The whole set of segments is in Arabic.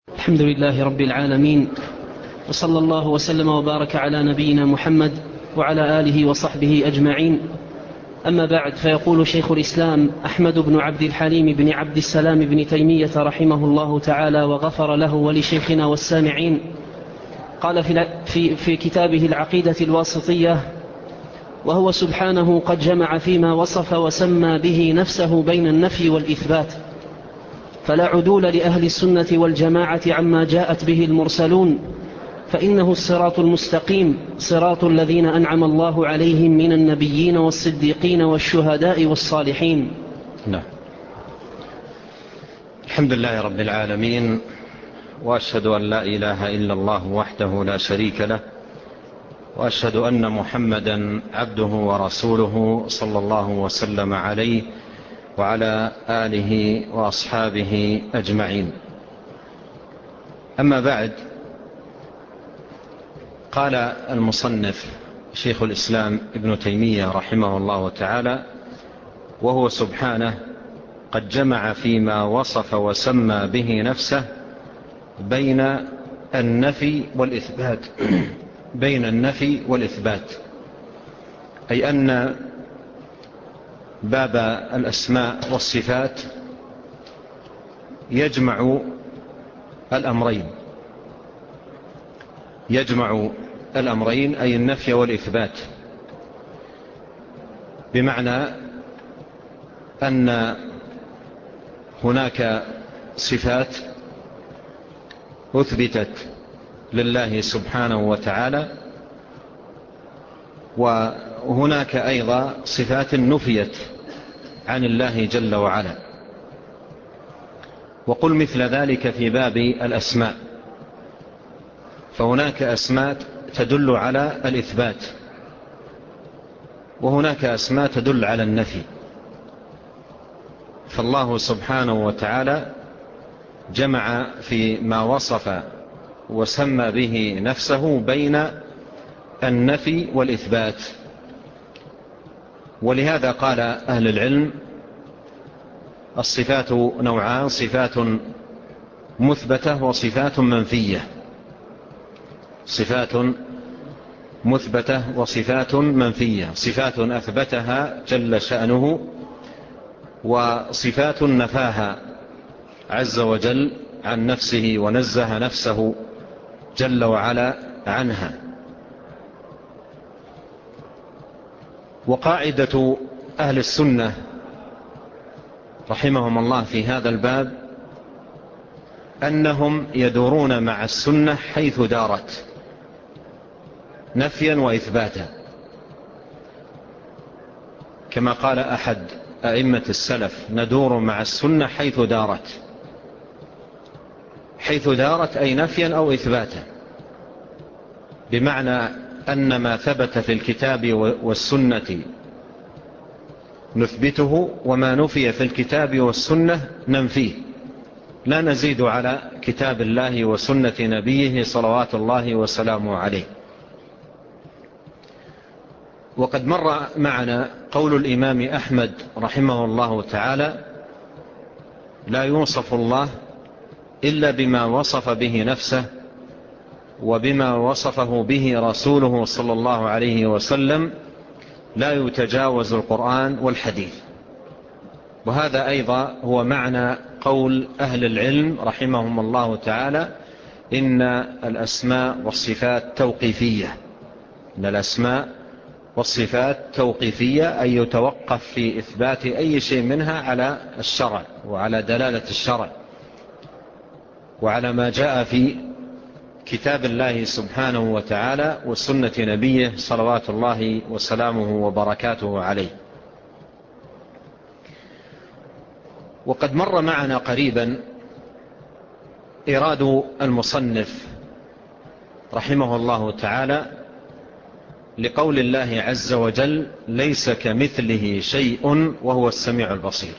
الحمد لله رب العالمين، وصلى الله وسلم وبارك على نبينا محمد وعلى آله وصحبه أجمعين. أما بعد، فيقول شيخ الإسلام أحمد بن عبد الحليم بن عبد السلام بن تيمية رحمه الله تعالى وغفر له ولشيخنا والسامعين، قال في كتابه العقيدة الواسطية: وهو سبحانه قد جمع فيما وصف وسمى به نفسه بين النفي والإثبات، فلا عدول لأهل السنة والجماعة عما جاءت به المرسلون، فإنه الصراط المستقيم، صراط الذين أنعم الله عليهم من النبيين والصديقين والشهداء والصالحين. نعم. الحمد لله رب العالمين، وأشهد أن لا إله إلا الله وحده لا شريك له، وأشهد أن محمدا عبده ورسوله صلى الله وسلم عليه وعلى آله وأصحابه أجمعين. أما بعد، قال المصنف شيخ الإسلام ابن تيمية رحمه الله تعالى: وهو سبحانه قد جمع فيما وصف وسمى به نفسه بين النفي والإثبات بين النفي والإثبات، أي أن باب الأسماء والصفات يجمع الأمرين، أي النفي والإثبات، بمعنى أن هناك صفات أثبتت لله سبحانه وتعالى، وهناك أيضا صفات نفيت عن الله جل وعلا. وقل مثل ذلك في باب الأسماء، فهناك أسماء تدل على الإثبات، وهناك أسماء تدل على النفي. فالله سبحانه وتعالى جمع في ما وصف وسمى به نفسه بين النفي والإثبات. ولهذا قال أهل العلم: الصفات نوعان، صفات مثبتة وصفات منفية. صفات مثبتة وصفات منفية، صفات أثبتها جل شأنه، وصفات نفاها عز وجل عن نفسه ونزه نفسه جل وعلا عنها. وقاعدة أهل السنة رحمهم الله في هذا الباب أنهم يدورون مع السنة حيث دارت، نفيا وإثباتا، كما قال أحد أئمة السلف: ندور مع السنة حيث دارت. حيث دارت أي نفيا أو إثباتا، بمعنى أن ما ثبت في الكتاب والسنة نثبته، وما نفي في الكتاب والسنة ننفيه، لا نزيد على كتاب الله وسنة نبيه صلوات الله وسلامه عليه. وقد مر معنا قول الإمام أحمد رحمه الله تعالى: لا يوصف الله إلا بما وصف به نفسه وبما وصفه به رسوله صلى الله عليه وسلم، لا يتجاوز القرآن والحديث. وهذا أيضا هو معنى قول أهل العلم رحمهم الله تعالى: إن الأسماء والصفات توقيفية. إن الأسماء والصفات توقيفية، أي يتوقف في إثبات أي شيء منها على الشرع وعلى دلالة الشرع وعلى ما جاء في كتاب الله سبحانه وتعالى وسنة نبيه صلوات الله وسلامه وبركاته عليه. وقد مر معنا قريبا إراد المصنف رحمه الله تعالى لقول الله عز وجل: ليس كمثله شيء وهو السميع البصير،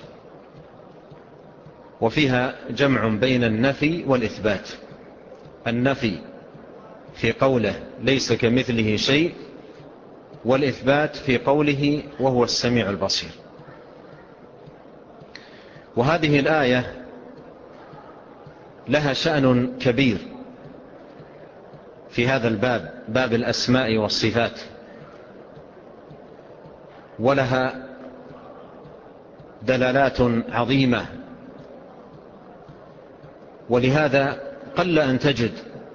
وفيها جمع بين النفي والإثبات. النفي في قوله ليس كمثله شيء، والإثبات في قوله وهو السميع البصير. وهذه الآية لها شأن كبير في هذا الباب، باب الأسماء والصفات، ولها دلالات عظيمة. ولهذا قل أن تجد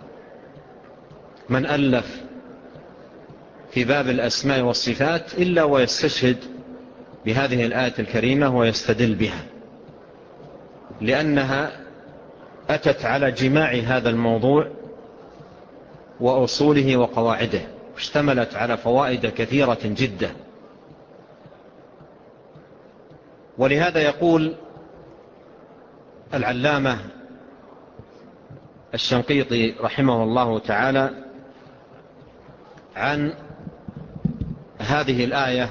من ألف في باب الأسماء والصفات إلا ويستشهد بهذه الآية الكريمة ويستدل بها، لأنها أتت على جماع هذا الموضوع وأصوله وقواعده، واشتملت على فوائد كثيرة جدا. ولهذا يقول العلامة الشنقيطي رحمه الله تعالى عن هذه الآية،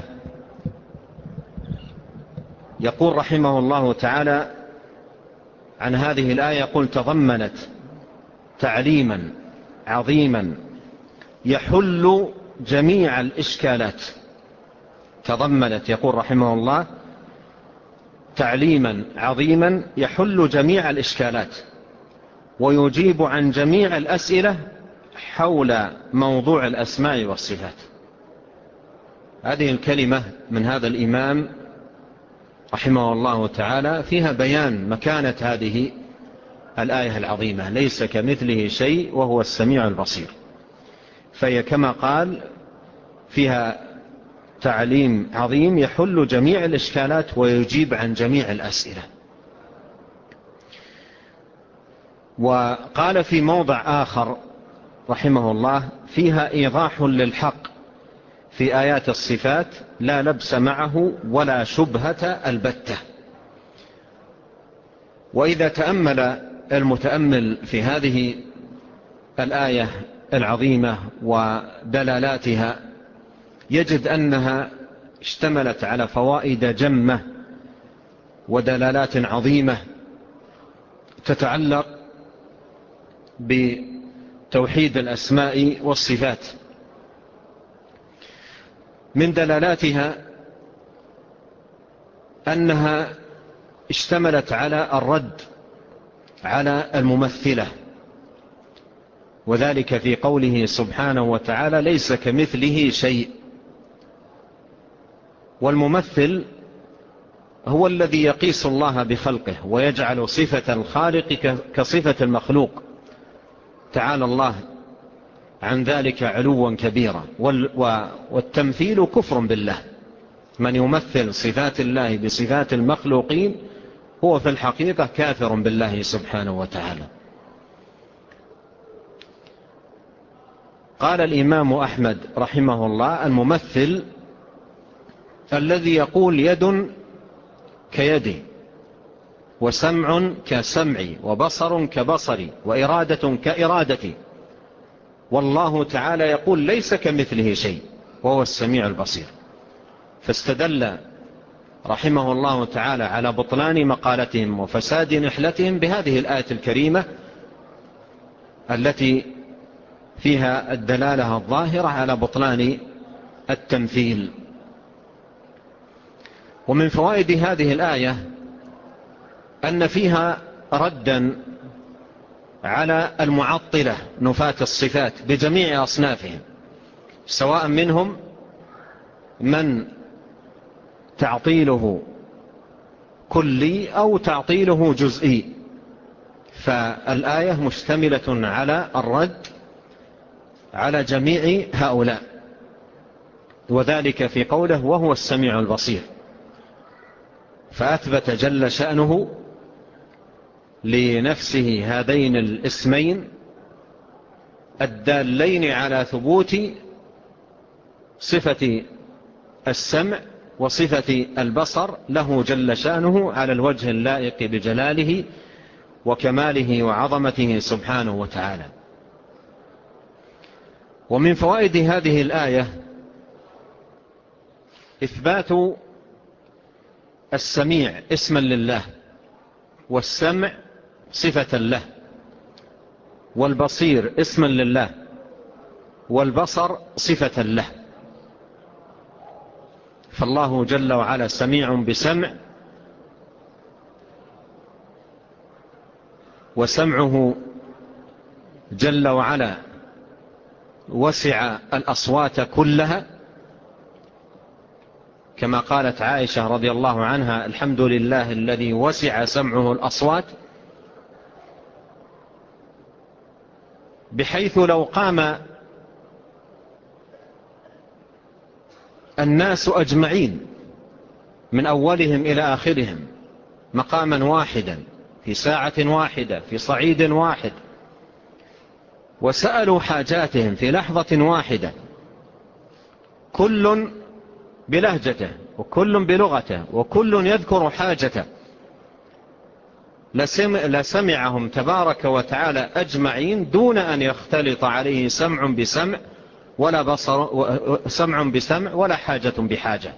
يقول رحمه الله تعالى عن هذه الآية، يقول: تضمنت تعليما عظيما يحل جميع الإشكالات. تضمنت، يقول رحمه الله، تعليما عظيما يحل جميع الإشكالات ويجيب عن جميع الأسئلة حول موضوع الأسماء والصفات. هذه الكلمة من هذا الإمام رحمه الله تعالى فيها بيان مكانة هذه الآية العظيمة: ليس كمثله شيء وهو السميع البصير. فهي كما قال فيها تعليم عظيم يحل جميع الإشكالات ويجيب عن جميع الأسئلة. وقال في موضع آخر رحمه الله: فيها إيضاح للحق في آيات الصفات لا لبس معه ولا شبهة البتة. وإذا تأمل المتأمل في هذه الآية العظيمة ودلالاتها يجد أنها اشتملت على فوائد جمة ودلالات عظيمة تتعلق بتوحيد الأسماء والصفات. من دلالاتها أنها اشتملت على الرد على الممثلة، وذلك في قوله سبحانه وتعالى: ليس كمثله شيء. والممثل هو الذي يقيس الله بخلقه ويجعل صفة الخالق كصفة المخلوق، تعالى الله عن ذلك علوا كبيرا. والتمثيل كفر بالله. من يمثل صفات الله بصفات المخلوقين هو في الحقيقة كافر بالله سبحانه وتعالى. قال الإمام أحمد رحمه الله: الممثل الذي يقول يد كيدي، وسمع كسمعي، وبصر كبصري، وإرادة كإرادتي. والله تعالى يقول: ليس كمثله شيء وهو السميع البصير. فاستدل رحمه الله تعالى على بطلان مقالتهم وفساد نحلتهم بهذه الآية الكريمة التي فيها الدلالة الظاهرة على بطلان التمثيل. ومن فوائد هذه الآية أن فيها ردا على المعطلة نفاة الصفات بجميع أصنافهم، سواء منهم من تعطيله كلي أو تعطيله جزئي. فالآية مشتملة على الرد على جميع هؤلاء، وذلك في قوله: وهو السميع البصير. فأثبت جل شأنه لنفسه هذين الاسمين الدالين على ثبوت صفة السمع وصفة البصر له جل شأنه على الوجه اللائق بجلاله وكماله وعظمته سبحانه وتعالى. ومن فوائد هذه الآية إثبات السميع اسما لله، والسمع صفة له، والبصير اسما لله، والبصر صفة له. فالله جل وعلا سميع بسمع، وسمعه جل وعلا وسع الأصوات كلها، كما قالت عائشة رضي الله عنها: الحمد لله الذي وسع سمعه الأصوات، بحيث لو قام الناس أجمعين من أولهم إلى آخرهم مقاما واحدا في ساعة واحدة في صعيد واحد، وسألوا حاجاتهم في لحظة واحدة، كل بلهجته وكل بلغته وكل يذكر حاجته، لسمعهم تبارك وتعالى أجمعين دون أن يختلط عليه سمع بسمع ولا بصر سمع بسمع ولا حاجة بحاجة.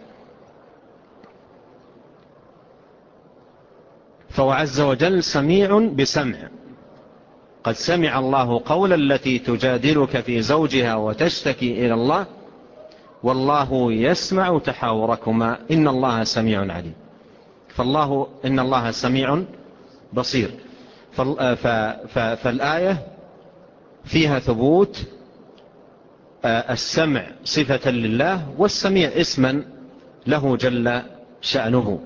فهو عز وجل سميع بسمع. قد سمع الله قول التي تجادلك في زوجها وتشتكي إلى الله والله يسمع تحاوركما إن الله سميع عليم. إن الله سميع بصير. فالآية فيها ثبوت السمع صفة لله، والسميع اسما له جل شأنه.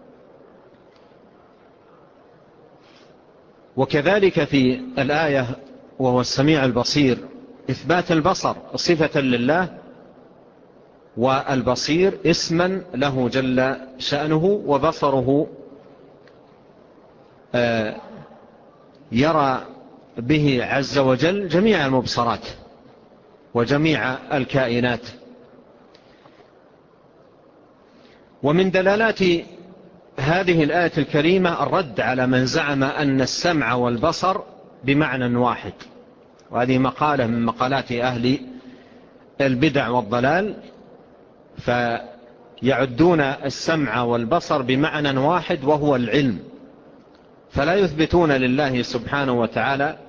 وكذلك في الآية وهو السميع البصير إثبات البصر صفة لله، والبصير اسما له جل شأنه، وبصره يرى به عز وجل جميع المبصرات وجميع الكائنات. ومن دلالات هذه الآية الكريمة الرد على من زعم أن السمع والبصر بمعنى واحد، وهذه مقالة من مقالات أهل البدع والضلال، فيعدون السمع والبصر بمعنى واحد وهو العلم، فلا يثبتون لله سبحانه وتعالى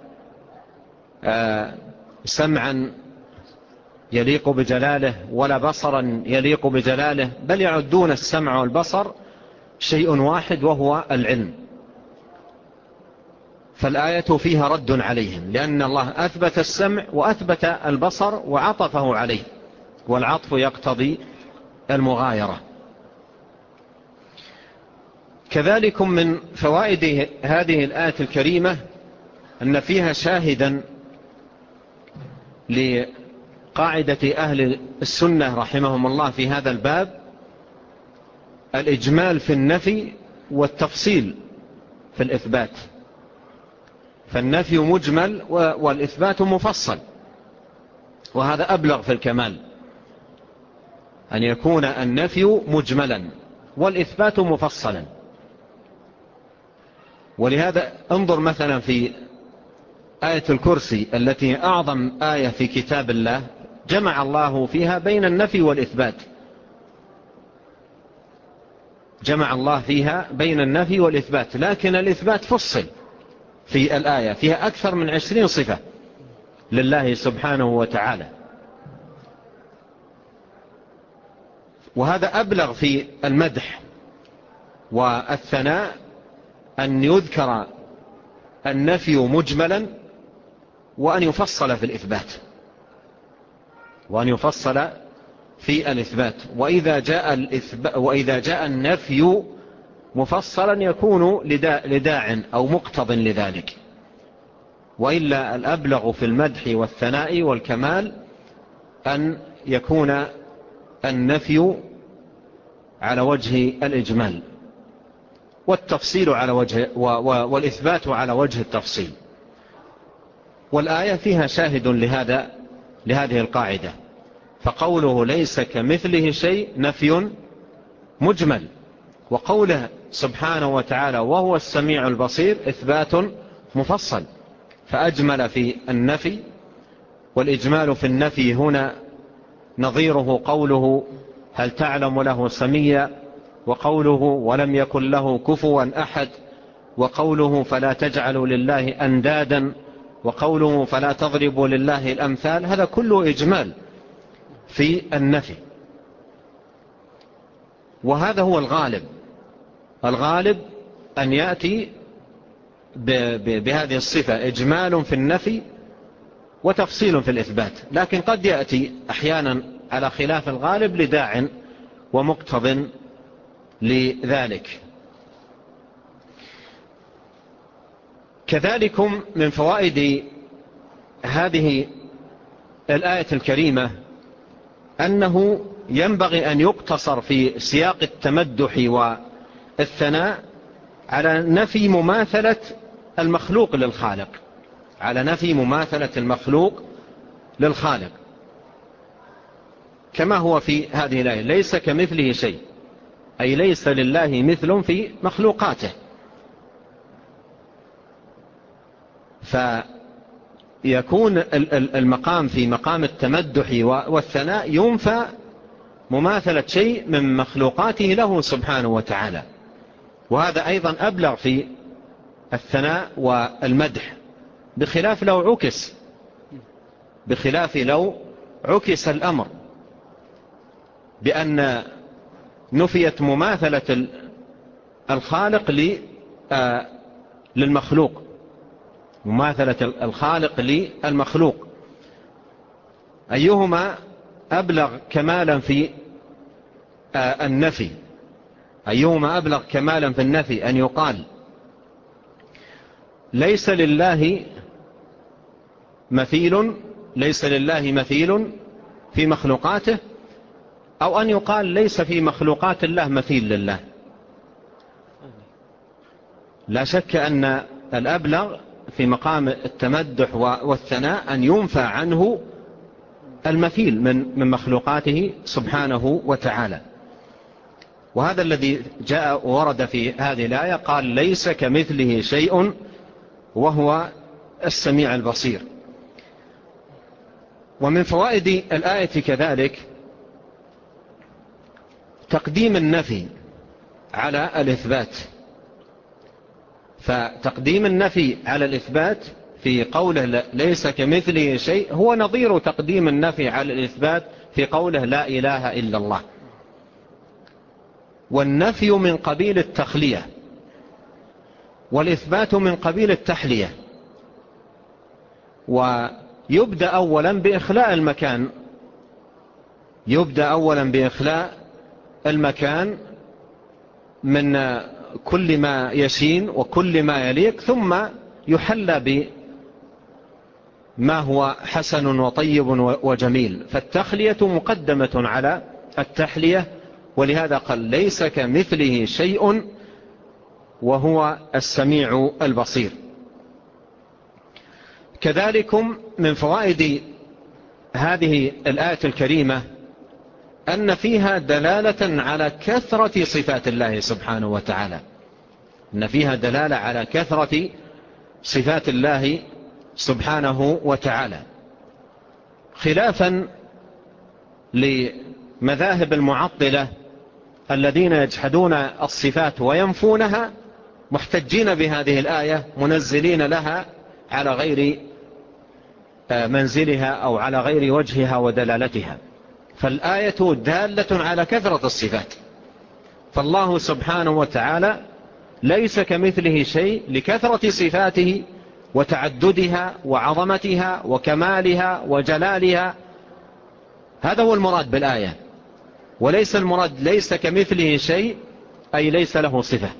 سمعا يليق بجلاله ولا بصرا يليق بجلاله، بل يعدون السمع والبصر شيء واحد وهو العلم. فالآية فيها رد عليهم، لأن الله أثبت السمع وأثبت البصر وعطفه عليه، والعطف يقتضي المغايرة. كذلك من فوائد هذه الآية الكريمة أن فيها شاهدا لقاعدة أهل السنة رحمهم الله في هذا الباب: الإجمال في النفي والتفصيل في الإثبات. فالنفي مجمل والإثبات مفصل، وهذا أبلغ في الكمال، أن يكون النفي مجملا والإثبات مفصلا. ولهذا انظر مثلا في آية الكرسي التي أعظم آية في كتاب الله، جمع الله فيها بين النفي والإثبات، جمع الله فيها بين النفي والإثبات، لكن الإثبات فصل في الآية، فيها أكثر من 20 صفة لله سبحانه وتعالى، وهذا أبلغ في المدح والثناء، أن يذكر النفي مجملا وأن يفصل في الإثبات، وأن يفصل في الإثبات. وإذا جاء النفي مفصلا يكون لداع أو مقتض لذلك، وإلا الأبلغ في المدح والثناء والكمال أن يكون النفي على وجه الإجمال والتفصيل على وجه والإثبات على وجه التفصيل. والآية فيها شاهد لهذه القاعدة، فقوله ليس كمثله شيء نفي مجمل، وقوله سبحانه وتعالى وهو السميع البصير إثبات مفصل، فأجمل في النفي. والإجمال في النفي هنا نظيره قوله هل تعلم له سميا، وقوله ولم يكن له كفوا أحد، وقوله فلا تجعلوا لله أندادا، وقوله فلا تضربوا لله الأمثال، هذا كله إجمال في النفي. وهذا هو الغالب أن يأتي بهذه الصفة إجمال في النفي وتفصيل في الإثبات، لكن قد يأتي أحيانا على خلاف الغالب لداع ومقتض لذلك. كذلكم من فوائد هذه الآية الكريمة أنه ينبغي أن يقتصر في سياق التمدح والثناء على نفي مماثلة المخلوق للخالق، على نفي مماثلة المخلوق للخالق، كما هو في هذه الآية: ليس كمثله شيء، أي ليس لله مثل في مخلوقاته. فيكون المقام في مقام التمدح والثناء ينفى مماثلة شيء من مخلوقاته له سبحانه وتعالى، وهذا أيضا أبلغ في الثناء والمدح، بخلاف لو عكس الأمر بأن نفيت مماثلة الخالق للمخلوق، مماثلة الخالق للمخلوق، أيهما أبلغ كمالا في النفي؟ أيهما أبلغ كمالا في النفي؟ أن يقال ليس لله مثيل في مخلوقاته، أو أن يقال ليس في مخلوقات الله مثيل لله؟ لا شك أن الأبلغ في مقام التمدح والثناء أن ينفى عنه المثيل من مخلوقاته سبحانه وتعالى. وهذا الذي جاء ورد في هذه الآية، قال ليس كمثله شيء وهو السميع البصير. ومن فوائد الآية كذلك تقديم النفي على الإثبات، فتقديم النفي على الإثبات في قوله ليس كمثله شيء هو نظير تقديم النفي على الإثبات في قوله لا إله إلا الله. والنفي من قبيل التخلية، والإثبات من قبيل التحلية. ويبدأ أولا بإخلاء المكان، من كل ما يشين وكل ما يليق، ثم يحلى بما هو حسن وطيب وجميل، فالتخلية مقدمة على التحلية. ولهذا قال ليس كمثله شيء وهو السميع البصير. كذلكم من فوائد هذه الآية الكريمة أن فيها دلالة على كثرة صفات الله سبحانه وتعالى، أن فيها دلالة على كثرة صفات الله سبحانه وتعالى، خلافا لمذاهب المعطلة الذين يجحدون الصفات وينفونها، محتجين بهذه الآية، منزلين لها على غير منزلها أو على غير وجهها ودلالتها. فالآية دالة على كثرة الصفات، فالله سبحانه وتعالى ليس كمثله شيء لكثرة صفاته وتعددها وعظمتها وكمالها وجلالها. هذا هو المراد بالآية، وليس المراد ليس كمثله شيء أي ليس له صفة،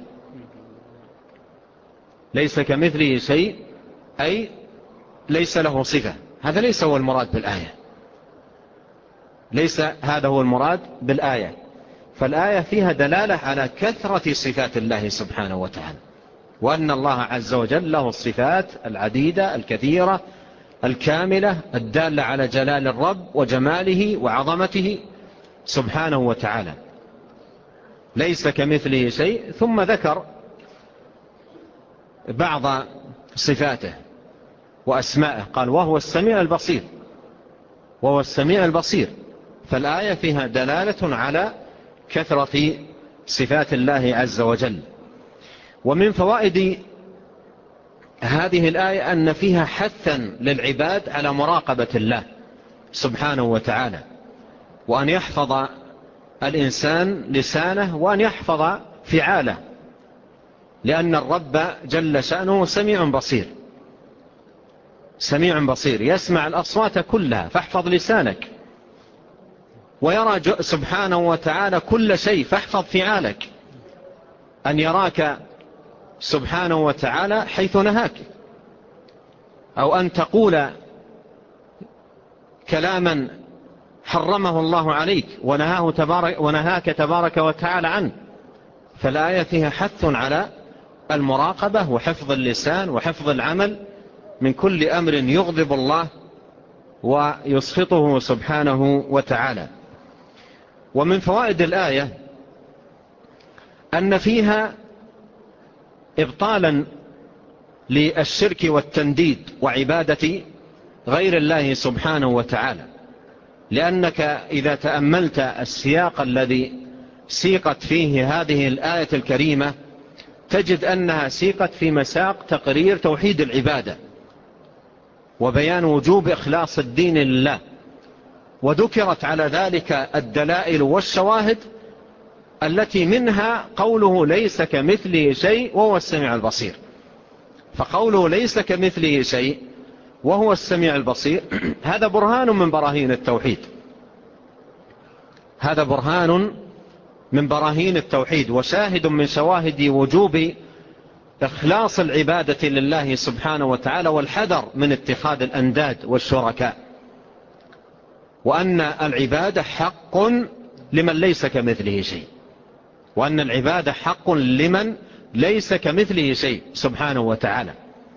ليس كمثله شيء أي ليس له صفة، هذا ليس هو المراد بالآية، ليس هذا هو المراد بالآية. فالآية فيها دلالة على كثرة صفات الله سبحانه وتعالى، وأن الله عز وجل له الصفات العديدة الكثيرة الكاملة الدالة على جلال الرب وجماله وعظمته سبحانه وتعالى، ليس كمثله شيء. ثم ذكر بعض صفاته وأسمائه، قال وهو السميع البصير، وهو السميع البصير. فالآية فيها دلالة على كثرة صفات الله عز وجل. ومن فوائد هذه الآية أن فيها حثا للعباد على مراقبة الله سبحانه وتعالى، وأن يحفظ الإنسان لسانه، وأن يحفظ فعاله، لأن الرب جل شأنه سميع بصير، سميع بصير يسمع الأصوات كلها، فاحفظ لسانك. ويرى سبحانه وتعالى كل شيء، فاحفظ فعالك، أن يراك سبحانه وتعالى حيث نهاك، أو أن تقول كلاما حرمه الله عليك ونهاك تبارك وتعالى عنه. فالآية فيها حث على المراقبة وحفظ اللسان وحفظ العمل من كل أمر يغضب الله ويسخطه سبحانه وتعالى. ومن فوائد الآية أن فيها إبطالا للشرك والتنديد وعبادة غير الله سبحانه وتعالى، لأنك إذا تأملت السياق الذي سيقت فيه هذه الآية الكريمة تجد أنها سيقت في مساق تقرير توحيد العبادة وبيان وجوب إخلاص الدين لله، وذكرت على ذلك الدلائل والشواهد التي منها قوله ليس كمثله شيء وهو السميع البصير. فقوله ليس كمثله شيء وهو السميع البصير هذا برهان من براهين التوحيد، هذا برهان من براهين التوحيد وشاهد من شواهد وجوب إخلاص العبادة لله سبحانه وتعالى والحذر من اتخاذ الأنداد والشركاء، وأن العبادة حق لمن ليس كمثله شيء، وأن العبادة حق لمن ليس كمثله شيء سبحانه وتعالى.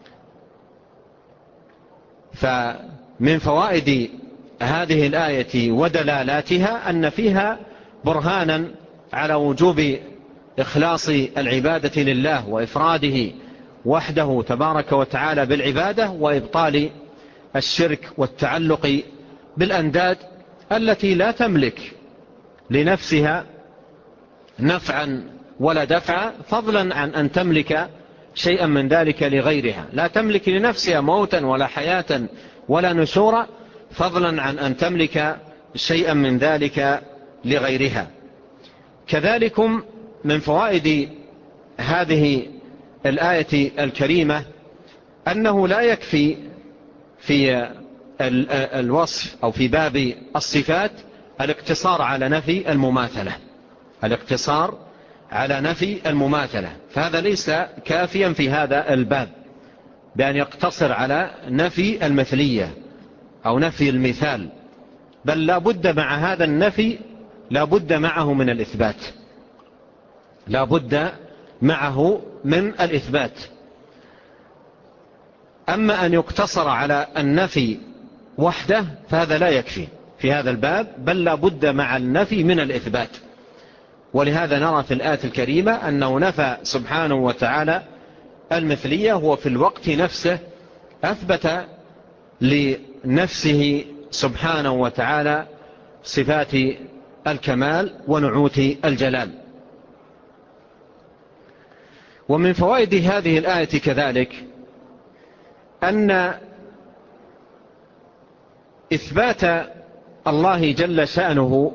فمن فوائد هذه الآية ودلالاتها أن فيها برهانا على وجوب إخلاص العبادة لله وإفراده وحده تبارك وتعالى بالعبادة، وإبطال الشرك والتعلق بالأنداد التي لا تملك لنفسها نفعا ولا دفعا، فضلا عن أن تملك شيئا من ذلك لغيرها، لا تملك لنفسها موتا ولا حياة ولا نشورا، فضلا عن أن تملك شيئا من ذلك لغيرها. كذلكم من فوائد هذه الآية الكريمة أنه لا يكفي في الوصف أو في باب الصفات الاقتصار على نفي المماثلة، الاقتصار على نفي المماثلة، فهذا ليس كافيا في هذا الباب بأن يقتصر على نفي المثلية أو نفي المثال، بل لا بد مع هذا النفي لا بد معه من الإثبات، لا بد معه من الإثبات. أما أن يقتصر على النفي وحده فهذا لا يكفي في هذا الباب، بل لا بد مع النفي من الإثبات. ولهذا نرى في الآية الكريمة أنه نفى سبحانه وتعالى المثلية، هو في الوقت نفسه أثبت لنفسه سبحانه وتعالى صفات الكمال ونعوت الجلال. ومن فوائد هذه الآية كذلك أن إثبات الله جل شأنه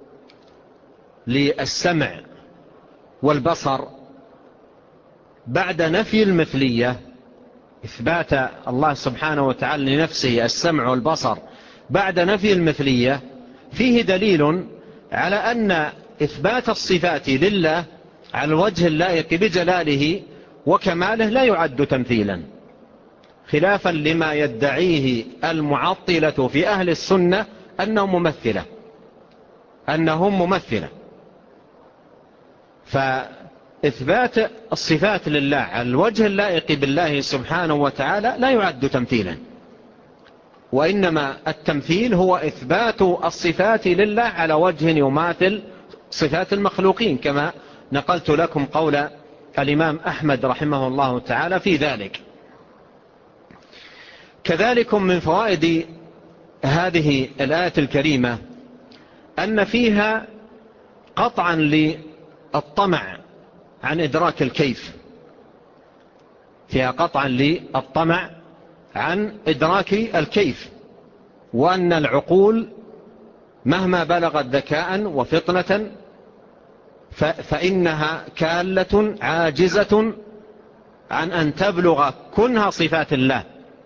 للسمع والبصر بعد نفي المثلية، إثبات الله سبحانه وتعالى لنفسه السمع والبصر بعد نفي المثلية فيه دليل على أن إثبات الصفات لله على الوجه اللائق بجلاله وكماله لا يعد تمثيلا، خلافا لما يدعيه المعطلة في أهل السنة أنهم ممثلة. فإثبات الصفات لله على الوجه اللائق بالله سبحانه وتعالى لا يعد تمثيلا، وإنما التمثيل هو إثبات الصفات لله على وجه يماثل صفات المخلوقين، كما نقلت لكم قول الإمام أحمد رحمه الله تعالى في ذلك. كذلك من فوائد هذه الآية الكريمة أن فيها قطعا للطمع عن إدراك الكيف، فيها قطعا للطمع عن إدراك الكيف، وأن العقول مهما بلغت ذكاء وفطنة فإنها كالة عاجزة عن أن تبلغ كنها صفات الله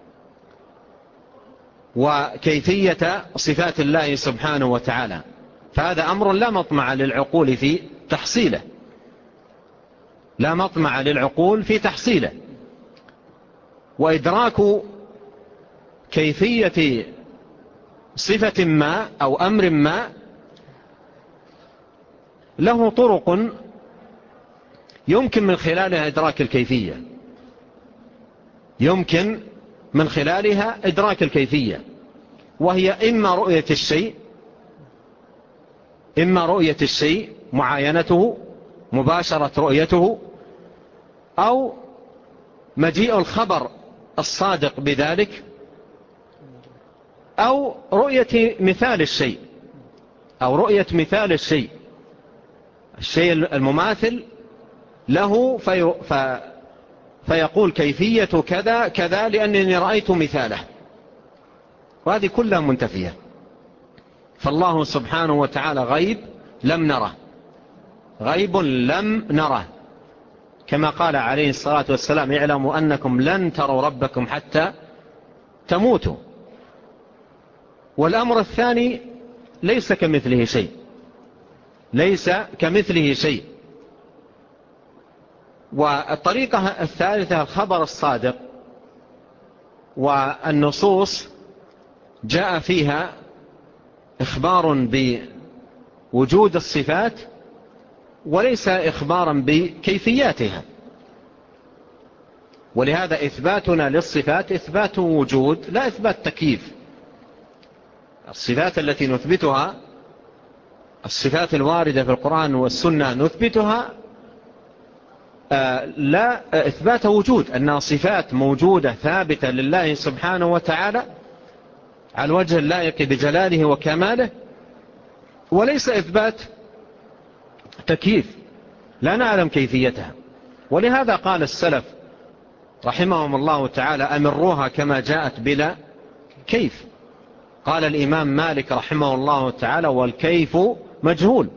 وكيفية صفات الله سبحانه وتعالى، فهذا أمر لا مطمع للعقول في تحصيله، لا مطمع للعقول في تحصيله. وإدراك كيفية صفة ما أو أمر ما له طرق يمكن من خلالها إدراك الكيفية، يمكن من خلالها إدراك الكيفية، وهي إما رؤية الشيء معاينته مباشرة رؤيته، أو مجيء الخبر الصادق بذلك، أو رؤية مثال الشيء، أو رؤية مثال الشيء المماثل له فيقول كيفية كذا كذا لأنني رأيت مثاله، وهذه كلها منتفية. فالله سبحانه وتعالى غيب لم نره، غيب لم نره، كما قال عليه الصلاة والسلام: اعلموا أنكم لن تروا ربكم حتى تموتوا. والأمر الثاني ليس كمثله شيء، ليس كمثله شيء. والطريقة الثالثة الخبر الصادق، والنصوص جاء فيها إخبار بوجود الصفات وليس إخبارا بكيفياتها، ولهذا إثباتنا للصفات إثبات وجود لا إثبات تكييف. الصفات التي نثبتها، الصفات الواردة في القرآن والسنة نثبتها لا إثبات وجود، أنها صفات موجودة ثابتة لله سبحانه وتعالى على الوجه اللائق بجلاله وكماله، وليس إثبات تكييف لا نعلم كيفيتها. ولهذا قال السلف رحمهم الله تعالى: أمروها كما جاءت بلا كيف. قال الإمام مالك رحمه الله تعالى: والكيف مجهول.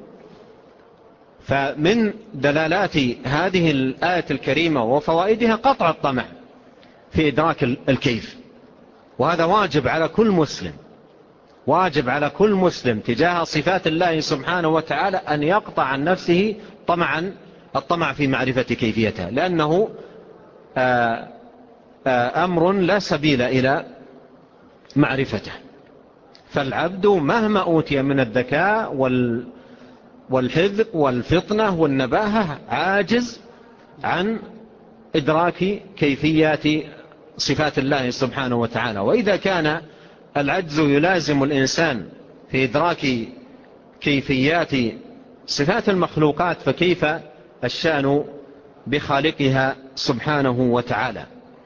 فمن دلالات هذه الآية الكريمة وفوائدها قطع الطمع في إدراك الكيف، وهذا واجب على كل مسلم، واجب على كل مسلم تجاه صفات الله سبحانه وتعالى أن يقطع عن نفسه الطمع في معرفة كيفيتها، لأنه أمر لا سبيل إلى معرفته. فالعبد مهما أوتي من الذكاء والحذق والفطنة والنباهة عاجز عن إدراك كيفيات صفات الله سبحانه وتعالى. وإذا كان العجز يلازم الإنسان في إدراك كيفيات صفات المخلوقات، فكيف الشأن بخالقها سبحانه وتعالى.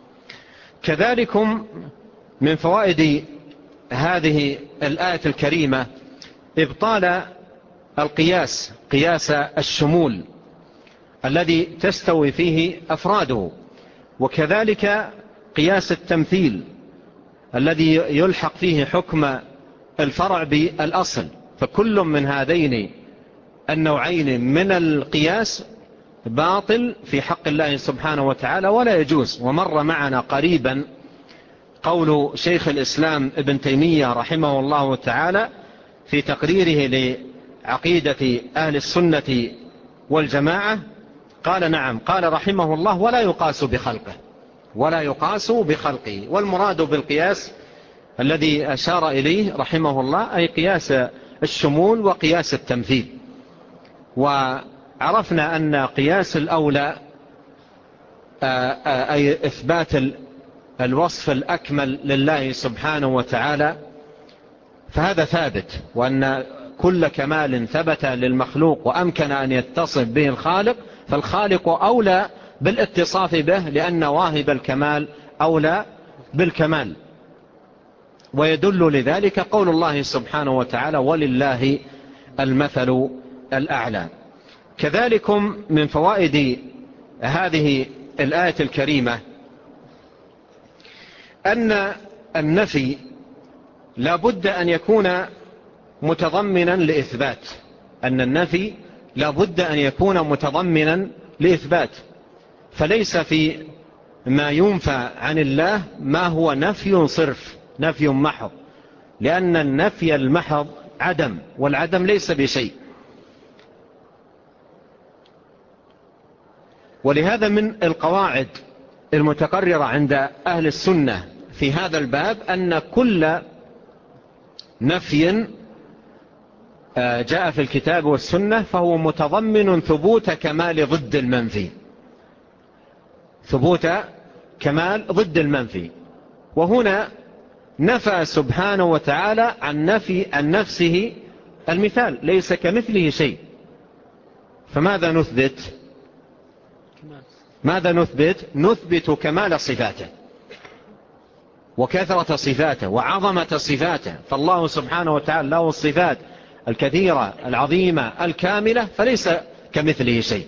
كذلكم من فوائد هذه الآية الكريمة إبطال القياس، قياس الشمول الذي تستوي فيه أفراده، وكذلك قياس التمثيل الذي يلحق فيه حكم الفرع بالأصل. فكل من هذين النوعين من القياس باطل في حق الله سبحانه وتعالى ولا يجوز. ومر معنا قريبا قول شيخ الإسلام ابن تيمية رحمه الله تعالى في تقريره لعقيدة أهل السنة والجماعة، قال: نعم، قال رحمه الله: ولا يقاس بخلقه، ولا يقاس بخلقه. والمراد بالقياس الذي أشار إليه رحمه الله أي قياس الشمول وقياس التمثيل. وعرفنا أن قياس الأولى أي إثبات الوصف الأكمل لله سبحانه وتعالى، فهذا ثابت، وأن كل كمال ثبت للمخلوق وأمكن أن يتصف به الخالق، فالخالق أولى بالاتصاف به، لأن واهب الكمال أولى بالكمال. ويدل لذلك قول الله سبحانه وتعالى: ولله المثل الأعلى. كذلكم من فوائد هذه الآية الكريمة أن النفي لا بد أن يكون متضمنا لإثبات، أن النفي لا بد أن يكون متضمنا لإثبات. فليس في ما ينفى عن الله ما هو نفي صرف، نفي محض، لأن النفي المحض عدم، والعدم ليس بشيء. ولهذا من القواعد المتقررة عند أهل السنة في هذا الباب أن كل نفي جاء في الكتاب والسنة فهو متضمن ثبوت كمال ضد المنفي، ثبوت كمال ضد المنفي. وهنا نفى سبحانه وتعالى عن نفسه المثال، ليس كمثله شيء. فماذا نثبت؟ ماذا نثبت؟ نثبت كمال صفاته وكثرة صفاته وعظمة صفاته. فالله سبحانه وتعالى له الصفات الكثيرة العظيمة الكاملة، فليس كمثله شيء.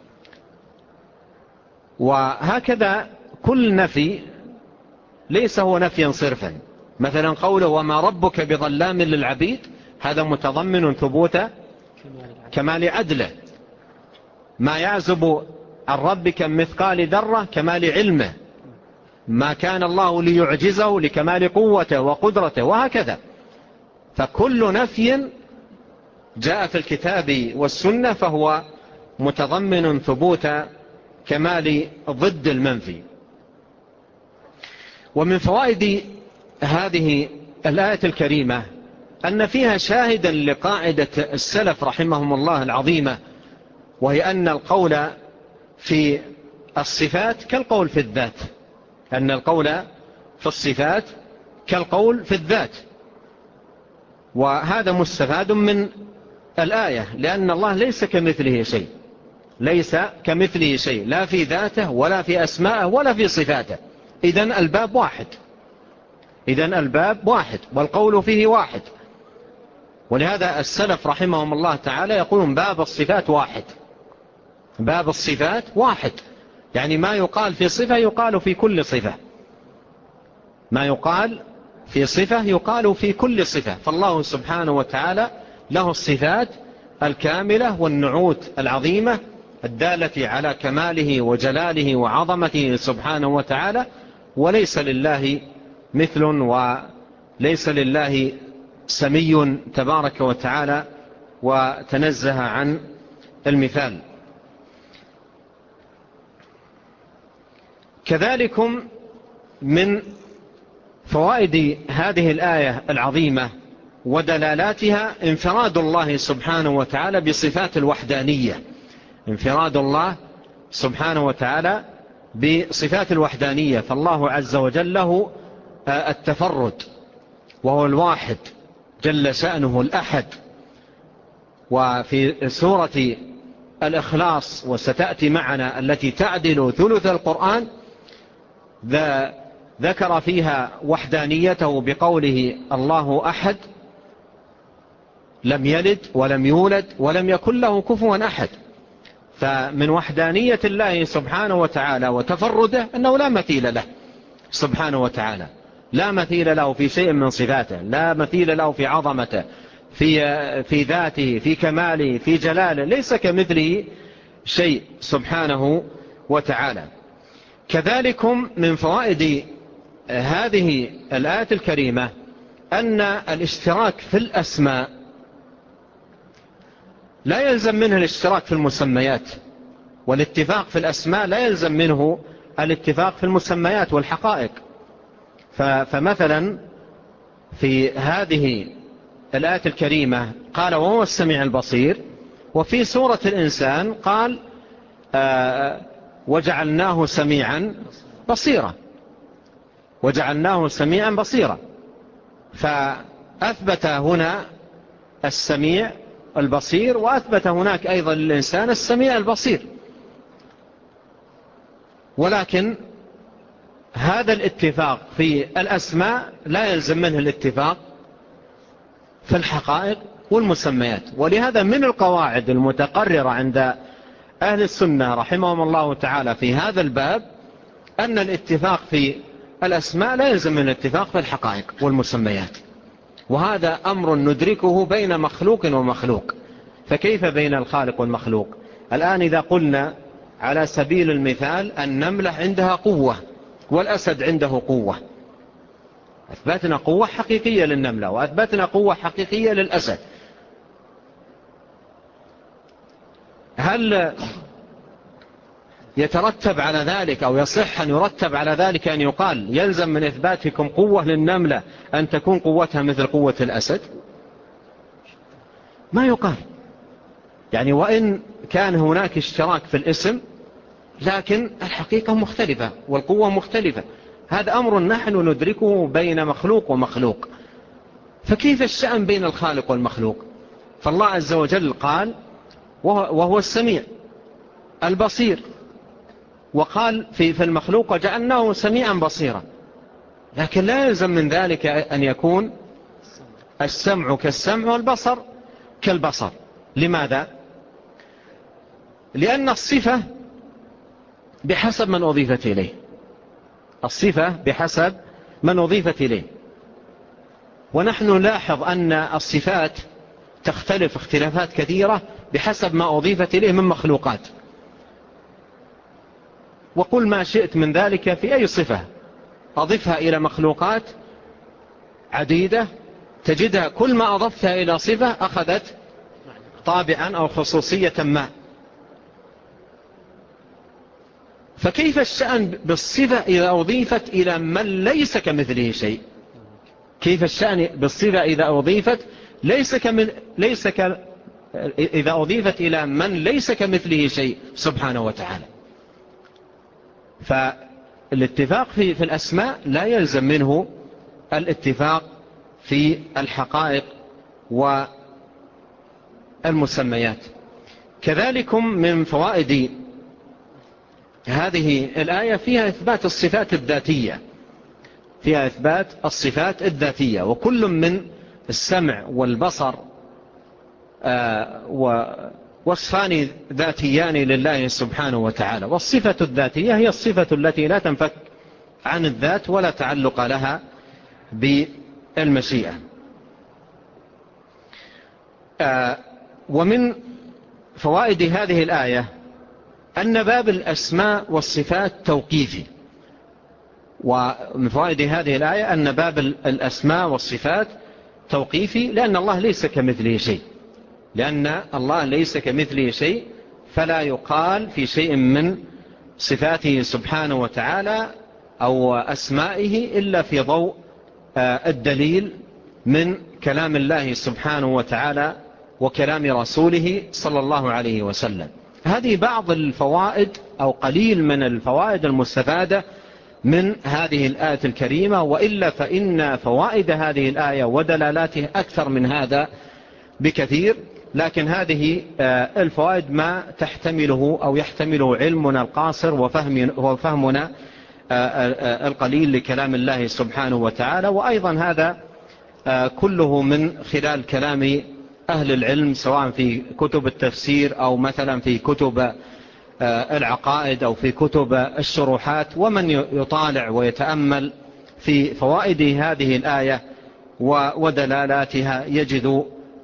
وهكذا كل نفي ليس هو نفيا صرفا. مثلا قوله وما ربك بظلام للعبيد، هذا متضمن ثبوت كمال عدله. ما يعزب عن ربك مثقال ذرة، كمال علمه. ما كان الله ليعجزه، لكمال قوته وقدرته، وهكذا. فكل نفي جاء في الكتاب والسنة فهو متضمن ثبوت كمال ضد المنفي. ومن فوائد هذه الآية الكريمة أن فيها شاهدا لقاعدة السلف رحمهم الله العظيمة، وهي أن القول في الصفات كالقول في الذات، أن القول في الصفات كالقول في الذات. وهذا مستفاد من الآية، لأن الله ليس كمثله شيء، ليس كمثله شيء، لا في ذاته ولا في أسمائه ولا في صفاته. إذن الباب واحد، إذن الباب واحد والقول فيه واحد. ولهذا السلف رحمهم الله تعالى يقولون باب الصفات واحد، باب الصفات واحد، يعني ما يقال في صفة يقال في كل صفة، ما يقال في صفة يقال في كل صفة. فالله سبحانه وتعالى له الصفات الكاملة والنعوت العظيمة الدالة على كماله وجلاله وعظمته سبحانه وتعالى، وليس لله مثل وليس لله سمي تبارك وتعالى وتنزه عن المثال. كذلكم من فوائد هذه الآية العظيمة ودلالاتها انفراد الله سبحانه وتعالى بصفات الوحدانية، انفراد الله سبحانه وتعالى بصفات الوحدانية. فالله عز وجل له التفرد، وهو الواحد جل شأنه الأحد. وفي سورة الإخلاص وستأتي معنا التي تعدل ثلث القرآن ذكر فيها وحدانيته بقوله الله أحد لم يلد ولم يولد ولم يكن له كفوا أحد. فمن وحدانية الله سبحانه وتعالى وتفرده أنه لا مثيل له سبحانه وتعالى، لا مثيل له في شيء من صفاته، لا مثيل له في عظمته، في ذاته، في كماله، في جلاله، ليس كمثله شيء سبحانه وتعالى. كذلكم من فوائد هذه الآية الكريمة أن الاشتراك في الأسماء لا يلزم منه الاشتراك في المسميات، والاتفاق في الأسماء لا يلزم منه الاتفاق في المسميات والحقائق. فمثلا في هذه الآية الكريمة قال وهو السميع البصير، وفي سورة الإنسان قال وجعلناه سميعا بصيرا، وجعلناه سميعا بصيرا. فأثبت هنا السميع البصير، وأثبت هناك أيضا للإنسان السميع البصير. ولكن هذا الاتفاق في الأسماء لا يلزم منه الاتفاق في الحقائق والمسميات. ولهذا من القواعد المتقررة عند أهل السنة رحمهم الله تعالى في هذا الباب أن الاتفاق في الأسماء لا يلزم من الاتفاق في الحقائق والمسميات. وهذا أمر ندركه بين مخلوق ومخلوق، فكيف بين الخالق والمخلوق؟ الآن إذا قلنا على سبيل المثال النملة عندها قوة والأسد عنده قوة. أثبتنا قوة حقيقية للنملة وأثبتنا قوة حقيقية للأسد. هل يترتب على ذلك أو يصح أن يرتب على ذلك أن يقال يلزم من إثباتكم قوة للنملة أن تكون قوتها مثل قوة الأسد؟ ما يقال. يعني وإن كان هناك اشتراك في الاسم لكن الحقيقة مختلفة والقوة مختلفة. هذا أمر نحن ندركه بين مخلوق ومخلوق، فكيف الشأن بين الخالق والمخلوق؟ فالله عز وجل قال وهو السميع البصير، وقال في المخلوق وجعلناه سميعا بصيرا، لكن لا يلزم من ذلك أن يكون السمع كالسمع والبصر كالبصر. لماذا؟ لأن الصفة بحسب من أضيفت إليه، الصفة بحسب من أضيفت إليه. ونحن نلاحظ أن الصفات تختلف اختلافات كثيرة بحسب ما أضيفت إليه من مخلوقات. وقل ما شئت من ذلك في أي صفة أضفها إلى مخلوقات عديدة تجدها كل ما أضفتها إلى صفة أخذت طابعا أو خصوصية ما. فكيف الشأن بالصفة إذا أضيفت إلى من ليس كمثله شيء؟ كيف الشأن بالصفة إذا أضيفت إذا أضيفت إلى من ليس كمثله شيء سبحانه وتعالى؟ فالاتفاق في الأسماء لا يلزم منه الاتفاق في الحقائق والمسميات. كذلكم من فوائد هذه الآية فيها إثبات الصفات الذاتية، فيها إثبات الصفات الذاتية، وكل من السمع والبصر وصفان ذاتيان لله سبحانه وتعالى. والصفة الذاتية هي الصفة التي لا تنفك عن الذات ولا تعلق لها بالمشيئة. ومن فوائد هذه الآية أن باب الأسماء والصفات توقيفي. ومن فوائد هذه الآية أن باب الأسماء والصفات توقيفي، لأن الله ليس كمثله شيء، لأن الله ليس كمثله شيء، فلا يقال في شيء من صفاته سبحانه وتعالى أو أسمائه إلا في ضوء الدليل من كلام الله سبحانه وتعالى وكلام رسوله صلى الله عليه وسلم. هذه بعض الفوائد أو قليل من الفوائد المستفادة من هذه الآية الكريمة، وإلا فإن فوائد هذه الآية ودلالاتها أكثر من هذا بكثير. لكن هذه الفوائد ما تحتمله أو يحتمله علمنا القاصر وفهمنا القليل لكلام الله سبحانه وتعالى. وأيضا هذا كله من خلال كلام أهل العلم، سواء في كتب التفسير أو مثلا في كتب العقائد أو في كتب الشروحات. ومن يطالع ويتأمل في فوائد هذه الآية ودلالاتها يجد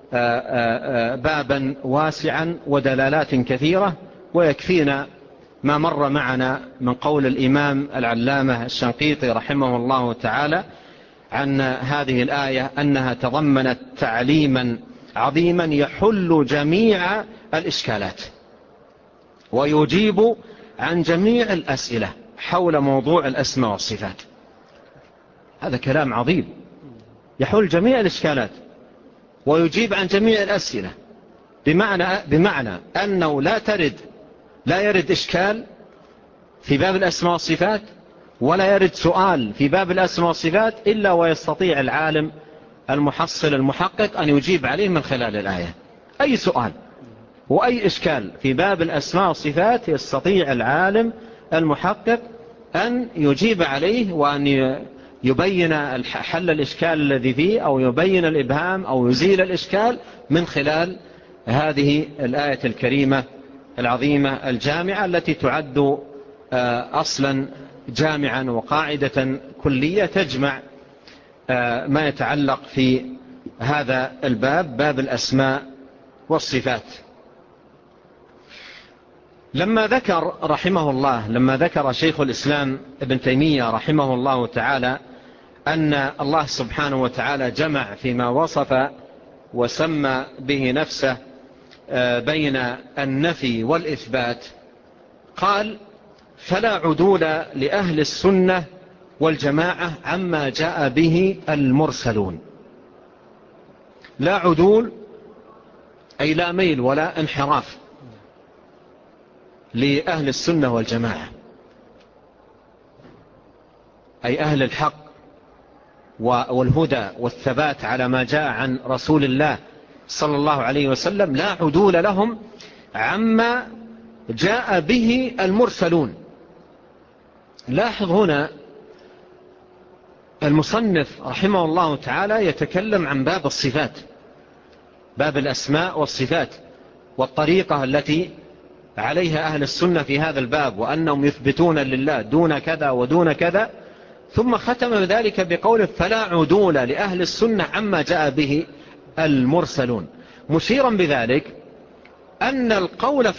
بابا واسعا ودلالات كثيرة. ويكفينا ما مر معنا من قول الإمام العلامة الشنقيطي رحمه الله تعالى عن هذه الآية أنها تضمنت تعليما عظيما يحل جميع الإشكالات ويجيب عن جميع الأسئلة حول موضوع الأسماء والصفات. هذا كلام عظيم، يحل جميع الإشكالات ويجيب عن جميع الأسئلة، بمعنى أنه لا يرد إشكال في باب الأسماء والصفات، ولا يرد سؤال في باب الأسماء والصفات إلا ويستطيع العالم المحصل المحقق أن يجيب عليه من خلال الآية. أي سؤال وأي إشكال في باب الأسماء والصفات يستطيع العالم المحقق أن يجيب عليه، وأن يبين حل الإشكال الذي فيه، أو يبين الإبهام، أو يزيل الإشكال من خلال هذه الآية الكريمة العظيمة الجامعة، التي تعد أصلا جامعا وقاعدة كلية تجمع ما يتعلق في هذا الباب، باب الأسماء والصفات. لما ذكر شيخ الإسلام ابن تيمية رحمه الله تعالى أن الله سبحانه وتعالى جمع فيما وصف وسمى به نفسه بين النفي والإثبات، قال: فلا عدول لأهل السنة والجماعة عما جاء به المرسلون. لا عدول أي لا ميل ولا انحراف لأهل السنة والجماعة، أي أهل الحق والهدى والثبات على ما جاء عن رسول الله صلى الله عليه وسلم. لا عدول لهم عما جاء به المرسلون. لاحظ هنا المصنف رحمه الله تعالى يتكلم عن باب الصفات، باب الأسماء والصفات، والطريقة التي عليها أهل السنة في هذا الباب، وأنهم يثبتون لله دون كذا ودون كذا. ثم ختم ذلك بقوله: فلا عدول لأهل السنة عما جاء به المرسلون، مشيرا بذلك أن القول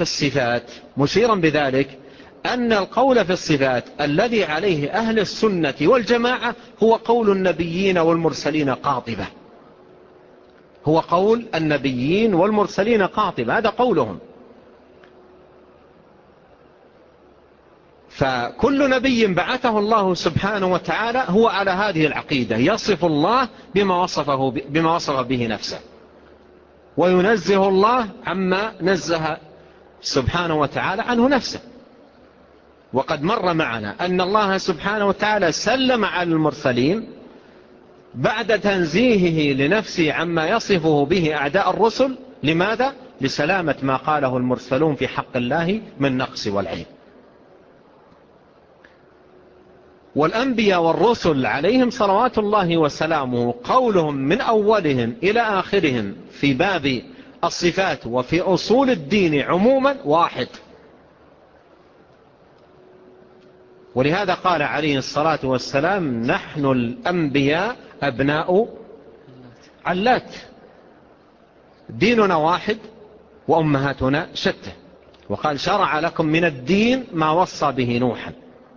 في الصفات الذي عليه أهل السنة والجماعة هو قول النبيين والمرسلين قاطبة. هو قول النبيين والمرسلين قاطبة، هذا قولهم. فكل نبي بعثه الله سبحانه وتعالى هو على هذه العقيدة، يصف الله بما وصف به نفسه، وينزه الله عما نزه سبحانه وتعالى عنه نفسه. وقد مر معنا أن الله سبحانه وتعالى سلم على المرسلين بعد تنزيهه لنفسه عما يصفه به أعداء الرسل. لماذا؟ لسلامة ما قاله المرسلون في حق الله من نقص والعيب. والأنبياء والرسل عليهم صلوات الله وسلامه قولهم من أولهم إلى آخرهم في باب الصفات وفي أصول الدين عموما واحد. ولهذا قال عليه الصلاة والسلام: نحن الأنبياء أبناء علات، ديننا واحد وأمهاتنا شتى. وقال: شرع لكم من الدين ما وصى به نوحا.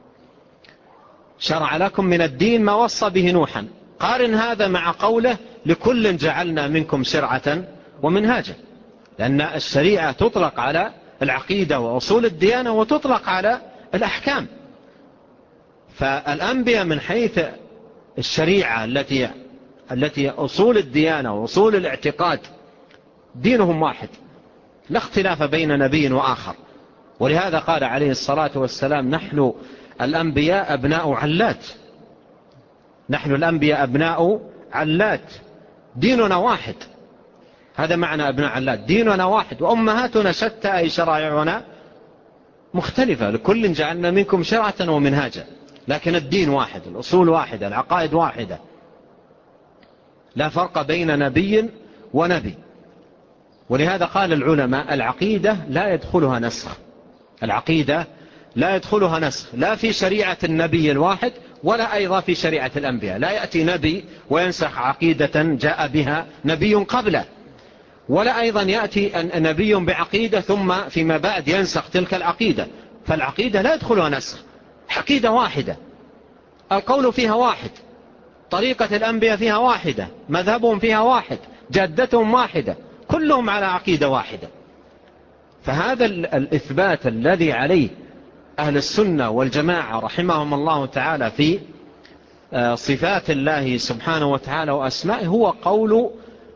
شرع لكم من الدين ما وصى به نوحا. قارن هذا مع قوله: لكل جعلنا منكم شرعة ومنهاجا، لأن الشريعة تطلق على العقيدة وأصول الديانة وتطلق على الأحكام. فالأنبياء من حيث الشريعة التي أصول الديانة وأصول الاعتقاد دينهم واحد، لا اختلاف بين نبي وآخر. ولهذا قال عليه الصلاة والسلام: نحن الأنبياء أبناء علات، نحن الأنبياء أبناء علات، ديننا واحد. هذا معنى أبناء علات، ديننا واحد وأمهاتنا شتى، أي شرائعنا مختلفة. لكل جعلنا منكم شرعة ومنهاجا، لكن الدين واحد، الأصول واحدة، العقائد واحدة، لا فرق بين نبي ونبي. ولهذا قال العلماء: العقيدة لا يدخلها نسخ. العقيدة لا يدخلها نسخ، لا في شريعة النبي الواحد ولا أيضا في شريعة الأنبياء. لا يأتي نبي وينسخ عقيدة جاء بها نبي قبله، ولا أيضا يأتي نبي بعقيدة ثم فيما بعد ينسخ تلك العقيدة. فالعقيدة لا يدخلها نسخ، عقيدة واحدة، القول فيها واحد، طريقة الأنبياء فيها واحدة، مذهبهم فيها واحد، جادتهم واحدة، كلهم على عقيدة واحدة. فهذا الإثبات الذي عليه أهل السنة والجماعة رحمهم الله تعالى في صفات الله سبحانه وتعالى وأسمائه هو قول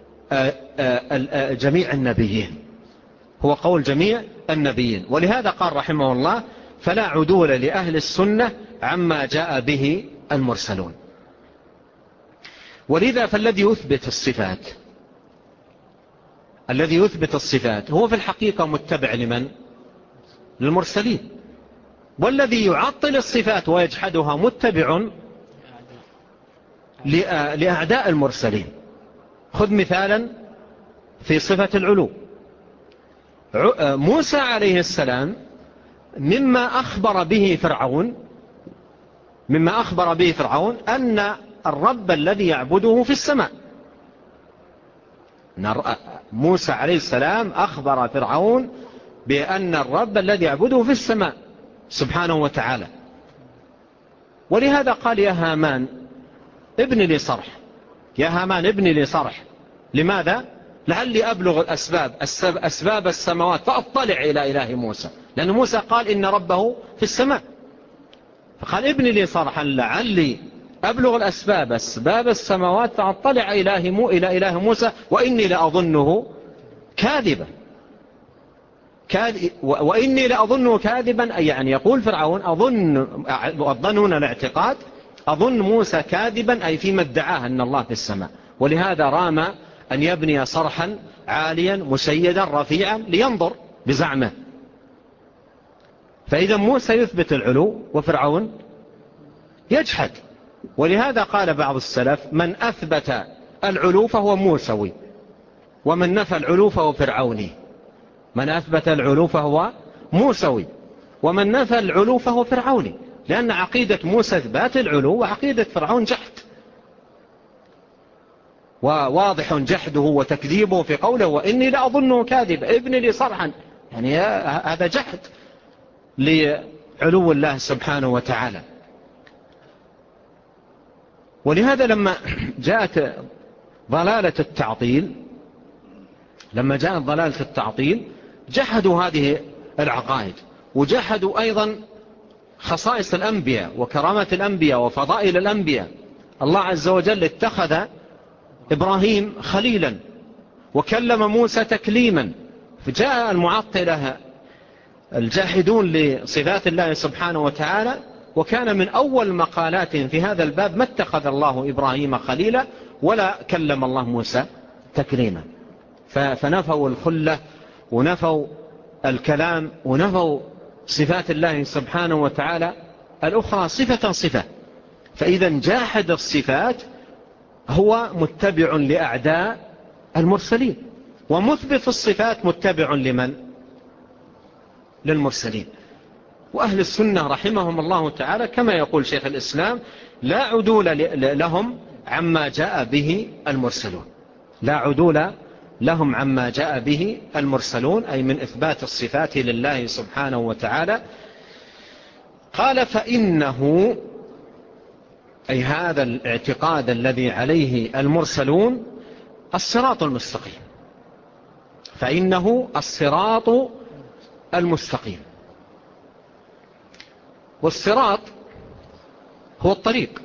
جميع النبيين، هو قول جميع النبيين. ولهذا قال رحمه الله: فلا عدول لأهل السنة عما جاء به المرسلون. ولذا فالذي يثبت الصفات هو في الحقيقة متبع لمن؟ للمرسلين. والذي يعطل الصفات ويجحدها متبع لأعداء المرسلين. خذ مثالا في صفة العلو. موسى عليه السلام مما أخبر به فرعون أن الرب الذي يعبده في السماء. موسى عليه السلام أخبر فرعون بأن الرب الذي يعبده في السماء سبحانه وتعالى. ولهذا قال يا هامان ابن لي صرح، يا هامان ابن لي صرح. لماذا؟ لعلي أبلغ أسباب السماوات فأطلع إلى إله موسى، لأن موسى قال إن ربه في السماء، فقال ابن لي صرحا لعلي أبلغ أسباب السماوات فأطلع إلى إله موسى وإني لأظنه كاذبا. وإني لأظنه كاذبا، أي يعني يقول فرعون أظنون الاعتقاد، أظن موسى كاذبا، أي فيما ادعاه أن الله في السماء. ولهذا رام أن يبني صرحا عاليا مسيدا رفيعا لينظر بزعمه. فإذا موسى يثبت العلو وفرعون يجحد. ولهذا قال بعض السلف من أثبت العلو فهو موسوي، ومن نفى العلو فهو فرعوني. من أثبت العلو فهو موسوي، ومن نفى العلو فهو فرعوني، لأن عقيدة موسى إثبات العلو وعقيدة فرعون جحد. وواضح جحده وتكذيبه في قوله وإني لأظنه كاذب ابن لي صرحا، يعني هذا جحد لعلو الله سبحانه وتعالى. ولهذا لما جاءت ضلالة التعطيل جحدوا هذه العقائد، وجحدوا أيضا خصائص الأنبياء وكرامات الأنبياء وفضائل الأنبياء. الله عز وجل اتخذ إبراهيم خليلا وكلم موسى تكليما، فجاء المعطلة الجاحدون لصفات الله سبحانه وتعالى، وكان من أول مقالات في هذا الباب ما اتخذ الله إبراهيم خليلا ولا كلم الله موسى تكليما. فنفوا الخلة ونفوا الكلام ونفوا صفات الله سبحانه وتعالى الأخرى صفة. فإذا جاحد الصفات هو متبع لأعداء المرسلين، ومثبت الصفات متبع لمن؟ للمرسلين. وأهل السنة رحمهم الله تعالى كما يقول شيخ الإسلام لا عدول لهم عما جاء به المرسلون، لا عدول لهم عما جاء به المرسلون، أي من إثبات الصفات لله سبحانه وتعالى. قال فإنه، أي هذا الاعتقاد الذي عليه المرسلون، الصراط المستقيم، فإنه الصراط المستقيم. والصراط هو الطريق،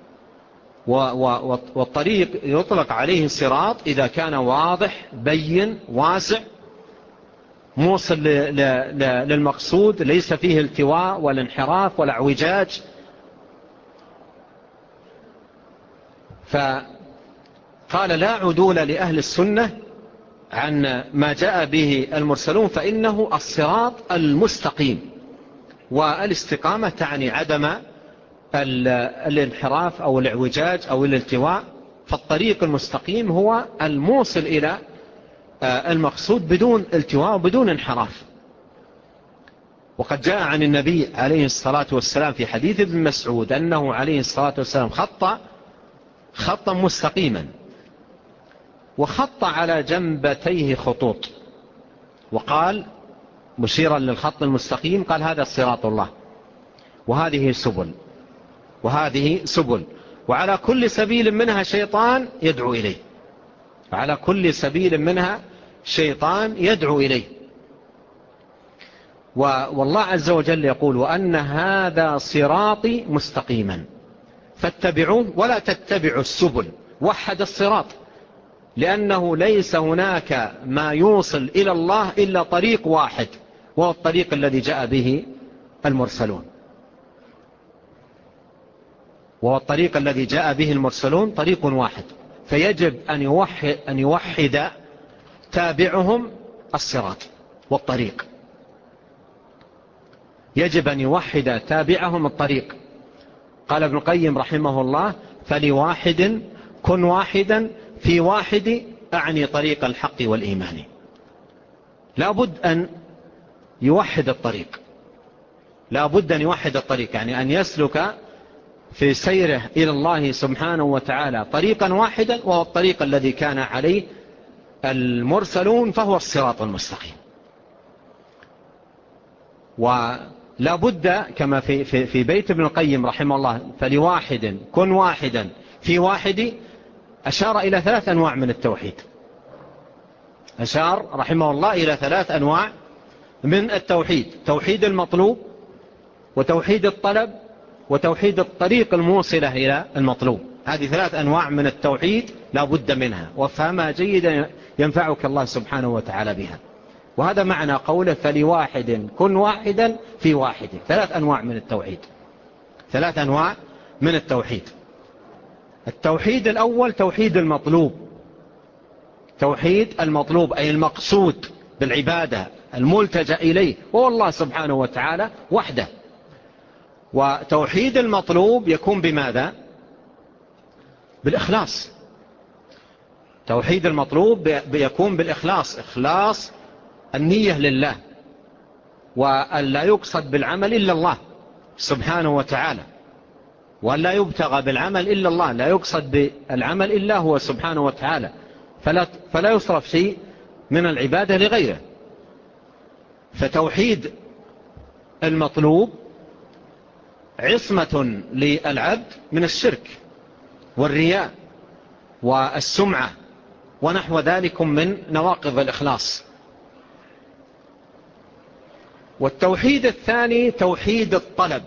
والطريق يطلق عليه صراط إذا كان واضح بين واسع موصل للمقصود، ليس فيه التواء ولا انحراف ولا اعوجاج. فقال لا عدول لأهل السنة عن ما جاء به المرسلون، فإنه الصراط المستقيم. والاستقامة تعني عدم الانحراف أو الاعوجاج أو الالتواء. فالطريق المستقيم هو الموصل إلى المقصود بدون التواء وبدون انحراف. وقد جاء عن النبي عليه الصلاة والسلام في حديث ابن مسعود أنه عليه الصلاة والسلام خطا مستقيما، وخط على جنبتيه خطوط، وقال مشيرا للخط المستقيم قال هذا صراط الله، وهذه سبل، وعلى كل سبيل منها شيطان يدعو إليه، وعلى كل سبيل منها شيطان يدعو إليه. والله عز وجل يقول وأن هذا صراطي مستقيما فاتبعوه ولا تتبعوا السبل. وحد الصراط، لأنه ليس هناك ما يوصل إلى الله إلا طريق واحد، وهو الطريق الذي جاء به المرسلون. طريق واحد، فيجب أن يوحد تابعهم الصراط والطريق، يجب أن يوحد تابعهم الطريق. قال ابن القيم رحمه الله فلواحد كن واحدا في واحد، أعني طريق الحق والإيمان. لا بد أن يوحد الطريق، يعني أن يسلك في سيره إلى الله سبحانه وتعالى طريقا واحدا، وهو الطريق الذي كان عليه المرسلون، فهو الصراط المستقيم. ولا بد كما في بيت ابن القيم رحمه الله فلواحد كن واحدا في واحد، أشار إلى 3 أنواع من التوحيد. أشار رحمه الله إلى 3 أنواع من التوحيد: توحيد المطلوب، وتوحيد الطلب، وتوحيد الطريق الموصلة إلى المطلوب. هذه 3 أنواع من التوحيد لا بد منها، وافهمها جيدا ينفعك الله سبحانه وتعالى بها. وهذا معنى قوله فلواحد كن واحدا في واحد. 3 أنواع من التوحيد، 3 أنواع من التوحيد. التوحيد الأول توحيد المطلوب. توحيد المطلوب أي المقصود بالعبادة، الملتجأ إليه، وهو الله سبحانه وتعالى وحده. وتوحيد المطلوب يكون بماذا؟ بالإخلاص. توحيد المطلوب يكون بالإخلاص، إخلاص النية لله، وأن لا يقصد بالعمل إلا الله سبحانه وتعالى، وأن لا يبتغى بالعمل إلا الله، لا يقصد بالعمل إلا هو سبحانه وتعالى، فلا يصرف شيء من العبادة لغيره. فتوحيد المطلوب عصمة للعبد من الشرك والرياء والسمعة ونحو ذلك من نواقض الإخلاص. والتوحيد الثاني توحيد الطلب.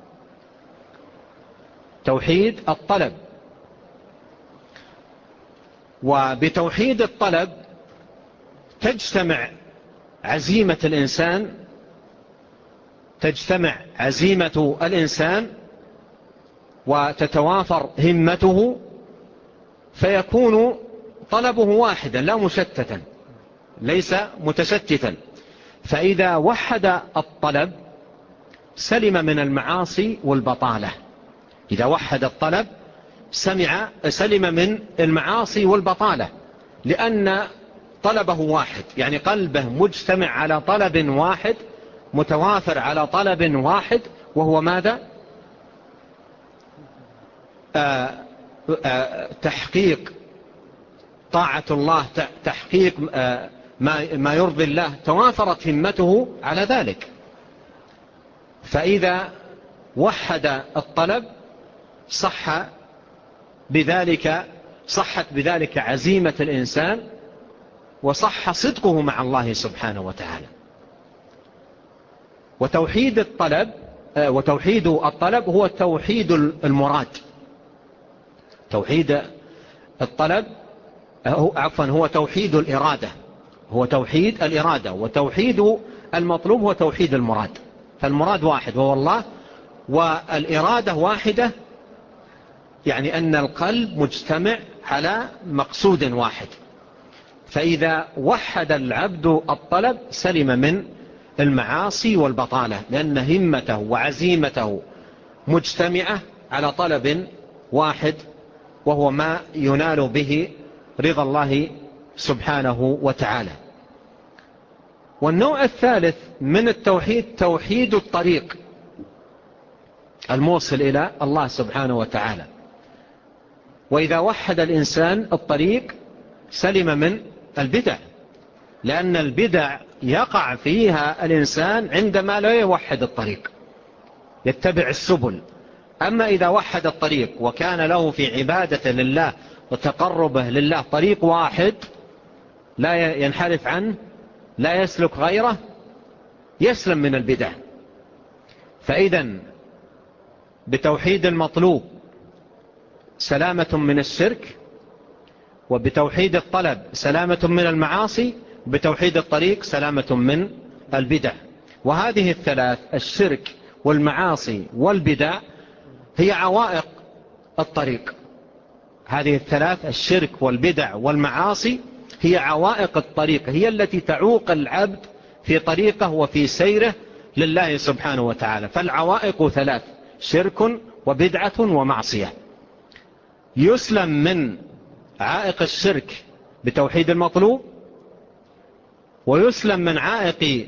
توحيد الطلب. وبتوحيد الطلب تجتمع عزيمة الإنسان وتتوافر همته، فيكون طلبه واحدا لا مشتتا، ليس متشتتا. فإذا وحد الطلب سلم من المعاصي والبطالة. إذا وحد الطلب سلم من المعاصي والبطالة، لأن طلبه واحد، يعني قلبه مجتمع على طلب واحد، متوافر على طلب واحد، وهو ماذا؟ تحقيق طاعة الله، تحقيق ما يرضي الله. توافرت همته على ذلك. فإذا وحد الطلب صحت بذلك عزيمة الإنسان، وصح صدقه مع الله سبحانه وتعالى. وتوحيد الطلب هو توحيد المراد. توحيد الطلب هو توحيد الإرادة. وتوحيد المطلوب هو توحيد المراد. فالمراد واحد وهو الله، والإرادة واحدة، يعني أن القلب مجتمع على مقصود واحد. فإذا وحد العبد الطلب سلم من المعاصي والبطالة، لأن همته وعزيمته مجتمعة على طلب واحد، وهو ما ينال به رضا الله سبحانه وتعالى. والنوع الثالث من التوحيد توحيد الطريق الموصل إلى الله سبحانه وتعالى. وإذا وحد الإنسان الطريق سلم من البدع، لأن البدع يقع فيها الإنسان عندما لا يوحد الطريق، يتبع السبل. أما إذا وحد الطريق وكان له في عبادة لله وتقربه لله طريق واحد لا ينحرف عنه، لا يسلك غيره، يسلم من البدع. فإذن بتوحيد المطلوب سلامة من الشرك، وبتوحيد الطلب سلامة من المعاصي، وبتوحيد الطريق سلامة من البدع. وهذه الثلاث، الشرك والمعاصي والبدع، هي عوائق الطريق. هذه الثلاث، الشرك والبدع والمعاصي، هي عوائق الطريق، هي التي تعوق العبد في طريقه وفي سيره لله سبحانه وتعالى. فالعوائق 3: شرك وبدعة ومعصية. يسلم من عائق الشرك بتوحيد المطلوب، ويسلم من عائق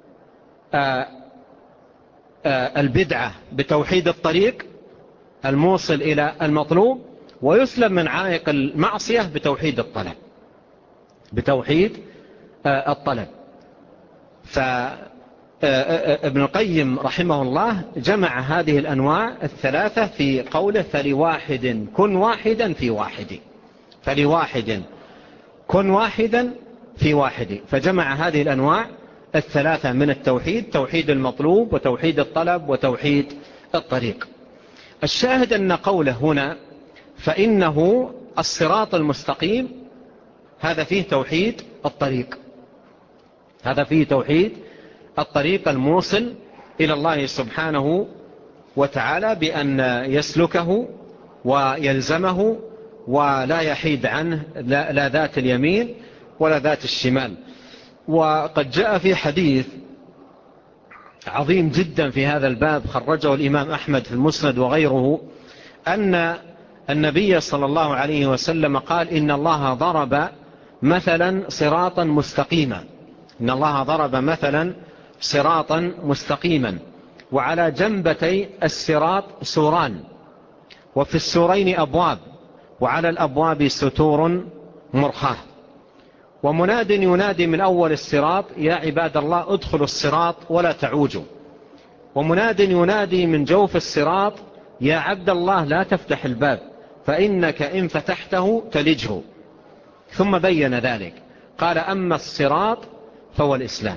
البدعة بتوحيد الطريق الموصل إلى المطلوب، ويسلم من عائق المعصية بتوحيد الطلب. ابن القيم رحمه الله جمع هذه الأنواع الثلاثة في قوله فلواحد كن واحدا في واحد، فلواحد كن واحدا في واحد، فجمع هذه الأنواع الثلاثة من التوحيد، توحيد المطلوب وتوحيد الطلب وتوحيد الطريق. الشاهد أن قوله هنا فإنه الصراط المستقيم، هذا فيه توحيد الطريق، هذا فيه توحيد الطريق الموصل إلى الله سبحانه وتعالى بأن يسلكه ويلزمه ولا يحيد عنه لا ذات اليمين ولا ذات الشمال. وقد جاء في حديث عظيم جدا في هذا الباب خرجه الإمام أحمد في المسند وغيره، أن النبي صلى الله عليه وسلم قال إن الله ضرب مثلا صراطا مستقيما، إن الله ضرب مثلا صراطا مستقيما وعلى جنبتي الصراط سوران وفي السورين أبواب وعلى الأبواب ستور مرخاة، ومناد ينادي من أول الصراط يا عباد الله ادخلوا الصراط ولا تعوجوا، ومناد ينادي من جوف الصراط يا عبد الله لا تفتح الباب فإنك إن فتحته تلجه، ثم بين ذلك قال أما الصراط فهو الإسلام،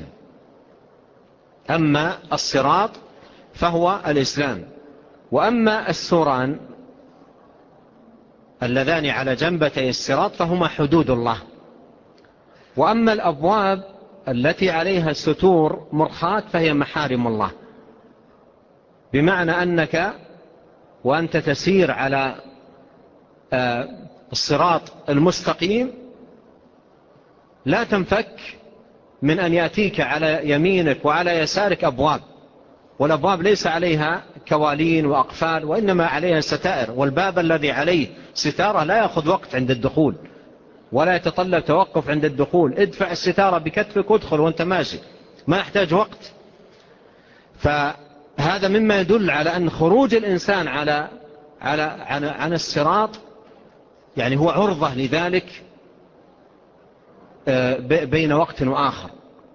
أما الصراط فهو الإسلام، وأما السوران اللذان على جنبتي الصراط فهما حدود الله، وأما الأبواب التي عليها ستور مرخاة فهي محارم الله، بمعنى أنك وأنت تسير على الصراط المستقيم لا تنفك من أن يأتيك على يمينك وعلى يسارك أبواب، والأبواب ليس عليها كوالين وأقفال وإنما عليها ستائر، والباب الذي عليه ستارة لا يأخذ وقت عند الدخول ولا يتطلب توقف عند الدخول، ادفع الستارة بكتفك وادخل وانت ماشي، ما يحتاج وقت. فهذا مما يدل على أن خروج الإنسان عن الصراط يعني هو عرضة لذلك بين وقت وآخر.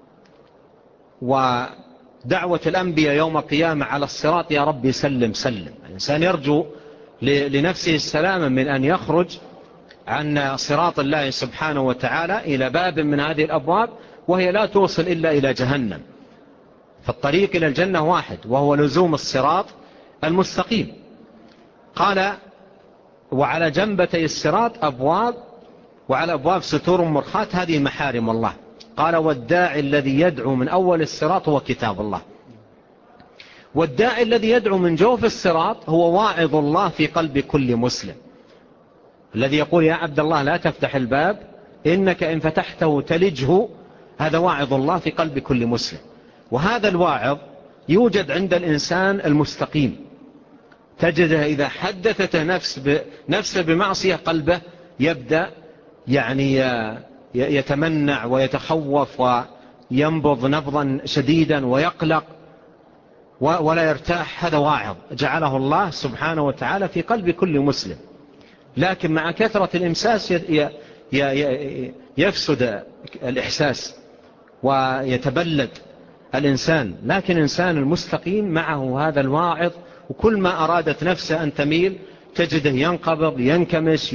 ودعوة الأنبياء يوم القيامة على الصراط يا ربي سلم سلم، الإنسان يرجو لنفسه السلامة من أن يخرج عن صراط الله سبحانه وتعالى إلى باب من هذه الأبواب وهي لا توصل إلا إلى جهنم. فالطريق إلى الجنة واحد وهو لزوم الصراط المستقيم. قال وعلى جنبتي الصراط أبواب وعلى أبواب ستور مرخاة، هذه محارم الله. قال والداعي الذي يدعو من أول الصراط هو كتاب الله، والداعي الذي يدعو من جوف الصراط هو واعظ الله في قلب كل مسلم، الذي يقول يا عبد الله لا تفتح الباب إنك إن فتحته تلجه، هذا واعظ الله في قلب كل مسلم. وهذا الواعظ يوجد عند الإنسان المستقيم، تجده إذا حدثت نفسه بمعصية قلبه يبدأ يعني يتمنع ويتخوف وينبض نبضا شديدا ويقلق ولا يرتاح. هذا واعظ جعله الله سبحانه وتعالى في قلب كل مسلم. لكن مع كثرة الإمساس يفسد الإحساس ويتبلد الإنسان. لكن الإنسان المستقيم معه هذا الواعظ، وكل ما أرادت نفسه أن تميل تجده ينقبض ينكمش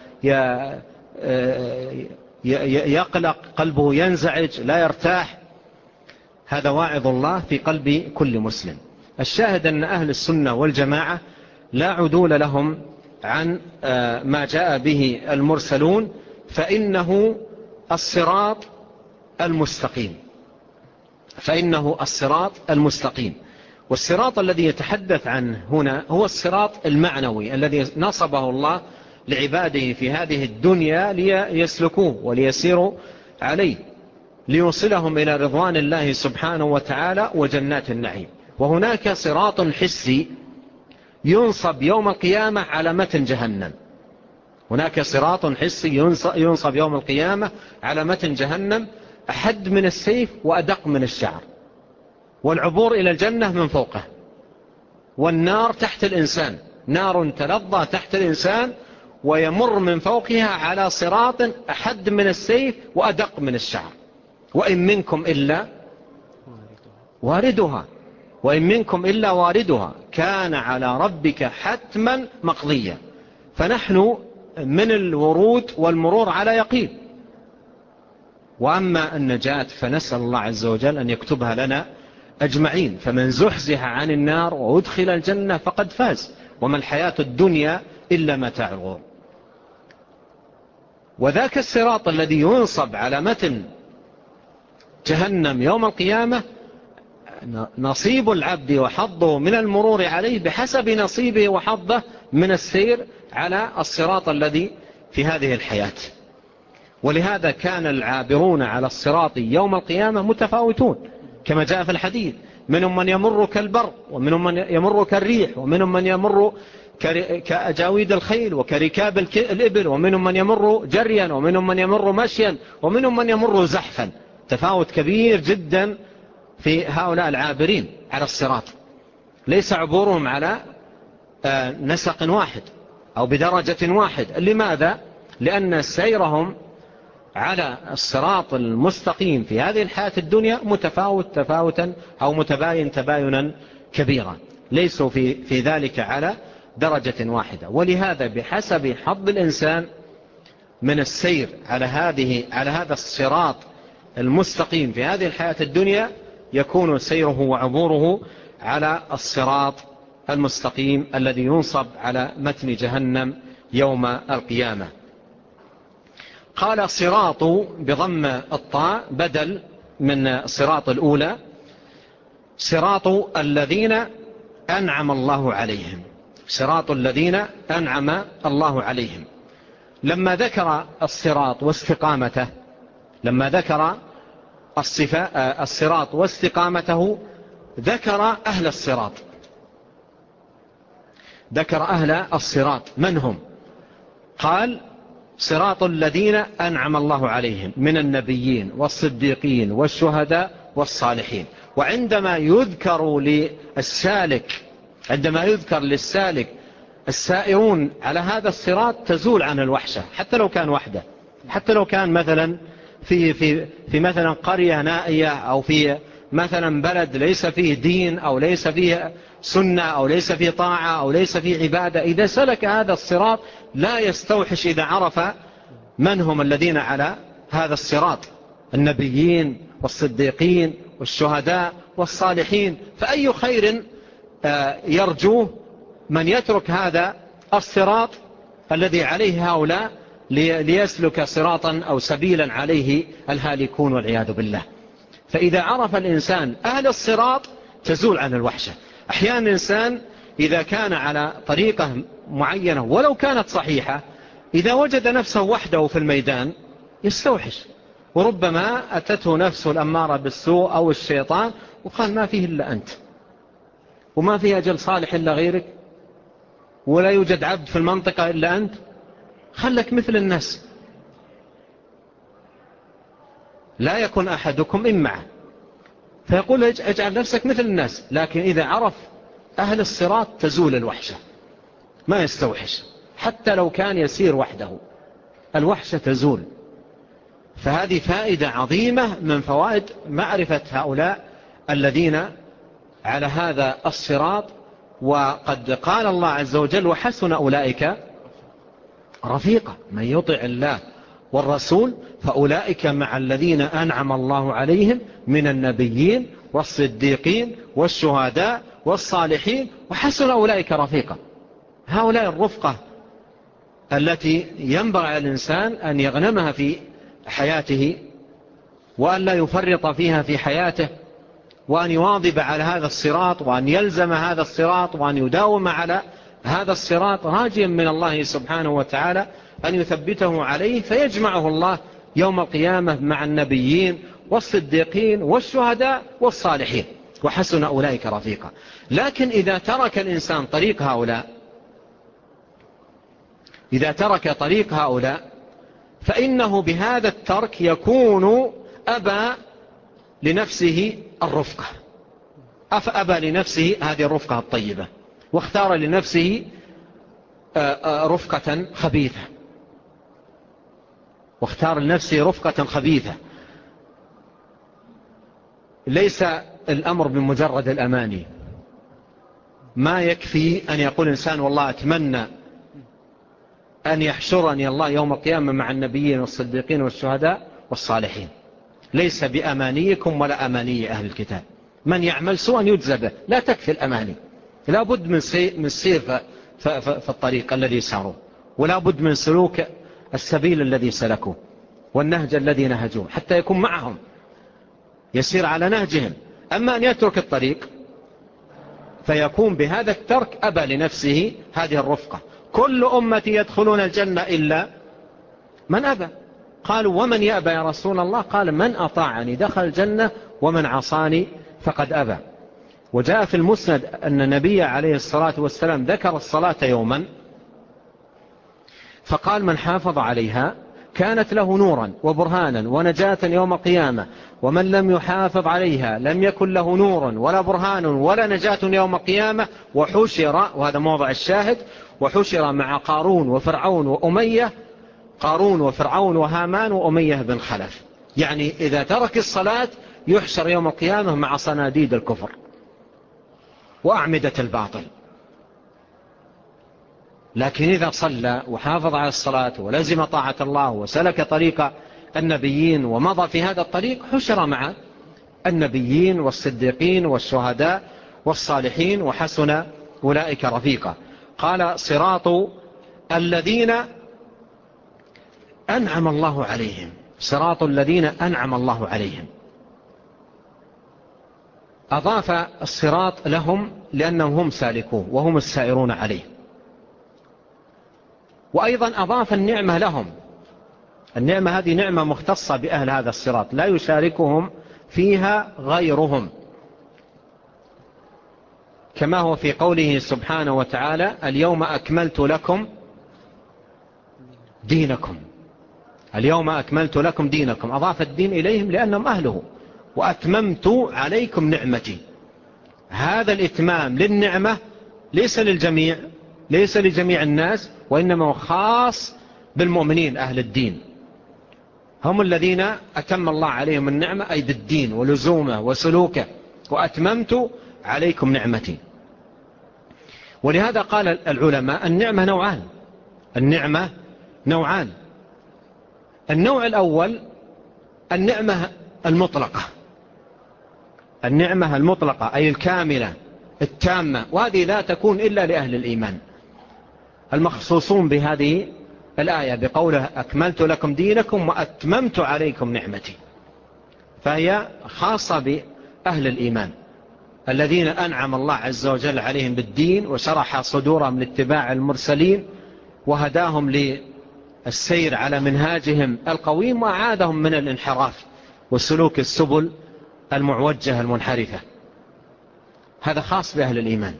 يقلق، قلبه ينزعج لا يرتاح. هذا واعظ الله في قلب كل مسلم. الشاهد أن أهل السنة والجماعة لا عدول لهم عن ما جاء به المرسلون، فإنه الصراط المستقيم، فإنه الصراط المستقيم. والصراط الذي يتحدث عنه هنا هو الصراط المعنوي الذي نصبه الله لعباده في هذه الدنيا ليسلكوه وليسيروا عليه، ليوصلهم إلى رضوان الله سبحانه وتعالى وجنات النعيم. وهناك صراط حسي ينصب يوم القيامة على متن جهنم، هناك صراط حسي ينصب يوم القيامة على متن جهنم أحد من السيف وأدق من الشعر، والعبور إلى الجنة من فوقه، والنار تحت الإنسان، نار تلظى تحت الإنسان ويمر من فوقها على صراط أحد من السيف وأدق من الشعر. وإن منكم إلا واردها وإن منكم إلا واردها كان على ربك حتما مقضيا. فنحن من الورود والمرور على يقين. وأما النجاة فنسأل الله عز وجل أن يكتبها لنا أجمعين. فمن زحزح عن النار وأدخل الجنة فقد فاز، وما الحياة الدنيا إلا متاع الغرور. وذاك الصراط الذي ينصب على متن جهنم يوم القيامة نصيب العبد وحظه من المرور عليه بحسب نصيبه وحظه من السير على الصراط الذي في هذه الحياة. ولهذا كان العابرون على الصراط يوم القيامة متفاوتون كما جاء في الحديث: منهم من يمر كالبر، ومنهم من يمر كالريح، ومنهم من يمر كأجاويد الخيل وكركاب الإبل، ومنهم من يمر جريا، ومنهم من يمر مشيا، ومنهم من يمر زحفا. تفاوت كبير جدا في هؤلاء العابرين على الصراط. ليس عبورهم على نسق واحد أو بدرجة واحد. لماذا؟ لأن سيرهم على الصراط المستقيم في هذه الحياة الدنيا متفاوت تفاوتا أو متباين تباينا كبيرا، ليسوا في ذلك على درجة واحدة. ولهذا بحسب حظ الإنسان من السير على هذا الصراط المستقيم في هذه الحياة الدنيا يكون سيره وعبوره على الصراط المستقيم الذي ينصب على متن جهنم يوم القيامة. قال صراط بضم الطاء بدل من صراط الأولى، صراط الذين أنعم الله عليهم، صراط الذين أنعم الله عليهم. لما ذكر الصراط واستقامته، لما ذكر الصراط واستقامته ذكر أهل الصراط، ذكر أهل الصراط من هم؟ قال: صراط الذين أنعم الله عليهم من النبيين والصديقين والشهداء والصالحين. وعندما يذكر للسالك، عندما يذكر للسالك السائرون على هذا الصراط تزول عن الوحشة، حتى لو كان وحده، حتى لو كان مثلا في مثلا قرية نائية، أو في مثلا بلد ليس فيه دين، أو ليس فيه سنة، أو ليس فيه طاعة، أو ليس فيه عبادة. إذا سلك هذا الصراط لا يستوحش إذا عرف من هم الذين على هذا الصراط: النبيين والصديقين والشهداء والصالحين. فأي خير يرجوه من يترك هذا الصراط الذي عليه هؤلاء ليسلك صراطا أو سبيلا عليه الهالكون والعياذ بالله. فإذا عرف الإنسان أهل الصراط تزول عن الوحشة. أحيانا الإنسان إذا كان على طريقة معينة ولو كانت صحيحة، إذا وجد نفسه وحده في الميدان يستوحش، وربما أتته نفسه الأمارة بالسوء أو الشيطان وقال: ما فيه إلا أنت، وما فيه أجل صالح إلا غيرك، ولا يوجد عبد في المنطقة إلا أنت، خلك مثل الناس، لا يكن أحدكم إمعه. فيقول: اجعل نفسك مثل الناس. لكن إذا عرف أهل الصراط تزول الوحشة، ما يستوحش، حتى لو كان يسير وحده الوحشة تزول. فهذه فائدة عظيمة من فوائد معرفة هؤلاء الذين على هذا الصراط. وقد قال الله عز وجل: وحسن أولئك رفيقا. من يطع الله والرسول فأولئك مع الذين أنعم الله عليهم من النبيين والصديقين والشهداء والصالحين وحسن أولئك رفيقا. هؤلاء الرفقة التي ينبغي على الإنسان أن يغنمها في حياته، وأن لا يفرط فيها في حياته، وأن يواظب على هذا الصراط، وأن يلزم هذا الصراط، وأن يداوم على هذا الصراط، راجيا من الله سبحانه وتعالى أن يثبته عليه، فيجمعه الله يوم القيامة مع النبيين والصديقين والشهداء والصالحين وحسن أولئك رفيقا. لكن إذا ترك الإنسان طريق هؤلاء، إذا ترك طريق هؤلاء فإنه بهذا الترك يكون أبى لنفسه الرفقة، أبى لنفسه هذه الرفقة الطيبة، واختار لنفسه رفقة خبيثة، واختار لنفسه رفقة خبيثة. ليس الأمر بمجرد الأماني. ما يكفي أن يقول إنسان والله أتمنى أن يحشرني الله يوم القيامة مع النبيين والصديقين والشهداء والصالحين. ليس بأمانيكم ولا أماني أهل الكتاب. من يعمل سوءا يجزى به. لا تكفي الأماني، لا بد من سير في الطريق الذي ساروا، ولا بد من سلوك السبيل الذي سلكوه والنهج الذي نهجوه حتى يكون معهم، يسير على نهجهم. أما أن يترك الطريق فيكون بهذا الترك أبى لنفسه هذه الرفقة. كل أمتي يدخلون الجنة إلا من أبى. قالوا ومن يأبى يا رسول الله؟ قال من أطاعني دخل الجنة ومن عصاني فقد أبى. وجاء في المسند أن النبي عليه الصلاة والسلام ذكر الصلاة يوما فقال من حافظ عليها كانت له نورا وبرهانا ونجاة يوم القيامة، ومن لم يحافظ عليها لم يكن له نور ولا برهان ولا نجاة يوم القيامة، وحشر، وهذا موضع الشاهد، وحشر مع قارون وفرعون وأمية، قارون وفرعون وهامان وأمية بن خلف. يعني إذا ترك الصلاة يحشر يوم القيامة مع صناديد الكفر وأعمدة الباطل. لكن إذا صلى وحافظ على الصلاة ولزم طاعة الله وسلك طريق النبيين ومضى في هذا الطريق حشر مع النبيين والصديقين والشهداء والصالحين وحسن أولئك رفيقا. قال صراط الذين أنعم الله عليهم، صراط الذين أنعم الله عليهم. أضاف الصراط لهم لأنهم هم سالكوه وهم السائرون عليه، وأيضا أضاف النعمة لهم. النعمة هذه نعمة مختصة بأهل هذا الصراط لا يشاركهم فيها غيرهم، كما هو في قوله سبحانه وتعالى اليوم أكملت لكم دينكم. اليوم أكملت لكم دينكم، أضاف الدين إليهم لأنهم أهله. وأتممت عليكم نعمتي. هذا الإتمام للنعمة ليس للجميع، ليس لجميع الناس، وإنما هو خاص بالمؤمنين أهل الدين، هم الذين أتم الله عليهم النعمة أي بالدين ولزومه وسلوكه. وأتممت عليكم نعمتي. ولهذا قال العلماء النعمة نوعان. النعمة نوعان. النوع الأول النعمة المطلقة، النعمة المطلقة أي الكاملة التامة، وهذه لا تكون إلا لأهل الإيمان المخصوصون بهذه الآية بقوله أكملت لكم دينكم وأتممت عليكم نعمتي. فهي خاصة بأهل الإيمان الذين أنعم الله عز وجل عليهم بالدين وشرح صدورهم لاتباع المرسلين وهداهم للسير على منهاجهم القويم وأعادهم من الانحراف وسلوك السبل المعوجة المنحرفة. هذا خاص بأهل الإيمان.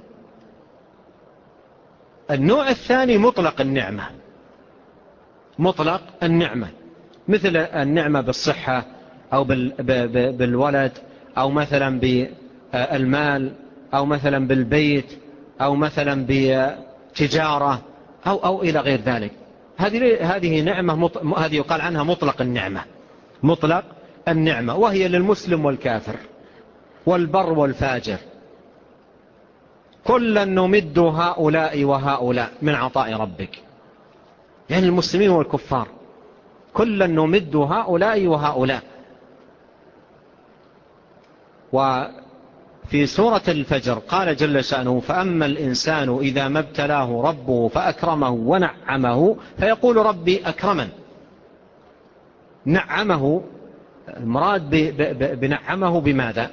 النوع الثاني مطلق النعمة، مطلق النعمة، مثل النعمة بالصحة أو بالولد أو مثلا بالمال أو مثلا بالبيت أو مثلا بتجارة أو إلى غير ذلك. هذه نعمة، هذه يقال عنها مطلق النعمة، مطلق النعمة، وهي للمسلم والكافر والبر والفاجر. كلا نمد هؤلاء وهؤلاء من عطاء ربك، يعني المسلمين والكفار كلا نمد هؤلاء وهؤلاء. وفي سورة الفجر قال جل شأنه فأما الإنسان إذا ما ابتلاه ربه فأكرمه ونعمه فيقول ربي أكرمن. نعمه، المراد بنعمه بماذا؟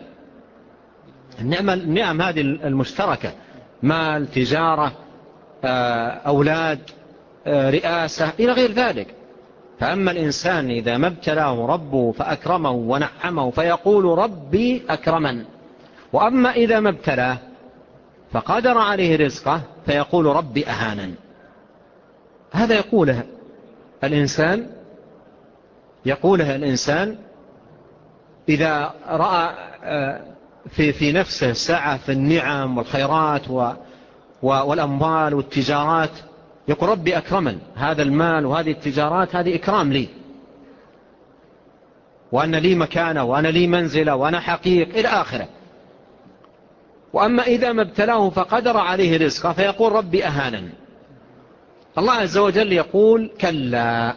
النعم هذه المشتركة، مال، تجارة، أولاد، رئاسة إلى غير ذلك. فأما الإنسان إذا ما ابتلاه ربه فأكرمه ونعمه فيقول ربي أكرمن. وأما إذا ما ابتلاه فقدر عليه رزقه فيقول ربي أهانن. هذا يقوله الإنسان إذا رأى في نفسه سعة في النعم والخيرات والأموال والتجارات، يقول ربي أكرمن، هذا المال وهذه التجارات هذه إكرام لي. وأن لي مكانة وأنا لي منزلة وأنا حقيق إلى آخره. وأما إذا ما ابتلاه فقدر عليه رزقه فيقول ربي أهانن. الله عز وجل يقول كلا.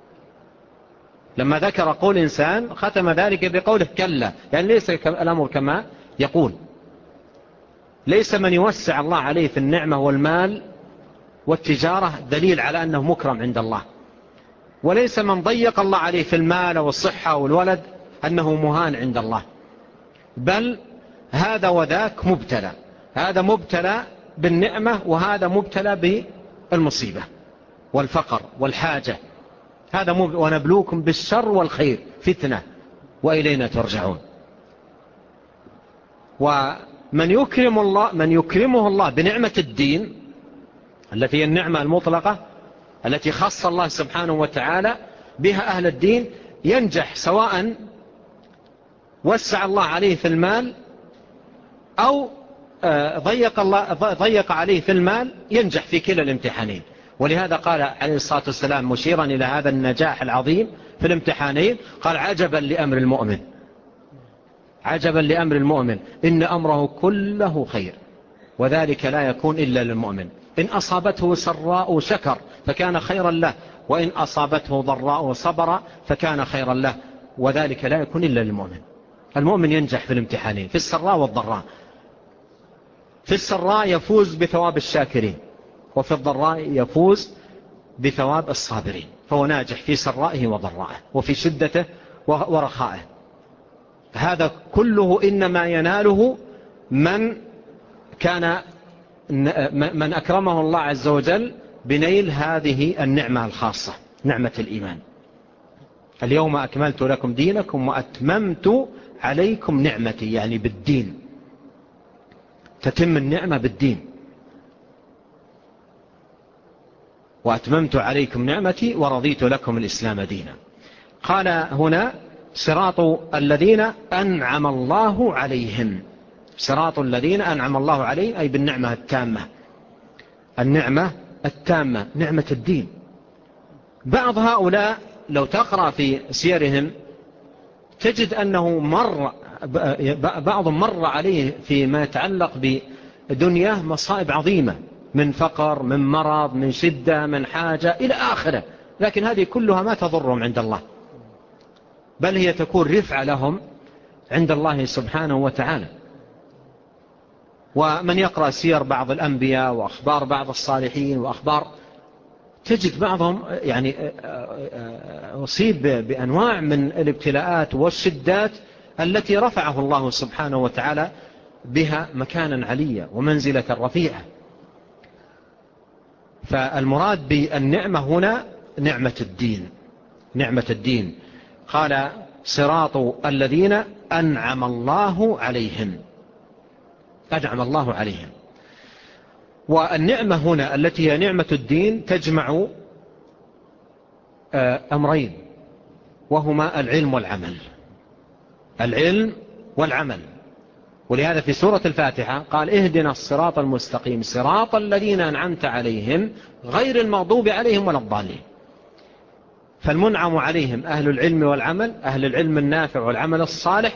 لما ذكر قول إنسان ختم ذلك بقوله كلا، يعني ليس الأمر كما يقول. ليس من يوسع الله عليه في النعمة والمال والتجارة دليل على أنه مكرم عند الله، وليس من ضيق الله عليه في المال والصحة والولد أنه مهان عند الله، بل هذا وذاك مبتلى. هذا مبتلى بالنعمة وهذا مبتلى بالمصيبة والفقر والحاجة. هذا ونبلوكم بالشر والخير فتنة وإلينا ترجعون. ومن يكرمه الله بنعمة الدين التي هي النعمة المطلقة التي خص الله سبحانه وتعالى بها أهل الدين ينجح، سواء وسع الله عليه في المال أو ضيق عليه في المال، ينجح في كلا الامتحانين. ولهذا قال عليه الصلاة والسلام مشيرا إلى هذا النجاح العظيم في الامتحانين، قال عجبا لأمر المؤمن، عجبا لأمر المؤمن إن أمره كله خير وذلك لا يكون إلا للمؤمن. إن أصابته سراء شكر فكان خيرا له، وإن أصابته ضراء صبر فكان خيرا له، وذلك لا يكون إلا للمؤمن. المؤمن ينجح في الامتحانين في السراء والضراء. في السراء يفوز بثواب الشاكرين، وفي الضراء يفوز بثواب الصابرين. فهو ناجح في سرائه وضرائه وفي شدته ورخائه. هذا كله إنما يناله من أكرمه الله عز وجل بنيل هذه النعمة الخاصة، نعمة الإيمان. اليوم أكملت لكم دينكم وأتممت عليكم نعمتي، يعني بالدين تتم النعمة بالدين. وأتممت عليكم نعمتي ورضيت لكم الإسلام دينا. قال هنا صراط الذين أنعم الله عليهم. صراط الذين أنعم الله عليهم أي بالنعمة التامة، النعمة التامة نعمة الدين. بعض هؤلاء لو تقرأ في سيرهم تجد أنه بعضهم مر عليه فيما يتعلق بدنياه مصائب عظيمة، من فقر، من مرض، من شدة، من حاجة إلى آخره، لكن هذه كلها ما تضرهم عند الله، بل هي تكون رفعة لهم عند الله سبحانه وتعالى. ومن يقرأ سير بعض الأنبياء وأخبار بعض الصالحين وأخبار، تجد بعضهم يعني أصيب بأنواع من الابتلاءات والشدات التي رفعه الله سبحانه وتعالى بها مكانا عليا ومنزلة رفيعة. فالمراد بالنعمة هنا نعمة الدين، نعمة الدين. قال صراط الذين أنعم الله عليهم، أنعم الله عليهم. والنعمة هنا التي هي نعمة الدين تجمع أمرين، وهما العلم والعمل، العلم والعمل. ولهذا في سورة الفاتحة قال اهدنا الصراط المستقيم صراط الذين أنعمت عليهم غير المغضوب عليهم ولا الضالين. فالمنعم عليهم أهل العلم والعمل، أهل العلم النافع والعمل الصالح،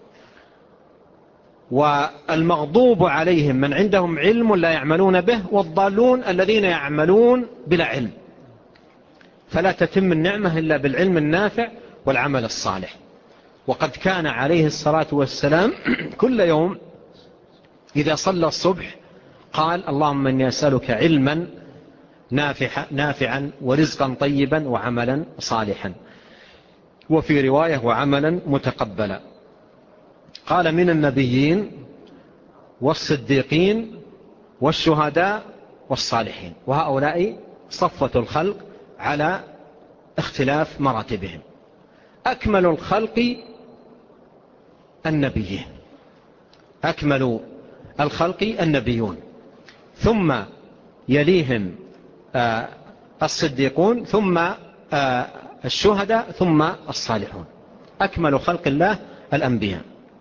والمغضوب عليهم من عندهم علم لا يعملون به، والضالون الذين يعملون بلا علم. فلا تتم النعمة إلا بالعلم النافع والعمل الصالح. وقد كان عليه الصلاة والسلام كل يوم إذا صلى الصبح قال اللهم إني أسألك علما نافعا ورزقا طيبا وعملا صالحا، وفي رواية وعملا متقبلا. قال من النبيين والصديقين والشهداء والصالحين، وهؤلاء صفة الخلق على اختلاف مراتبهم. أكمل الخلق النبيين، أكمل الخلق النبيون، ثم يليهم الصديقون، ثم الشهداء، ثم الصالحون. أكمل خلق الله الأنبياء،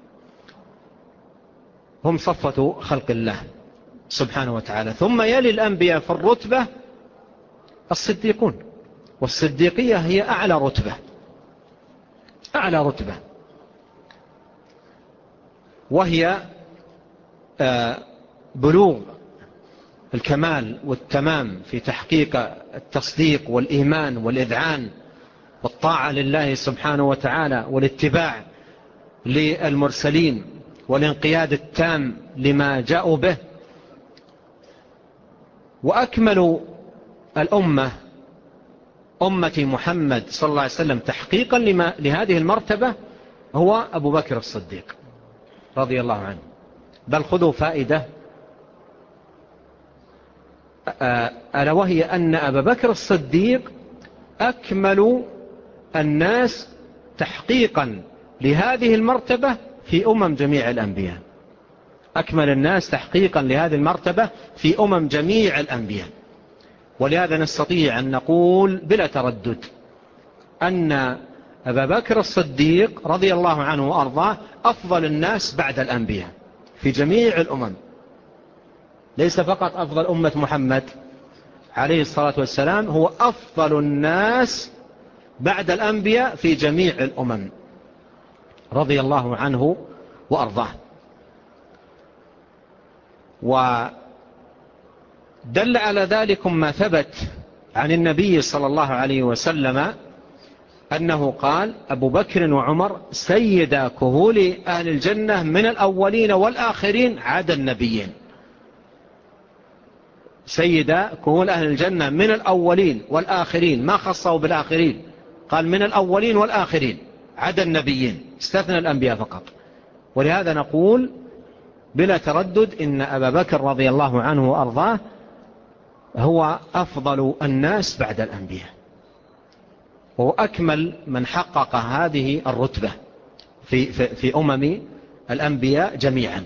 هم صفة خلق الله سبحانه وتعالى. ثم يلي الأنبياء في الرتبة الصديقون، والصديقية هي أعلى رتبة، أعلى رتبة، وهي بلوغ الكمال والتمام في تحقيق التصديق والإيمان والإذعان والطاعة لله سبحانه وتعالى والاتباع للمرسلين والانقياد التام لما جاءوا به. وأكمل الأمة أمة محمد صلى الله عليه وسلم تحقيقا لهذه المرتبة هو أبو بكر الصديق رضي الله عنه. بل خذوا فائدة، ألا وهي أن أبا بكر الصديق أكمل الناس تحقيقا لهذه المرتبة في جميع الأنبياء. أكمل الناس تحقيقا لهذه المرتبة في جميع الأنبياء. ولهذا نستطيع أن نقول بلا تردد أن أبا بكر الصديق رضي الله عنه وأرضاه أفضل الناس بعد الأنبياء في جميع الأمم، ليس فقط أفضل أمة محمد عليه الصلاة والسلام، هو أفضل الناس بعد الأنبياء في جميع الأمم رضي الله عنه وأرضاه. ودل على ذلك ما ثبت عن النبي صلى الله عليه وسلم أنه قال: أبو بكر وعمر سيدا كهول أهل الجنة من الأولين والآخرين عدا النبيين. سيدا كهول أهل الجنة من الأولين والآخرين، ما خصوا بالآخرين، قال من الأولين والآخرين عدا النبيين، استثنى الأنبياء فقط. ولهذا نقول بلا تردد إن أبا بكر رضي الله عنه وأرضاه هو أفضل الناس بعد الأنبياء، وهو أكمل من حقق هذه الرتبة في الأنبياء جميعا.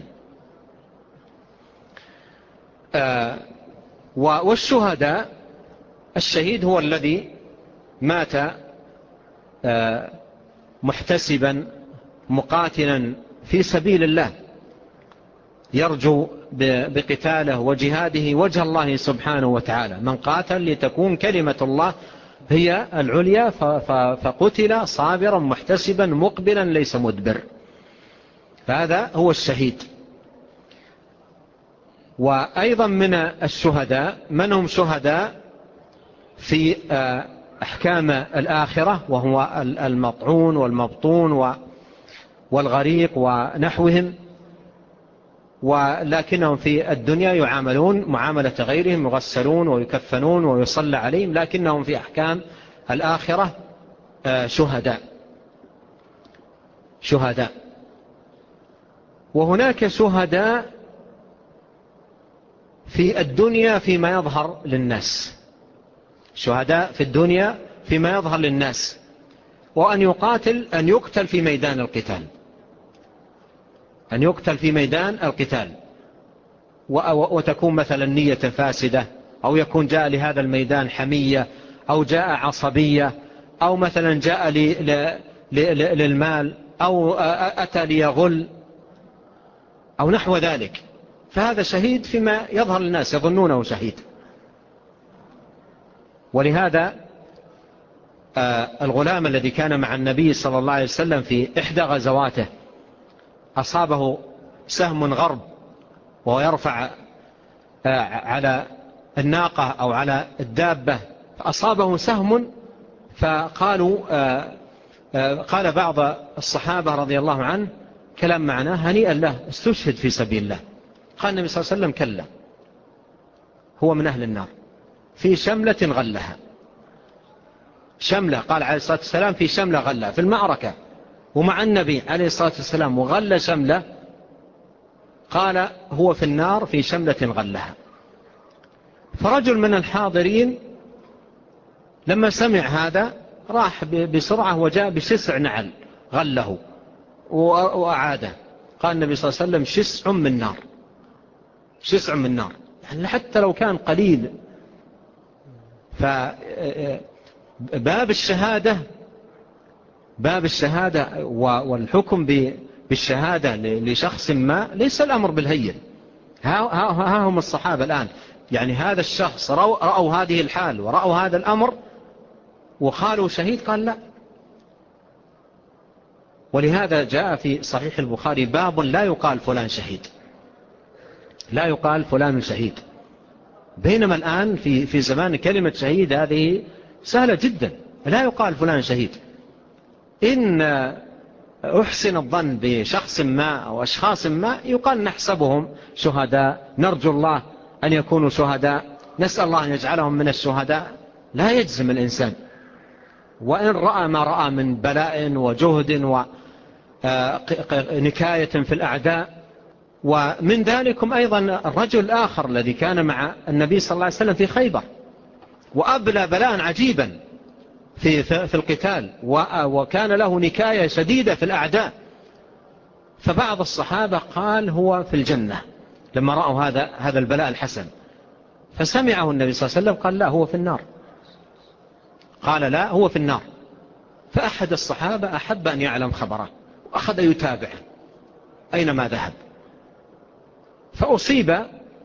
والشهداء، الشهيد هو الذي مات محتسبا مقاتلا في سبيل الله، يرجو بقتاله وجهاده وجه الله سبحانه وتعالى. من قاتل لتكون كلمة الله هي العليا فقتل صابرا محتسبا مقبلا ليس مدبر، فهذا هو الشهيد. وأيضا من الشهداء من هم شهداء في أحكام الآخرة، وهو المطعون والمبطون والغريق ونحوهم، ولكنهم في الدنيا يعاملون معاملة غيرهم، يغسلون ويكفنون ويصلى عليهم، لكنهم في أحكام الآخرة شهداء. وهناك شهداء في الدنيا فيما يظهر للناس، شهداء في الدنيا فيما يظهر للناس، وأن يقتل في ميدان القتال، أن يقتل في ميدان القتال، وتكون مثلا نية فاسدة، أو يكون جاء لهذا الميدان حمية، أو جاء عصبية، أو مثلا جاء للمال، أو أتى ليغل أو نحو ذلك، فهذا شهيد فيما يظهر للناس يظنونه شهيد. ولهذا الغلام الذي كان مع النبي صلى الله عليه وسلم في إحدى غزواته أصابه سهم غرب وهو يرفع على الناقة أو على الدابة، فأصابه سهم، فقالوا قال بعض الصحابة رضي الله عنه كلام معناه: هنيئا له استشهد في سبيل الله. قال النبي صلى الله عليه وسلم: كلا، هو من أهل النار في شملة غلها. شملة، قال عليه الصلاة والسلام في شملة غلها في المعركة ومع النبي عليه الصلاة والسلام وغل شملة، قال هو في النار في شملة غلها. فرجل من الحاضرين لما سمع هذا راح بسرعة وجاء بشسع نعل غله وأعاده. قال النبي صلى الله عليه وسلم: شسع من نار، شسع من نار، يعني حتى لو كان قليل. فباب الشهادة والحكم بالشهادة لشخص ما ليس الأمر بالهين. ها هم الصحابة الآن، يعني هذا الشخص رأوا هذه الحال ورأوا هذا الأمر وقالوا شهيد، قال لا، ولهذا جاء في صحيح البخاري باب لا يقال فلان شهيد، لا يقال فلان شهيد. بينما الآن في زمان كلمة شهيد هذه سهلة جدا، لا يقال فلان شهيد. إن أحسن الظن بشخص ما أو أشخاص ما يقال نحسبهم شهداء، نرجو الله أن يكونوا شهداء، نسأل الله أن يجعلهم من الشهداء. لا يجزم الإنسان، وإن رأى ما رأى من بلاء وجهد ونكاية في الأعداء. ومن ذلكم أيضا الرجل الآخر الذي كان مع النبي صلى الله عليه وسلم في خيبر وأبلى بلاء عجيبا في القتال، وكان له نكاية شديدة في الأعداء. فبعض الصحابة قال هو في الجنة لما رأوا هذا البلاء الحسن، فسمعه النبي صلى الله عليه وسلم قال لا هو في النار، قال لا هو في النار. فأحد الصحابة أحب أن يعلم خبره وأخذ يتابع أينما ذهب، فأصيب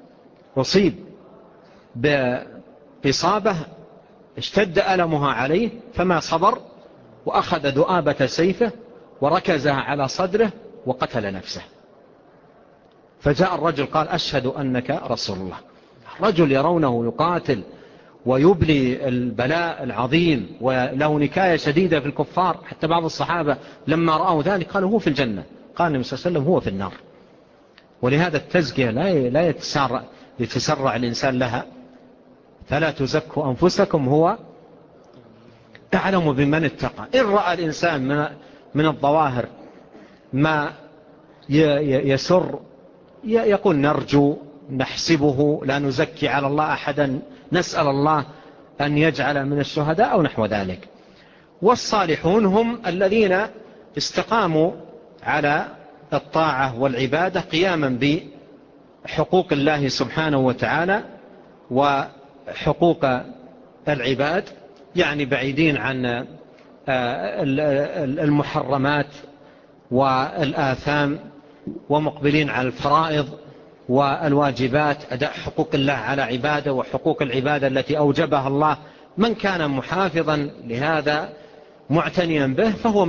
بإصابة اشتد ألمها عليه فما صبر، وأخذ ذؤابة سيفه وركزها على صدره وقتل نفسه. فجاء الرجل قال أشهد أنك رسول الله. رجل يرونه يقاتل ويبلي البلاء العظيم وله نكاية شديدة في الكفار، حتى بعض الصحابة لما رأوا ذلك قالوا هو في الجنة، قال النبي صلى الله عليه وسلم هو في النار. ولهذا التزكية لا يتسرع الإنسان لها، فلا تزكوا أنفسكم هو أعلم بمن اتقى. إن رأى الإنسان من الظواهر ما يسر يقول نرجو، نحسبه، لا نزكي على الله أحدا، نسأل الله أن يجعل من الشهداء أو نحو ذلك. والصالحون هم الذين استقاموا على الطاعة والعبادة قياما بحقوق الله سبحانه وتعالى وحقوق العباد، يعني بعيدين عن المحرمات والآثام، ومقبلين على الفرائض والواجبات، أداء حقوق الله على عباده وحقوق العبادة التي أوجبها الله. من كان محافظا لهذا معتنيا به فهو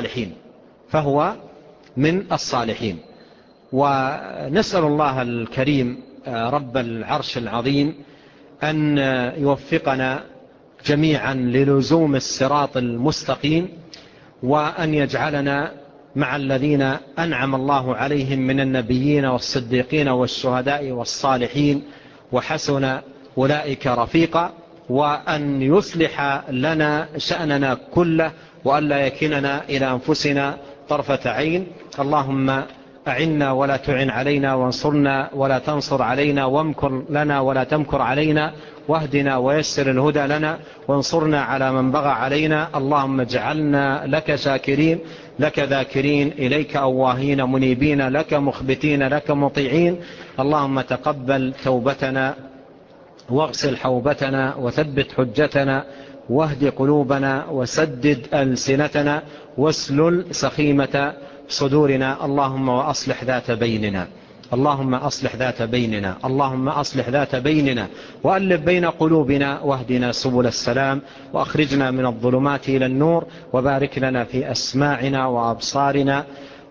من الصالحين. ونسأل الله الكريم رب العرش العظيم أن يوفقنا جميعا للزوم الصراط المستقيم، وأن يجعلنا مع الذين أنعم الله عليهم من النبيين والصديقين والشهداء والصالحين، وحسن أولئك رفيقا، وأن يصلح لنا شأننا كله، وأن لا يكلنا إلى أنفسنا طرفة عين. اللهم أعنا ولا تعن علينا، وانصرنا ولا تنصر علينا، وامكر لنا ولا تمكر علينا، واهدنا ويسر الهدى لنا، وانصرنا على من بغى علينا. اللهم اجعلنا لك شاكرين، لك ذاكرين، إليك أواهين منيبين، لك مخبتين، لك مطيعين. اللهم تقبل توبتنا، واغسل حوبتنا، وثبت حجتنا، واهد قلوبنا، وسدد ألسنتنا، واسلل سخيمة صدورنا. اللهم وأصلح ذات بيننا، اللهم أصلح ذات بيننا، اللهم أصلح ذات بيننا، وألف بين قلوبنا، واهدنا سبل السلام، وأخرجنا من الظلمات إلى النور، وبارك لنا في أسماعنا وأبصارنا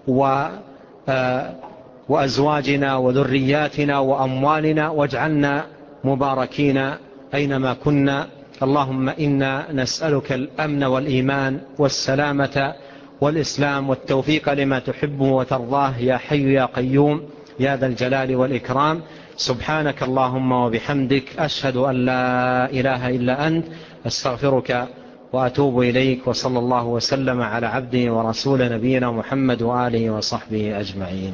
وأزواجنا وذرياتنا وأموالنا، واجعلنا مباركين أينما كنا. اللهم إنا نسألك الأمن والإيمان والسلامة والإسلام والتوفيق لما تحبه وترضاه، يا حي يا قيوم يا ذا الجلال والإكرام. سبحانك اللهم وبحمدك، أشهد أن لا إله إلا أنت، أستغفرك وأتوب إليك. وصلى الله وسلم على عبده ورسول نبينا محمد وآله وصحبه أجمعين.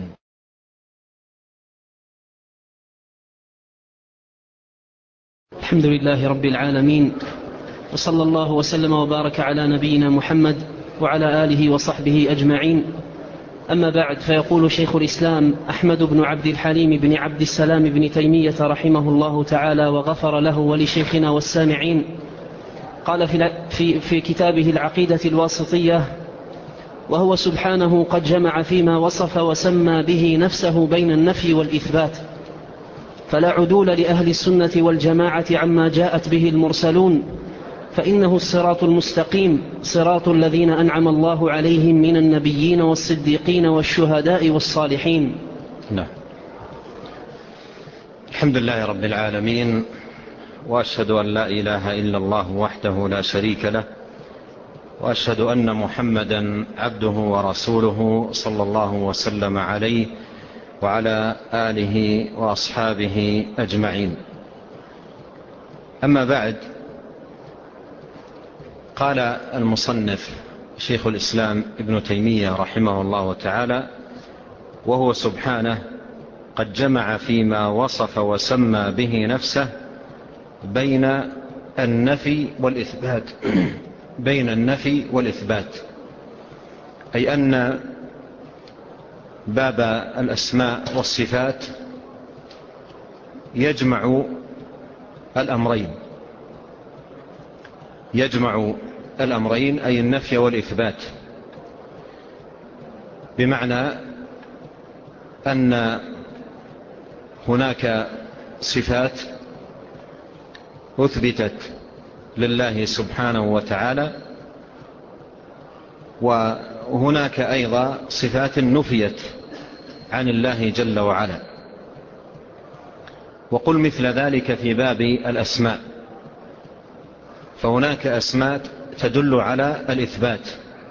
الحمد لله رب العالمين، وصلى الله وسلم وبارك على نبينا محمد وعلى آله وصحبه أجمعين. أما بعد، فيقول شيخ الإسلام أحمد بن عبد الحليم بن عبد السلام بن تيمية رحمه الله تعالى وغفر له ولشيخنا والسامعين، قال في كتابه العقيدة الواسطية: وهو سبحانه قد جمع فيما وصف وسمى به نفسه بين النفي والإثبات، فلا عدول لأهل السنة والجماعة عما جاءت به المرسلون، فإنه الصراط المستقيم، صراط الذين أنعم الله عليهم من النبيين والصديقين والشهداء والصالحين. نعم. الحمد لله رب العالمين، وأشهد أن لا إله إلا الله وحده لا شريك له، وأشهد أن محمدا عبده ورسوله صلى الله وسلم عليه وعلى آله وأصحابه أجمعين. أما بعد، قال المصنف شيخ الإسلام ابن تيمية رحمه الله تعالى: وهو سبحانه قد جمع فيما وصف وسمى به نفسه بين النفي والإثبات بين النفي والإثبات، أي أن باب الأسماء والصفات يجمع الأمرين، أي النفي والإثبات، بمعنى أن هناك صفات أثبتت لله سبحانه وتعالى، وهناك أيضا صفات نفيت عن الله جل وعلا. وقل مثل ذلك في باب الأسماء، فهناك أسماء تدل على الإثبات،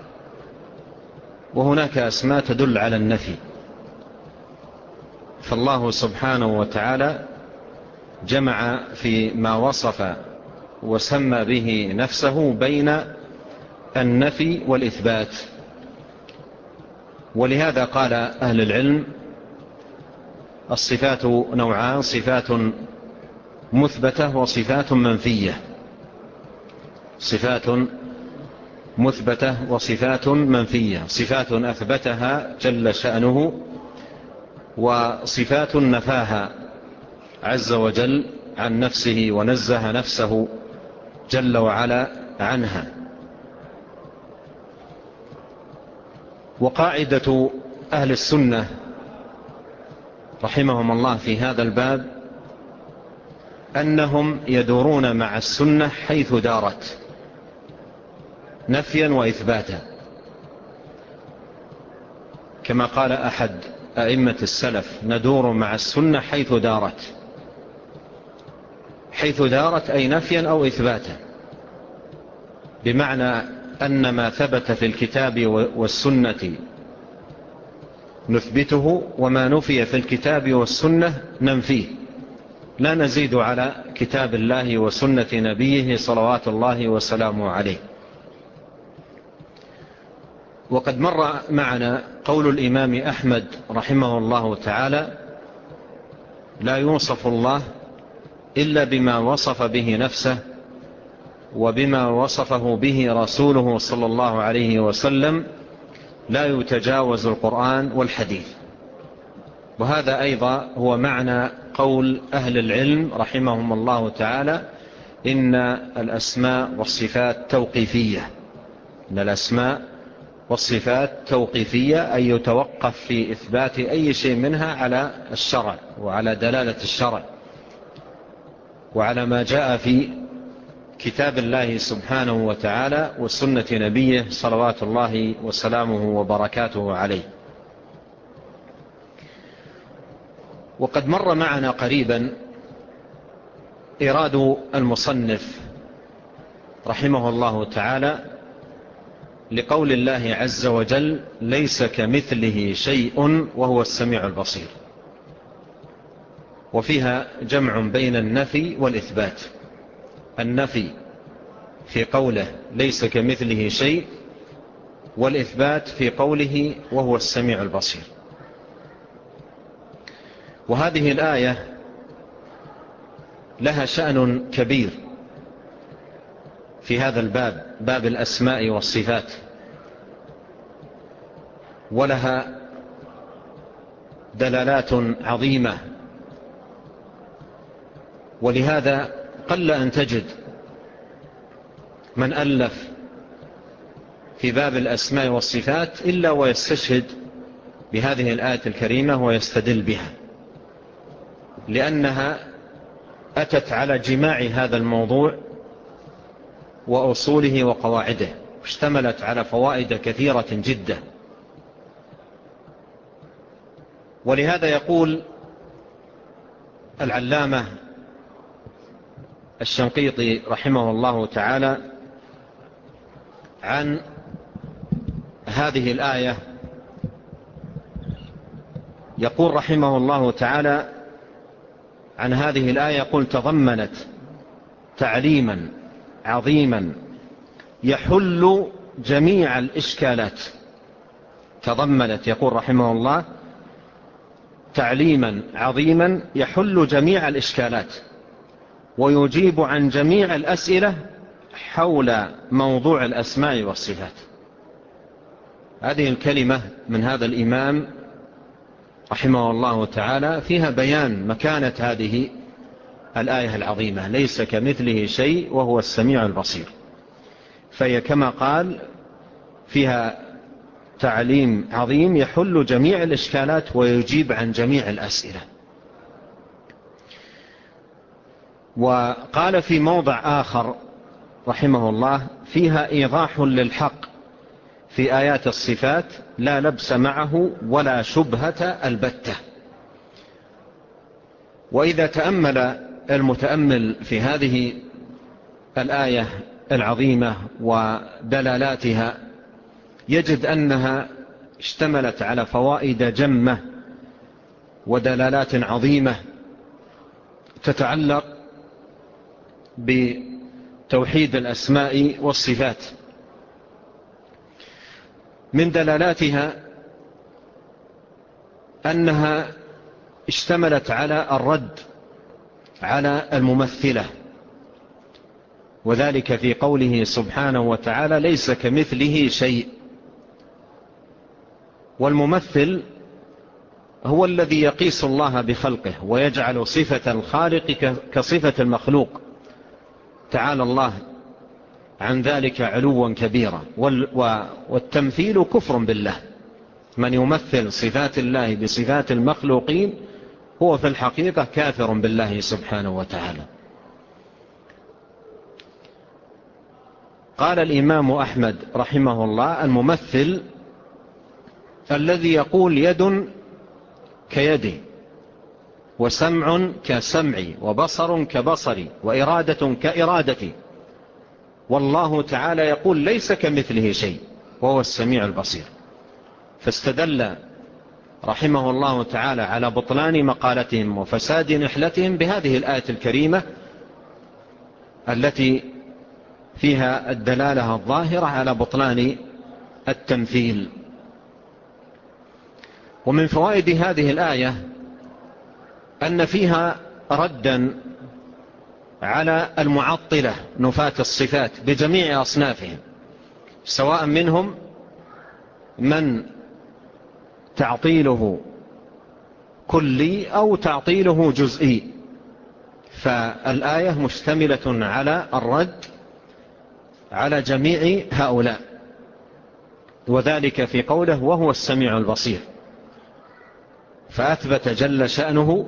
وهناك أسماء تدل على النفي. فالله سبحانه وتعالى جمع في ما وصف وسمى به نفسه بين النفي والإثبات. ولهذا قال أهل العلم: الصفات نوعان، صفات مثبتة وصفات منفية. صفات مثبتة وصفات منفية، صفات أثبتها جل شأنه، وصفات نفاها عز وجل عن نفسه ونزه نفسه جل وعلا عنها. وقاعدة أهل السنة رحمهم الله في هذا الباب أنهم يدورون مع السنة حيث دارت، نفيا وإثباتا، كما قال أحد أئمة السلف: ندور مع السنة حيث دارت. حيث دارت أي نفيا أو إثباتا، بمعنى أن ما ثبت في الكتاب والسنة نثبته، وما نفي في الكتاب والسنة ننفيه، لا نزيد على كتاب الله وسنة نبيه صلوات الله وسلامه عليه. وقد مر معنا قول الإمام أحمد رحمه الله تعالى: لا يوصف الله إلا بما وصف به نفسه وبما وصفه به رسوله صلى الله عليه وسلم، لا يتجاوز القرآن والحديث. وهذا أيضا هو معنى قول أهل العلم رحمهم الله تعالى: إن الأسماء والصفات توقيفية. إن الأسماء والصفات توقيفية، أي يتوقف في إثبات أي شيء منها على الشرع وعلى دلالة الشرع وعلى ما جاء في كتاب الله سبحانه وتعالى وسنة نبيه صلوات الله وسلامه وبركاته عليه. وقد مر معنا قريبا إراد المصنف رحمه الله تعالى لقول الله عز وجل: ليس كمثله شيء وهو السميع البصير. وفيها جمع بين النفي والإثبات. النفي في قوله ليس كمثله شيء، والإثبات في قوله وهو السميع البصير. وهذه الآية لها شأن كبير في هذا الباب، باب الأسماء والصفات، ولها دلالات عظيمة. ولهذا قل أن تجد من ألف في باب الأسماء والصفات إلا ويستشهد بهذه الآية الكريمة ويستدل بها، لأنها أتت على جماع هذا الموضوع وأصوله وقواعده، اشتملت على فوائد كثيرة جدا. ولهذا يقول العلامة الشنقيطي رحمه الله تعالى عن هذه الآية، يقول رحمه الله تعالى عن هذه الآية، يقول: تضمنت تعليما عظيما يحل جميع الإشكالات. تضمنت، يقول رحمه الله، تعليما عظيما يحل جميع الإشكالات ويجيب عن جميع الأسئلة حول موضوع الأسماء والصفات. هذه الكلمة من هذا الإمام رحمه الله تعالى فيها بيان مكانة هذه الآية العظيمة: ليس كمثله شيء وهو السميع البصير. فهي كما قال فيها تعليم عظيم يحل جميع الإشكالات ويجيب عن جميع الأسئلة. وقال في موضع آخر رحمه الله: فيها إيضاح للحق في آيات الصفات لا لبس معه ولا شبهة البتة. وإذا تأمل المتأمل في هذه الآية العظيمة ودلالاتها يجد أنها اشتملت على فوائد جمة ودلالات عظيمة تتعلق بتوحيد الأسماء والصفات. من دلالاتها أنها اشتملت على الرد على الممثلة، وذلك في قوله سبحانه وتعالى: ليس كمثله شيء. والممثل هو الذي يقيس الله بخلقه ويجعل صفة الخالق كصفة المخلوق، تعالى الله عن ذلك علوا كبيرا. والتمثيل كفر بالله. من يمثل صفات الله بصفات المخلوقين هو في الحقيقة كافر بالله سبحانه وتعالى. قال الإمام أحمد رحمه الله: الممثل الذي يقول يد كيدي، وسمع كسمعي، وبصر كبصري، وإرادة كإرادتي. والله تعالى يقول: ليس كمثله شيء وهو السميع البصير. فاستدل رحمه الله تعالى على بطلان مقالتهم وفساد نحلتهم بهذه الآية الكريمة التي فيها الدلالة الظاهرة على بطلان التمثيل. ومن فوائد هذه الآية أن فيها ردا على المعطلة نفاة الصفات بجميع أصنافهم، سواء منهم من تعطيله كلي أو تعطيله جزئي. فالآية مشتملة على الرد على جميع هؤلاء، وذلك في قوله: وهو السميع البصير. فأثبت جل شأنه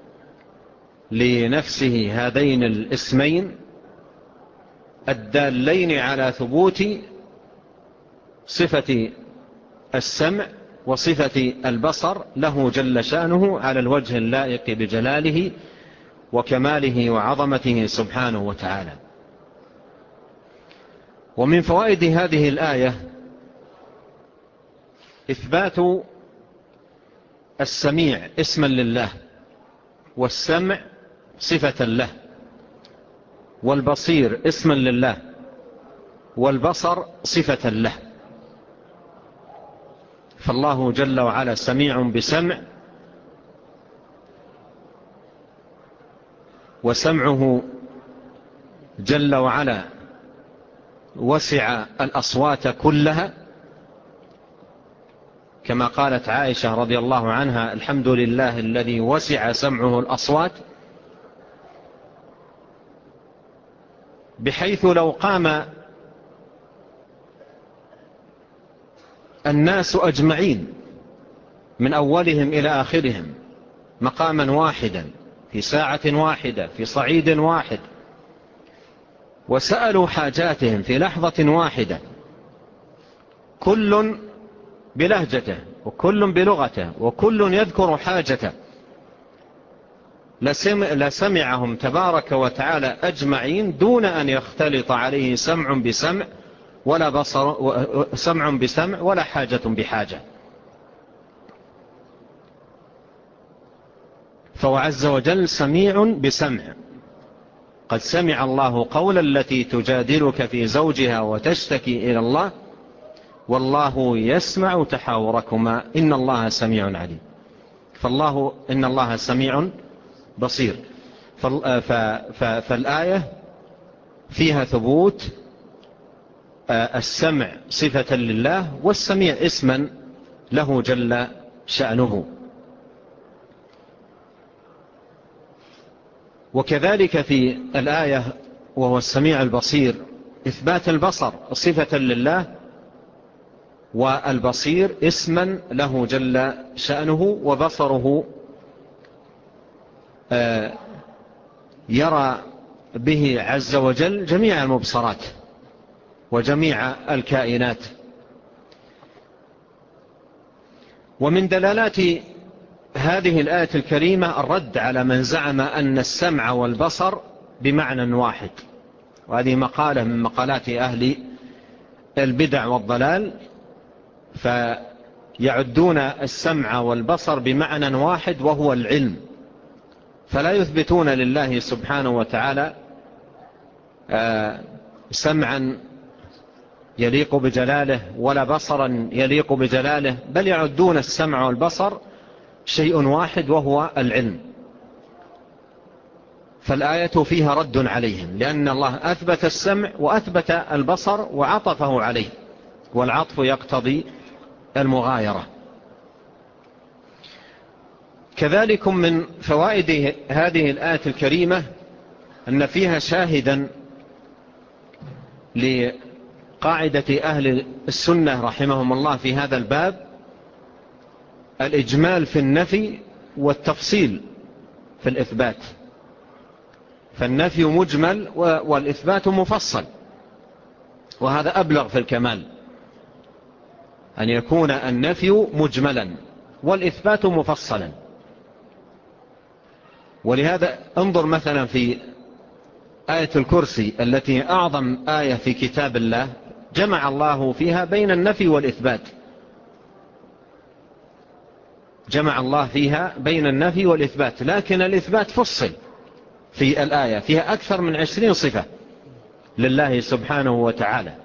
لنفسه هذين الاسمين الدالين على ثبوت صفة السمع وصفة البصر له جل شأنه على الوجه اللائق بجلاله وكماله وعظمته سبحانه وتعالى. ومن فوائد هذه الآية إثبات السميع اسما لله، والسمع صفة له، والبصير اسما لله، والبصر صفة له. فالله جل وعلا سميع بسمع، وسمعه جل وعلا وسع الأصوات كلها، كما قالت عائشة رضي الله عنها: الحمد لله الذي وسع سمعه الأصوات، بحيث لو قام الناس أجمعين من أولهم إلى آخرهم مقاما واحدا في ساعة واحدة في صعيد واحد وسألوا حاجاتهم في لحظة واحدة، كل بلهجته وكل بلغته وكل يذكر حاجته، لسمعهم تبارك وتعالى أجمعين دون أن يختلط عليه سمع بسمع ولا حاجة بحاجة. فهو عز وجل سميع بسمع. قد سمع الله قول التي تجادلك في زوجها وتشتكي إلى الله والله يسمع تحاوركما إن الله سميع عليم. إن الله سميع بصير. فالآية فيها ثبوت السمع صفة لله، والسميع اسما له جل شأنه. وكذلك في الآية وهو السميع البصير إثبات البصر صفة لله، والبصير اسما له جل شأنه، وبصره يرى به عز وجل جميع المبصرات وجميع الكائنات. ومن دلالات هذه الآية الكريمة الرد على من زعم أن السمع والبصر بمعنى واحد، وهذه مقالة من مقالات أهل البدع والضلال، فيعدون السمع والبصر بمعنى واحد وهو العلم، فلا يثبتون لله سبحانه وتعالى سمعا يليق بجلاله ولا بصرا يليق بجلاله، بل يعدون السمع والبصر شيء واحد وهو العلم. فالآية فيها رد عليهم، لأن الله أثبت السمع وأثبت البصر وعطفه عليه، والعطف يقتضي المغايرة. كذلك من فوائد هذه الآية الكريمة أن فيها شاهدا لقاعدة أهل السنة رحمهم الله في هذا الباب: الإجمال في النفي والتفصيل في الإثبات. فالنفي مجمل والإثبات مفصل، وهذا أبلغ في الكمال، أن يكون النفي مجملا والإثبات مفصلا. ولهذا انظر مثلا في آية الكرسي التي أعظم آية في كتاب الله، جمع الله فيها بين النفي والإثبات، جمع الله فيها بين النفي والإثبات، لكن الإثبات فصل في الآية، فيها أكثر من 20 صفة لله سبحانه وتعالى،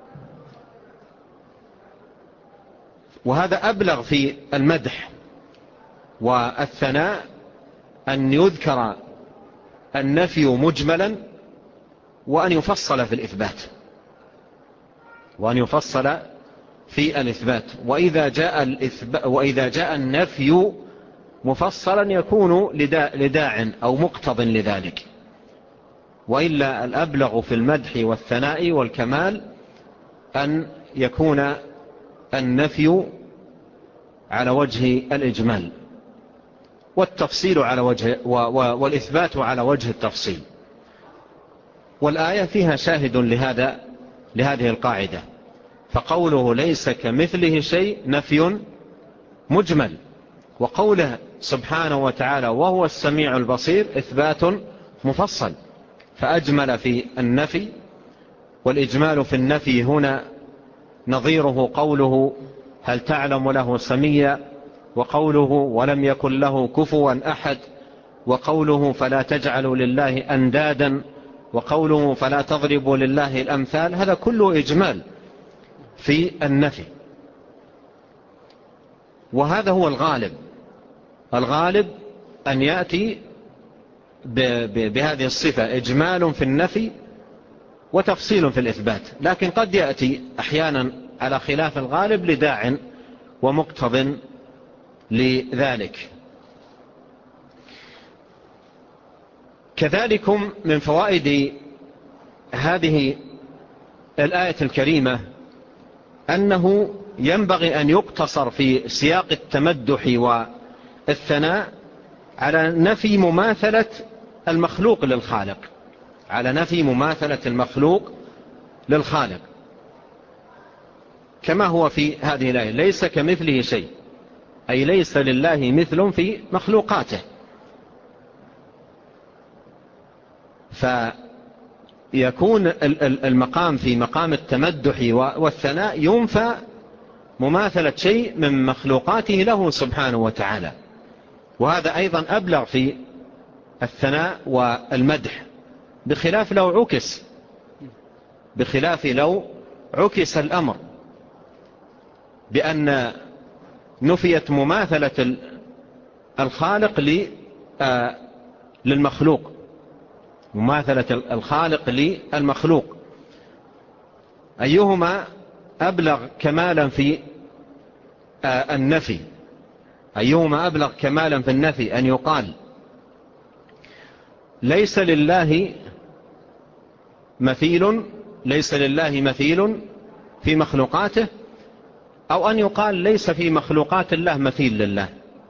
وهذا أبلغ في المدح والثناء، أن يذكر النفي مجملا وأن يفصل في الإثبات، وأن يفصل في الإثبات. وإذا جاء النفي مفصلا يكون لداع أو مقتض لذلك، وإلا الأبلغ في المدح والثناء والكمال أن يكون النفي على وجه الإجمال والتفصيل على وجه والإثبات على وجه التفصيل. والآية فيها شاهد لهذه القاعدة، فقوله ليس كمثله شيء نفي مجمل، وقوله سبحانه وتعالى وهو السميع البصير إثبات مفصل، فأجمل في النفي. والإجمال في النفي هنا نظيره قوله هل تعلم له سميا، وقوله ولم يكن له كفوا أحد، وقوله فلا تجعلوا لله أندادا، وقوله فلا تضربوا لله الأمثال، هذا كله إجمال في النفي. وهذا هو الغالب أن يأتي بهذه الصفة، إجمال في النفي وتفصيل في الإثبات، لكن قد يأتي أحيانا على خلاف الغالب لداع ومقتض لذلك. كذلك من فوائد هذه الآية الكريمة أنه ينبغي أن يقتصر في سياق التمدح والثناء على نفي مماثلة المخلوق للخالق، على نفي مماثلة المخلوق للخالق، كما هو في هذه الآية: ليس كمثله شيء، أي ليس لله مثل في مخلوقاته. فيكون المقام في مقام التمدح والثناء ينفى مماثلة شيء من مخلوقاته له سبحانه وتعالى، وهذا أيضا أبلغ في الثناء والمدح، بخلاف لو عكس الأمر بأن نفيت مماثلة الخالق للمخلوق، مماثلة الخالق للمخلوق، أيهما أبلغ كمالا في النفي؟ أيهما أبلغ كمالا في النفي؟ أن يقال ليس لله مثيل في مخلوقاته، أو أن يقال ليس في مخلوقات الله مثيل لله.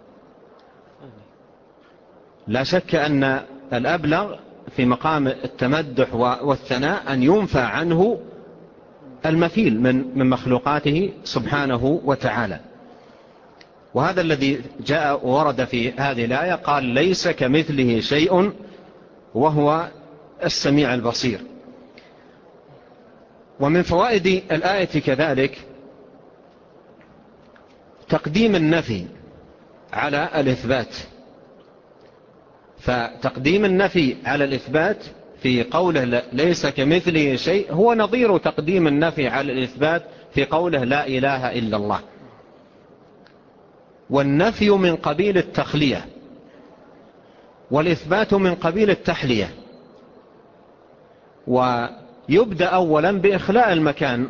لا شك أن الأبلغ في مقام التمدح والثناء أن ينفى عنه المثيل من مخلوقاته سبحانه وتعالى. وهذا الذي جاء ورد في هذه الآية، قال ليس كمثله شيء وهو السميع البصير. ومن فوائد الآية كذلك تقديم النفي على الإثبات، فتقديم النفي على الإثبات في قوله ليس كمثله شيء هو نظير تقديم النفي على الإثبات في قوله لا إله إلا الله. والنفي من قبيل التخلية، والإثبات من قبيل التحلية. ويبدأ أولا بإخلاء المكان،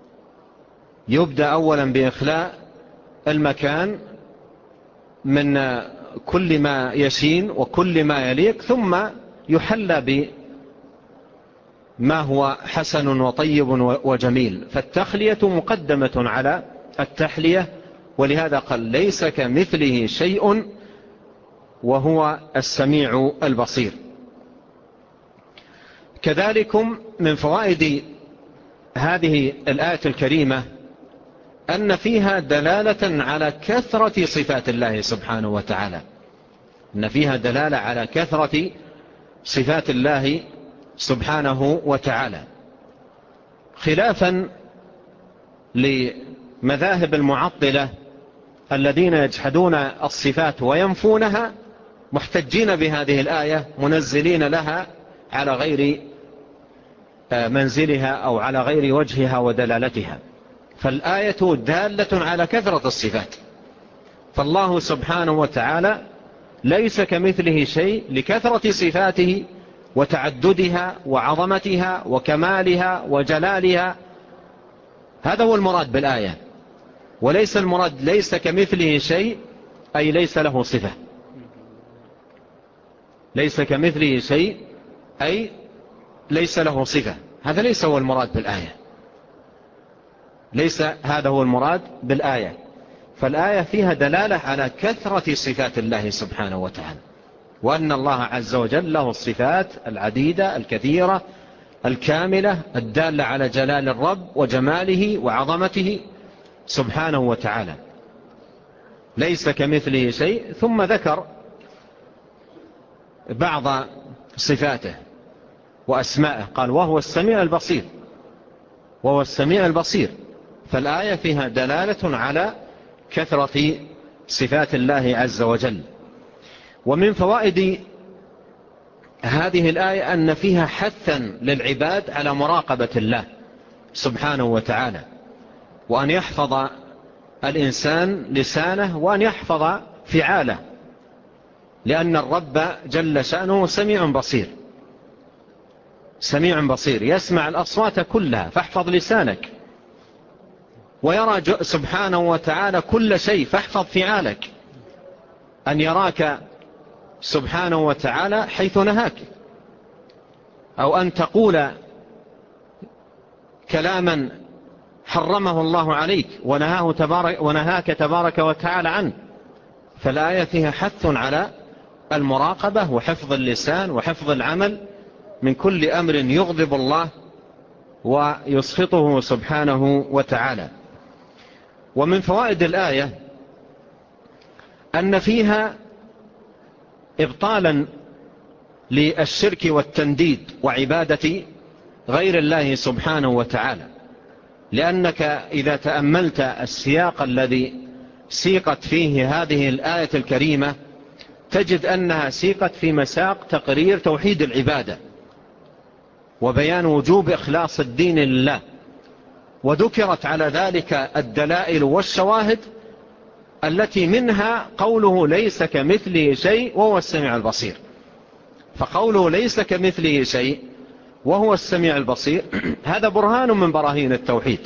من كل ما يشين وكل ما يليق، ثم يحلى بما هو حسن وطيب وجميل. فالتخلية مقدمة على التحلية، ولهذا قال ليس كمثله شيء وهو السميع البصير. كذلكم من فوائد هذه الآية الكريمة أن فيها دلالة على كثرة صفات الله سبحانه وتعالى، أن فيها دلالة على كثرة صفات الله سبحانه وتعالى، خلافا لمذاهب المعطلة الذين يجحدون الصفات وينفونها، محتجين بهذه الآية، منزلين لها على غير منزلها أو على غير وجهها ودلالتها. فالآية دالة على كثرة الصفات، فالله سبحانه وتعالى ليس كمثله شيء لكثرة صفاته وتعددها وعظمتها وكمالها وجلالها. هذا هو المراد بالآية، وليس المراد ليس كمثله شيء أي ليس له صفة. ليس كمثله شيء أي ليس له صفة، هذا ليس هو المراد بالآية، ليس هذا هو المراد بالآية. فالآية فيها دلالة على كثرة صفات الله سبحانه وتعالى، وأن الله عز وجل له الصفات العديدة الكثيرة الكاملة الدالة على جلال الرب وجماله وعظمته سبحانه وتعالى. ليس كمثله شيء، ثم ذكر بعض صفاته وأسمائه، قال وهو السميع البصير، وهو السميع البصير. فالآية فيها دلالة على كثرة صفات الله عز وجل. ومن فوائد هذه الآية أن فيها حثا للعباد على مراقبة الله سبحانه وتعالى، وأن يحفظ الإنسان لسانه وأن يحفظ فعاله، لأن الرب جل شأنه سميع بصير، سميع بصير يسمع الأصوات كلها، فاحفظ لسانك. ويرى سبحانه وتعالى كل شيء، فاحفظ فعالك، أن يراك سبحانه وتعالى حيث نهاك، أو أن تقول كلاما حرمه الله عليك ونهاك تبارك وتعالى عنه. فالآية فيها حث على المراقبة وحفظ اللسان وحفظ العمل من كل أمر يغضب الله ويسخطه سبحانه وتعالى. ومن فوائد الآية أن فيها إبطالا للشرك والتنديد وعبادة غير الله سبحانه وتعالى، لأنك إذا تأملت السياق الذي سيقت فيه هذه الآية الكريمة تجد أنها سيقت في مساق تقرير توحيد العبادة وبيان وجوب إخلاص الدين لله، وذكرت على ذلك الدلائل والشواهد التي منها قوله ليس كمثله شيء وهو السميع البصير. فقوله ليس كمثله شيء وهو السميع البصير هذا برهان من براهين التوحيد،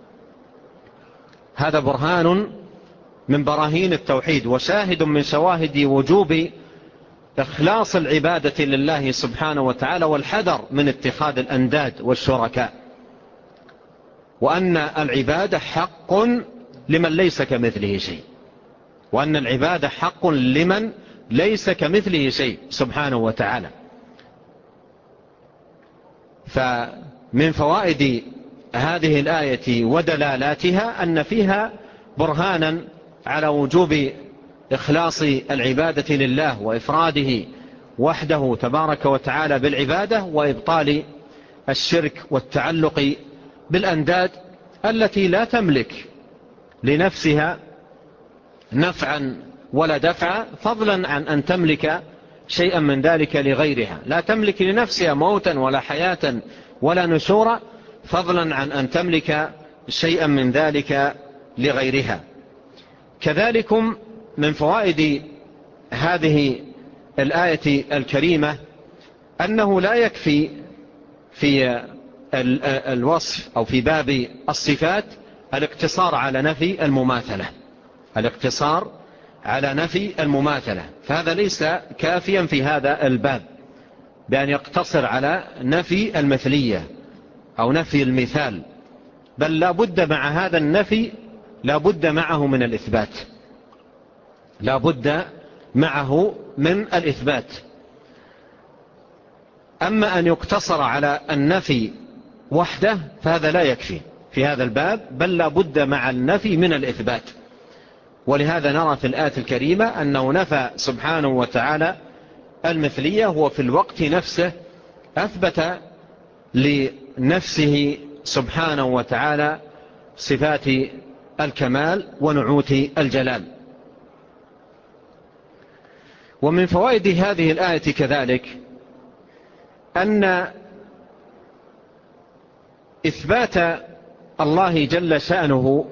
هذا برهان من براهين التوحيد وشاهد من شواهد وجوب إخلاص العبادة لله سبحانه وتعالى والحذر من اتخاذ الأنداد والشركاء، وأن العبادة حق لمن ليس كمثله شيء، وأن العبادة حق لمن ليس كمثله شيء سبحانه وتعالى. فمن فوائد هذه الآية ودلالاتها أن فيها برهانا على وجوب إخلاص العبادة لله وإفراده وحده تبارك وتعالى بالعبادة، وإبطال الشرك والتعلق بالأنداد التي لا تملك لنفسها نفعا ولا دفعا، فضلا عن أن تملك شيئا من ذلك لغيرها، لا تملك لنفسها موتا ولا حياة ولا نشورا، فضلا عن أن تملك شيئا من ذلك لغيرها. كذلكم من فوائد هذه الآية الكريمة أنه لا يكفي في الوصف أو في باب الصفات الاقتصار على نفي المماثلة، الاقتصار على نفي المماثلة، فهذا ليس كافيا في هذا الباب بأن يقتصر على نفي المثلية أو نفي المثال، بل لا بد مع هذا النفي لا بد معه من الإثبات، لا بد معه من الإثبات. أما أن يقتصر على النفي وحده فهذا لا يكفي في هذا الباب، بل لا بد مع النفي من الإثبات. ولهذا نرى في الآية الكريمة أنه نفى سبحانه وتعالى المثلية، هو في الوقت نفسه أثبت لنفسه سبحانه وتعالى صفات الكمال ونعوت الجلال. ومن فوائد هذه الآية كذلك أن إثبات الله جل شأنه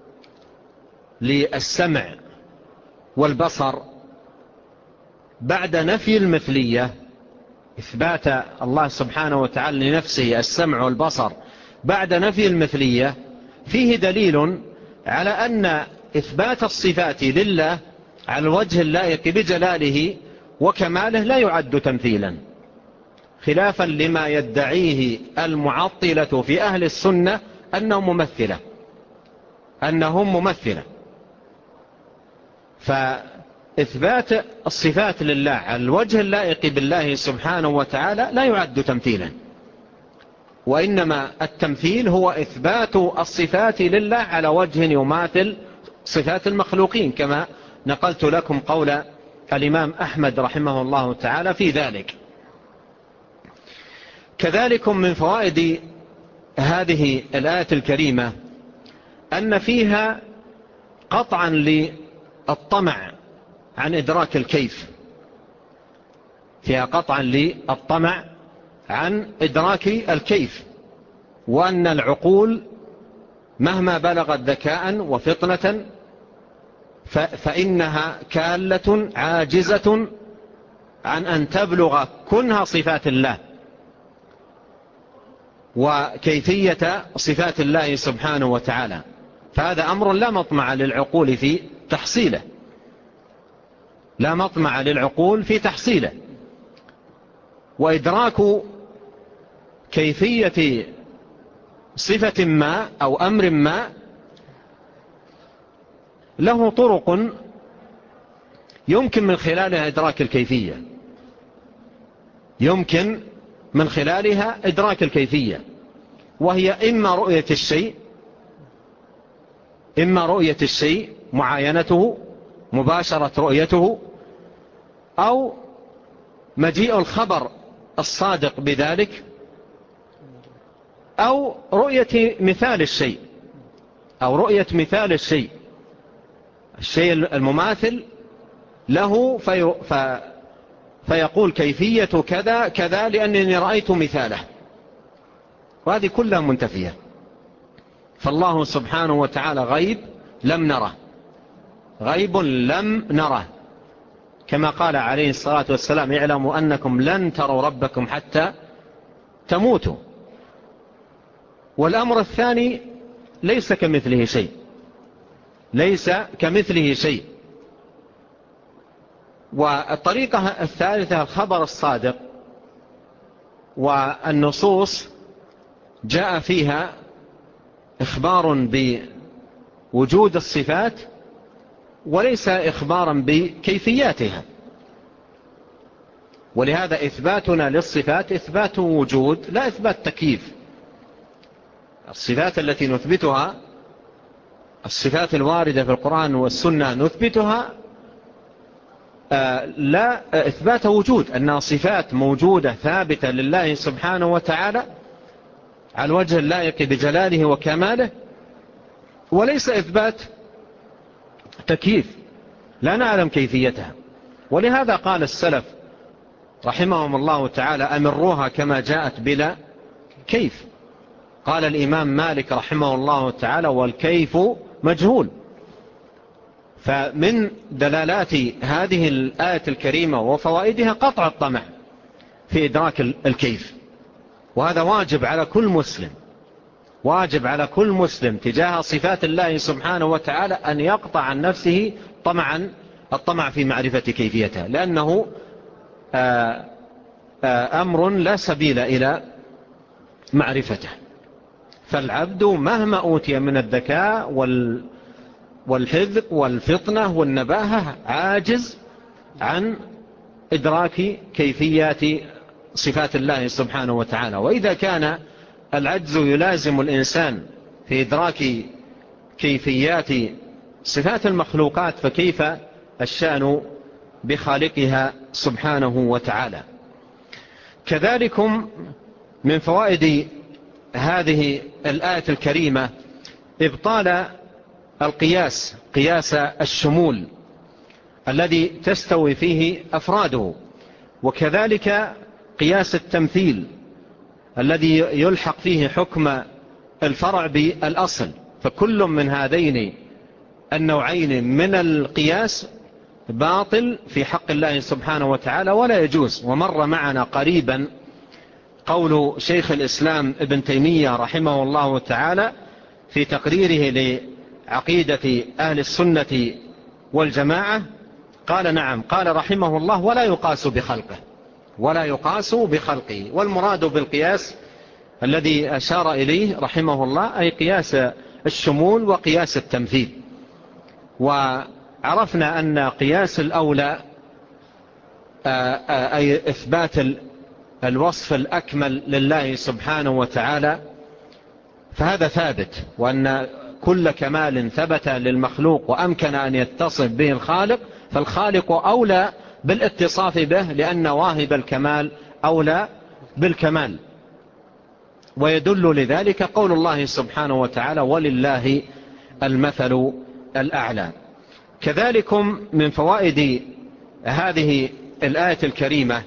للسمع والبصر بعد نفي المثلية، إثبات الله سبحانه وتعالى لنفسه السمع والبصر بعد نفي المثلية فيه دليل على أن إثبات الصفات لله على الوجه اللائق بجلاله وكماله لا يعد تمثيلا، خلافا لما يدعيه المعطلة في أهل السنة أنهم ممثلة. فإثبات الصفات لله على الوجه اللائق بالله سبحانه وتعالى لا يعد تمثيلا، وإنما التمثيل هو إثبات الصفات لله على وجه يماثل صفات المخلوقين، كما نقلت لكم قول الإمام أحمد رحمه الله تعالى في ذلك. كذلك من فوائد هذه الآية الكريمة أن فيها قطعا للطمع عن إدراك الكيف، فيها قطعا للطمع عن إدراك الكيف، وأن العقول مهما بلغت ذكاء وفطنة فإنها كالة عاجزة عن أن تبلغ كنها صفات الله وكيفية صفات الله سبحانه وتعالى، فهذا أمر لا مطمع للعقول في تحصيله، لا مطمع للعقول في تحصيله. وإدراك كيفية صفة ما أو أمر ما له طرق يمكن من خلالها إدراك الكيفية، يمكن من خلالها إدراك الكيفية، وهي إما رؤية الشيء معاينته مباشرة رؤيته، أو مجيء الخبر الصادق بذلك، أو رؤية مثال الشيء، أو رؤية مثال الشيء المماثل له فيقول كيفية كذا كذا لأنني رأيت مثاله، وهذه كلها منتفية. فالله سبحانه وتعالى غيب لم نره، غيب لم نره، كما قال عليه الصلاة والسلام: اعلموا أنكم لن تروا ربكم حتى تموتوا. والأمر الثاني ليس كمثله شيء، ليس كمثله شيء. والطريقة الثالثة الخبر الصادق، والنصوص جاء فيها إخبار بوجود الصفات وليس إخبارا بكيفياتها، ولهذا إثباتنا للصفات إثبات وجود لا إثبات تكييف. الصفات التي نثبتها، الصفات الواردة في القرآن والسنة نثبتها لا إثبات وجود، أنها صفات موجودة ثابتة لله سبحانه وتعالى على الوجه اللائق بجلاله وكماله، وليس إثبات تكييف لا نعلم كيفيتها. ولهذا قال السلف رحمهم الله تعالى: أمروها كما جاءت بلا كيف. قال الإمام مالك رحمه الله تعالى: والكيف مجهول. فمن دلالات هذه الآية الكريمة وفوائدها قطع الطمع في إدراك الكيف، وهذا واجب على كل مسلم، واجب على كل مسلم تجاه صفات الله سبحانه وتعالى أن يقطع عن نفسه الطمع في معرفة كيفيتها، لأنه أمر لا سبيل إلى معرفته. فالعبد مهما أوتي من الذكاء والحذق والفطنة والنباهة عاجز عن إدراك كيفيات صفات الله سبحانه وتعالى. وإذا كان العجز يلازم الإنسان في إدراك كيفيات صفات المخلوقات، فكيف الشأن بخالقها سبحانه وتعالى. كذلكم من فوائد هذه الآية الكريمة إبطال القياس، قياس الشمول الذي تستوي فيه أفراده، وكذلك قياس التمثيل الذي يلحق فيه حكم الفرع بالأصل. فكل من هذين النوعين من القياس باطل في حق الله سبحانه وتعالى ولا يجوز. ومر معنا قريبا قول شيخ الإسلام ابن تيمية رحمه الله تعالى في تقريره لعقيدة أهل السنة والجماعة، قال: نعم، قال رحمه الله: ولا يقاس بخلقه، ولا يقاس بخلقه. والمراد بالقياس الذي أشار إليه رحمه الله أي قياس الشمول وقياس التمثيل. وعرفنا أن قياس الأولى أي إثبات الوصف الأكمل لله سبحانه وتعالى، فهذا ثابت، وأن كل كمال ثبت للمخلوق وأمكن أن يتصف به الخالق، فالخالق أولى بالاتصاف به، لأن واهب الكمال أولى بالكمال. ويدل لذلك قول الله سبحانه وتعالى: ولله المثل الأعلى. كذلكم من فوائد هذه الآية الكريمة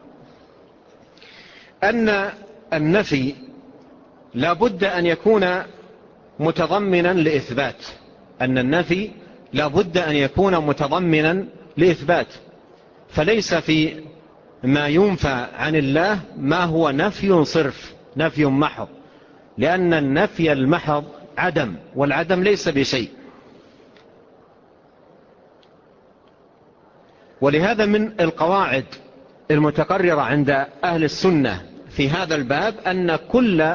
أن النفي لا بد أن يكون متضمنا لإثبات، أن النفي لا بد أن يكون متضمنا لإثبات، فليس في ما ينفى عن الله ما هو نفي صرف، نفي محض، لأن النفي المحض عدم، والعدم ليس بشيء. ولهذا من القواعد المتقررة عند أهل السنة في هذا الباب أن كل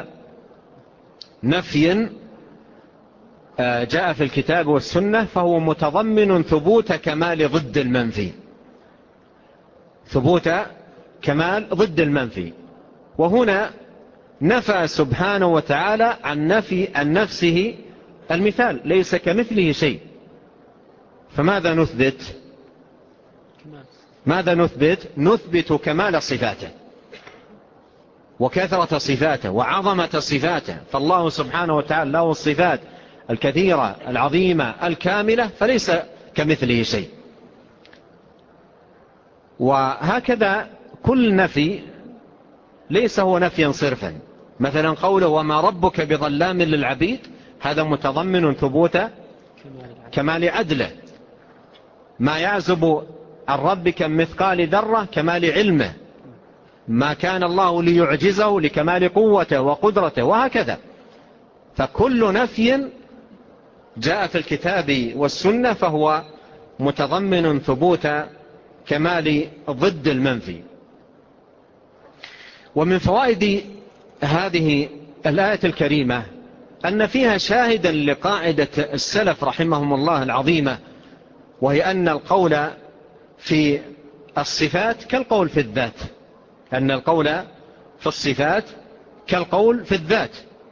نفي جاء في الكتاب والسنة فهو متضمن ثبوت كمال ضد المنفي، ثبوت كمال ضد المنفي. وهنا نفى سبحانه وتعالى عن نفسه المثال، ليس كمثله شيء. فماذا نثبت؟ نثبت كمال صفاته وكثرة صفاته وعظمة صفاته. فالله سبحانه وتعالى له الصفات الكثيرة العظيمة الكاملة، فليس كمثله شيء. وهكذا كل نفي ليس هو نفيا صرفا. مثلا قوله وما ربك بظلام للعبيد، هذا متضمن ثبوت كمال عدله. ما يعزب عن ربك مثقال ذرة كمال علمه. ما كان الله ليعجزه لكمال قوته وقدرته، وهكذا. فكل نفي جاء في الكتاب والسنة فهو متضمن ثبوت كمال ضد المنفي. ومن فوائد هذه الآية الكريمة أن فيها شاهدا لقاعدة السلف رحمهم الله العظيمة، وهي أن القول في الصفات كالقول في الذات. أن القول في الصفات كالقول في الذات.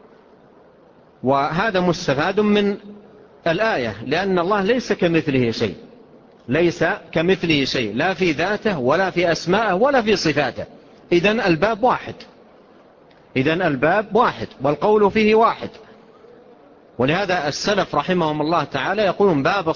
وهذا مستفاد من الآية، لأن الله ليس كمثله شيء، ليس كمثله شيء، لا في ذاته ولا في أسمائه ولا في صفاته. إذن الباب واحد والقول فيه واحد. ولهذا السلف رحمهم الله تعالى يقولون باب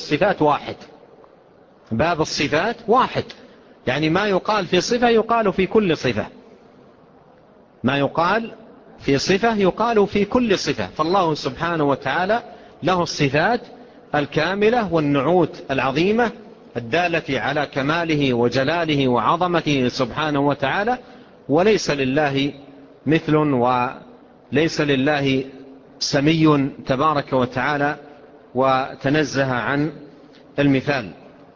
الصفات واحد. يعني ما يقال في صفة يقال في كل صفة، ما يقال في صفة يقال في كل صفة. فالله سبحانه وتعالى له الصفات الكاملة والنعوت العظيمة الدالة على كماله وجلاله وعظمته سبحانه وتعالى، وليس لله مثل وليس لله سمي تبارك وتعالى وتنزه عن المثال.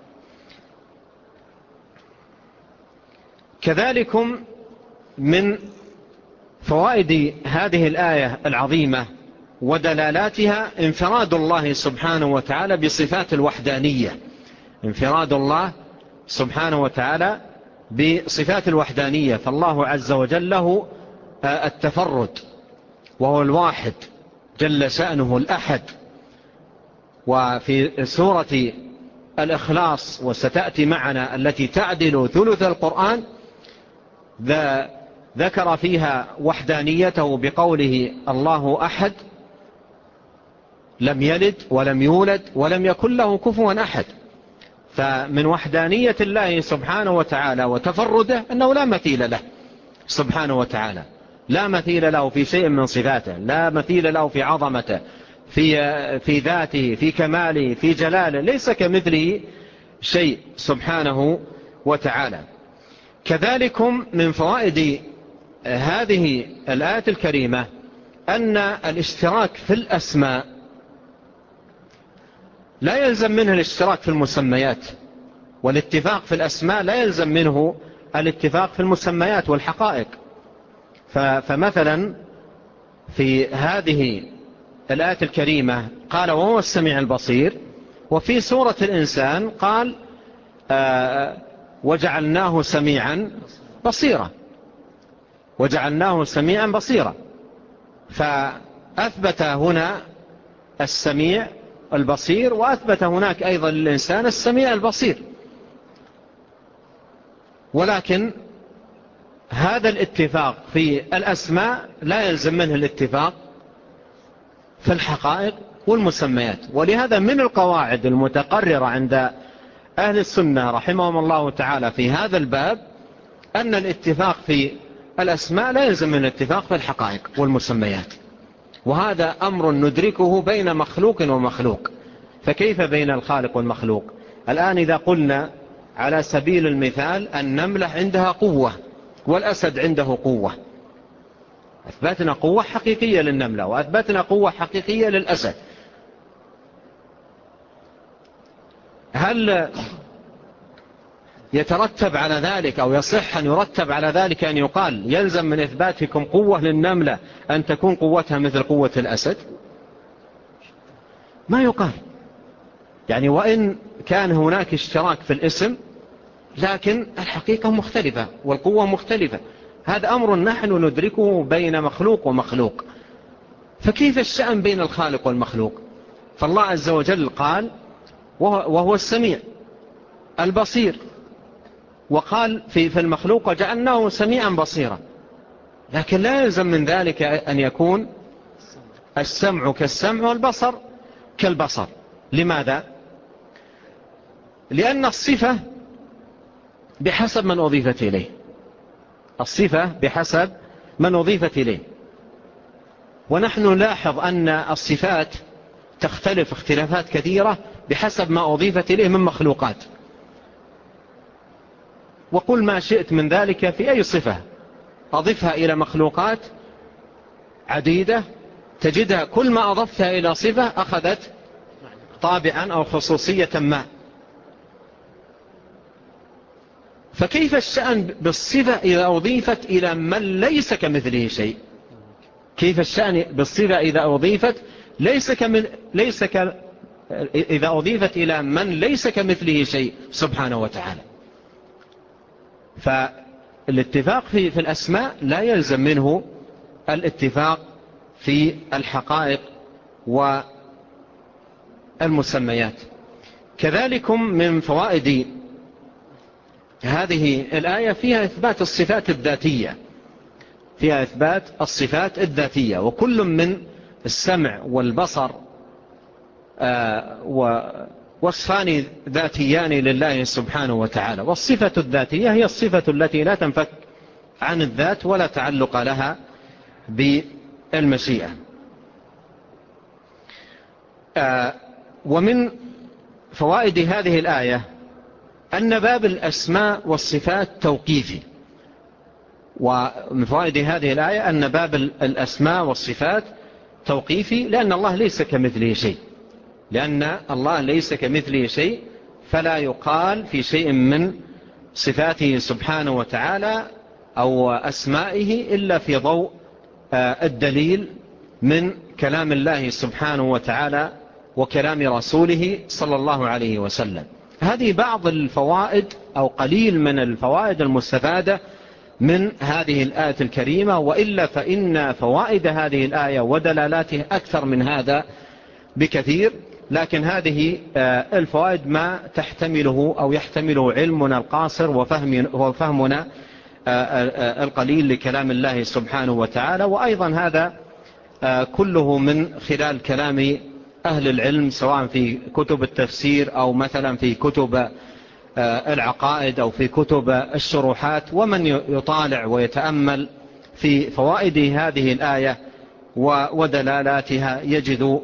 كذلكم من فوائد هذه الآية العظيمة ودلالاتها انفراد الله سبحانه وتعالى بصفات الوحدانية. انفراد الله سبحانه وتعالى بصفات الوحدانية. فالله عز وجل له التفرد، وهو الواحد جل شأنه الأحد. وفي سورة الإخلاص وستأتي معنا التي تعدل ثلث القرآن ذكر فيها وحدانيته بقوله الله أحد لم يلد ولم يولد ولم يكن له كفوا أحد. فمن وحدانية الله سبحانه وتعالى وتفرده أنه لا مثيل له سبحانه وتعالى، لا مثيل له في شيء من صفاته، لا مثيل له في عظمته، في ذاته، في كماله، في جلاله، ليس كمثله شيء سبحانه وتعالى. كذلكم من فوائد هذه الآية الكريمة أن الاشتراك في الأسماء لا يلزم منه الاشتراك في المسميات، والاتفاق في الأسماء لا يلزم منه الاتفاق في المسميات والحقائق. فمثلا في هذه الآية الكريمة قال وهو السميع البصير، وفي سورة الإنسان قال وجعلناه سميعا بصيرا، وجعلناه سميعا بصيرا. فأثبت هنا السميع البصير، وأثبت هناك أيضا للإنسان السميع البصير. ولكن هذا الاتفاق في الأسماء لا يلزم منه الاتفاق في الحقائق والمسميات. ولهذا من القواعد المتقررة عند أهل السنة رحمهم الله تعالى في هذا الباب أن الاتفاق في الأسماء لا يلزم من الاتفاق في الحقائق والمسميات. وهذا أمر ندركه بين مخلوق ومخلوق، فكيف بين الخالق والمخلوق؟ الآن إذا قلنا على سبيل المثال النملة عندها قوة والأسد عنده قوة، أثبتنا قوة حقيقية للنملة وأثبتنا قوة حقيقية للأسد. هل يترتب على ذلك أو يصح أن يرتب على ذلك أن يقال يلزم من إثباتكم قوة للنملة أن تكون قوتها مثل قوة الأسد؟ ما يقال. يعني وإن كان هناك اشتراك في الاسم، لكن الحقيقة مختلفة والقوة مختلفة. هذا أمر نحن ندركه بين مخلوق ومخلوق، فكيف الشأن بين الخالق والمخلوق؟ فالله عز وجل قال وهو السميع البصير، وقال في المخلوق وجعلناه سميعا بصيرا، لكن لا يلزم من ذلك أن يكون السمع كالسمع والبصر كالبصر. لماذا؟ لأن الصفة بحسب من أضيفت إليه، الصفة بحسب من أضيفت إليه، ونحن نلاحظ أن الصفات تختلف اختلافات كثيرة بحسب ما أضيفت إليه من مخلوقات. وقل ما شئت من ذلك في أي صفة أضفها إلى مخلوقات عديدة تجدها كل ما أضفتها إلى صفة أخذت طابعا أو خصوصية ما. فكيف الشأن بالصفة إذا أضيفت إلى من ليس كمثله شيء؟ كيف الشأن بالصفة إذا أضيفت إذا أضيفت إلى من ليس كمثله شيء سبحانه وتعالى؟ فالاتفاق في الأسماء لا يلزم منه الاتفاق في الحقائق والمسميات. كذلكم من فوائد هذه الآية فيها إثبات الصفات الذاتية، فيها إثبات الصفات الذاتية، وكل من السمع والبصر وصفان ذاتيان لله سبحانه وتعالى. والصفة الذاتية هي الصفة التي لا تنفك عن الذات ولا تعلق لها بالمشيئة. ومن فوائد هذه الآية أن باب الأسماء والصفات توقيفي. ومن فوائد هذه الآية أن باب الأسماء والصفات توقيفي، لأن الله ليس كمثله شيء، لأن الله ليس كمثله شيء، فلا يقال في شيء من صفاته سبحانه وتعالى أو أسمائه إلا في ضوء الدليل من كلام الله سبحانه وتعالى وكلام رسوله صلى الله عليه وسلم. هذه بعض الفوائد أو قليل من الفوائد المستفادة من هذه الآية الكريمة، وإلا فإن فوائد هذه الآية ودلالاتها أكثر من هذا بكثير، لكن هذه الفوائد ما تحتمله أو يحتمله علمنا القاصر وفهمنا القليل لكلام الله سبحانه وتعالى. وأيضا هذا كله من خلال كلام أهل العلم، سواء في كتب التفسير أو مثلا في كتب العقائد أو في كتب الشروحات. ومن يطالع ويتأمل في فوائد هذه الآية ودلالاتها يجد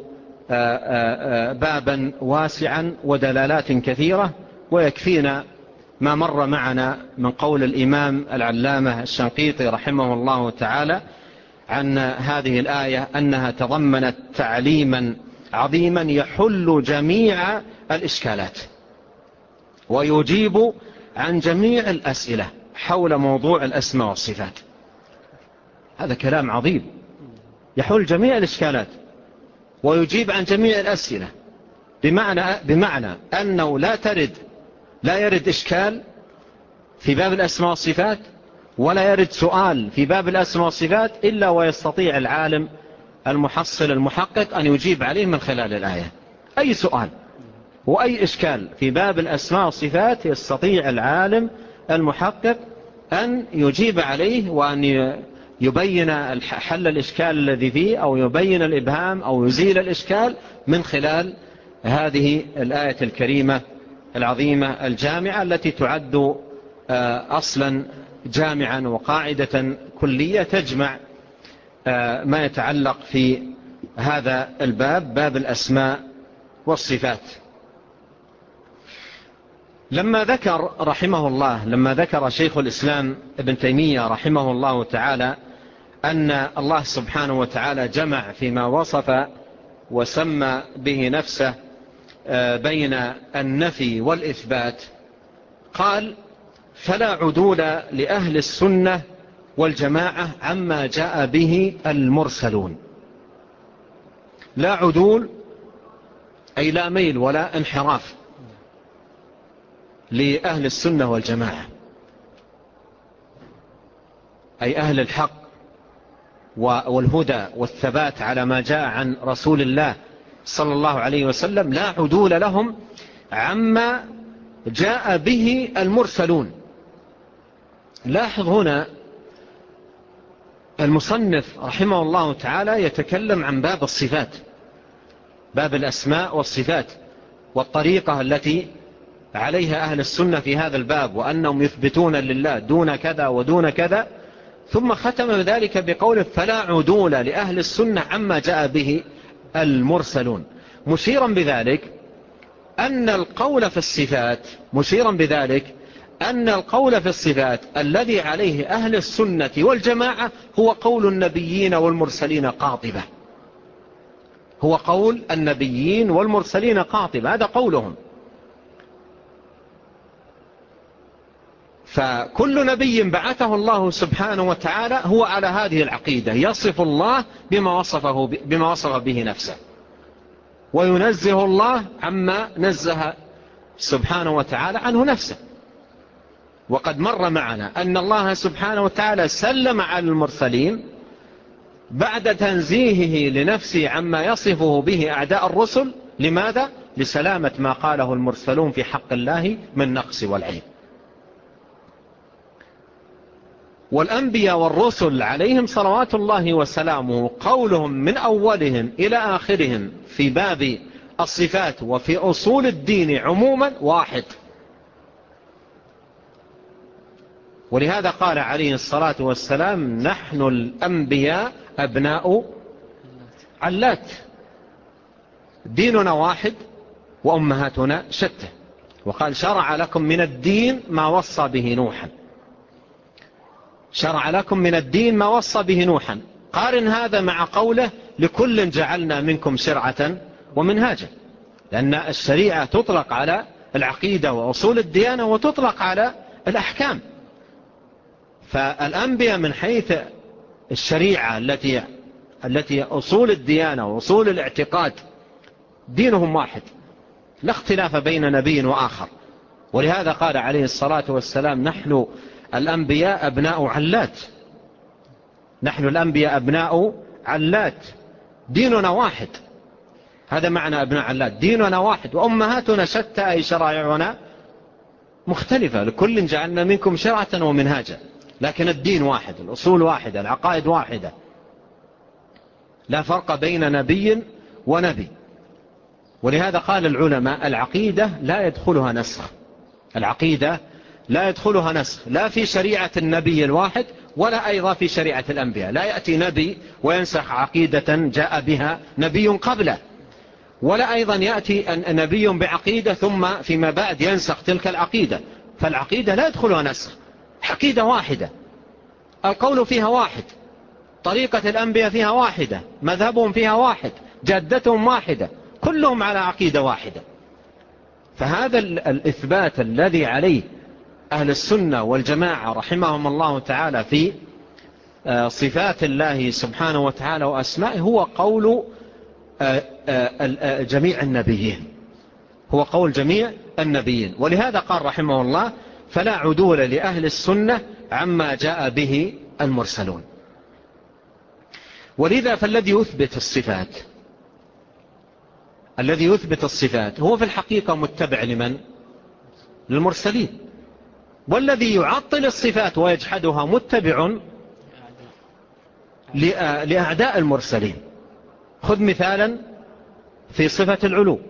بابا واسعا ودلالات كثيرة. ويكفينا ما مر معنا من قول الإمام العلامة الشنقيطي رحمه الله تعالى عن هذه الآية أنها تضمنت تعليما عظيما يحل جميع الإشكالات ويجيب عن جميع الأسئلة حول موضوع الأسماء والصفات. هذا كلام عظيم، يحل جميع الإشكالات ويجيب عن جميع الأسئلة، بمعنى أنه لا يرد إشكال في باب الأسماء والصفات، ولا يرد سؤال في باب الأسماء والصفات إلا ويستطيع العالم المحصل المحقق أن يجيب عليه من خلال الآية. أي سؤال وأي إشكال في باب الأسماء والصفات يستطيع العالم المحقق أن يجيب عليه، وأن يبين حل الإشكال الذي فيه، أو يبين الإبهام، أو يزيل الإشكال من خلال هذه الآية الكريمة العظيمة الجامعة، التي تعد أصلا جامعا وقاعدة كلية تجمع ما يتعلق في هذا الباب، باب الأسماء والصفات. لما ذكر شيخ الإسلام ابن تيمية رحمه الله تعالى أن الله سبحانه وتعالى جمع فيما وصف وسمى به نفسه بين النفي والإثبات، قال: فلا عدول لأهل السنة والجماعة عما جاء به المرسلون. لا عدول أي لا ميل ولا انحراف لأهل السنة والجماعة. أي أهل الحق والهدى والثبات على ما جاء عن رسول الله صلى الله عليه وسلم لا عدول لهم عما جاء به المرسلون. لاحظ هنا المصنف رحمه الله تعالى يتكلم عن باب الصفات، باب الأسماء والصفات والطريقة التي عليها أهل السنة في هذا الباب، وأنهم يثبتون لله دون كذا ودون كذا، ثم ختم ذلك بقوله فلا عدول لأهل السنة عما جاء به المرسلون، مشيرا بذلك أن القول في الصفات الذي عليه أهل السنة والجماعة هو قول النبيين والمرسلين قاطبة، هو قول النبيين والمرسلين قاطبة، هذا قولهم. فكل نبي بعثه الله سبحانه وتعالى هو على هذه العقيدة، يصف الله بما وصف به نفسه، وينزه الله عما نزه سبحانه وتعالى عنه نفسه. وقد مر معنا أن الله سبحانه وتعالى سلم على المرسلين بعد تنزيهه لنفسه عما يصفه به أعداء الرسل. لماذا؟ لسلامة ما قاله المرسلون في حق الله من نقص والعيب. والأنبياء والرسل عليهم صلوات الله وسلامه قولهم من أولهم إلى آخرهم في باب الصفات وفي أصول الدين عموما واحد. ولهذا قال عليه الصلاة والسلام نحن الأنبياء أبناء علات، ديننا واحد وأمهاتنا شتى. وقال شرع لكم من الدين ما وصى به نوحا، شرع لكم من الدين ما وصى به نوحا. قارن هذا مع قوله لكل جعلنا منكم شرعة ومنهاجا، لأن الشريعة تطلق على العقيدة وأصول الديانة وتطلق على الأحكام. فالأنبياء من حيث الشريعة التي أصول الديانة وأصول الاعتقاد دينهم واحد، لا اختلاف بين نبي وآخر. ولهذا قال عليه الصلاة والسلام نحن الأنبياء أبناء علات، نحن الأنبياء أبناء علات، ديننا واحد. هذا معنى أبناء علات، ديننا واحد وأمهاتنا شتى، أي شرائعنا مختلفة، لكل جعلنا منكم شرعة ومنهاجا، لكن الدين واحد، الأصول واحدة، العقائد واحدة، لا فرق بين نبي ونبي. ولهذا قال العلماء العقيدة لا يدخلها نسخ، العقيدة لا يدخلها نسخ، لا في شريعة النبي الواحد ولا أيضا في شريعة الأنبياء. لا يأتي نبي وينسخ عقيدة جاء بها نبي قبله، ولا أيضا يأتي نبي بعقيدة ثم فيما بعد ينسخ تلك العقيدة. فالعقيدة لا يدخلها نسخ، عقيدة واحدة، القول فيها واحد، طريقة الأنبياء فيها واحدة، مذهبهم فيها واحد، جادتهم واحدة، كلهم على عقيدة واحدة. فهذا الإثبات الذي عليه أهل السنة والجماعة رحمهم الله تعالى في صفات الله سبحانه وتعالى وأسمائه هو قول جميع النبيين، هو قول جميع النبيين. ولهذا قال رحمه الله فلا عدول لأهل السنة عما جاء به المرسلون. ولذا فالذي يثبت الصفات هو في الحقيقة متبع لمن؟ للمرسلين. والذي يعطل الصفات ويجحدها متبع لأعداء المرسلين. خذ مثالا في صفة العلو.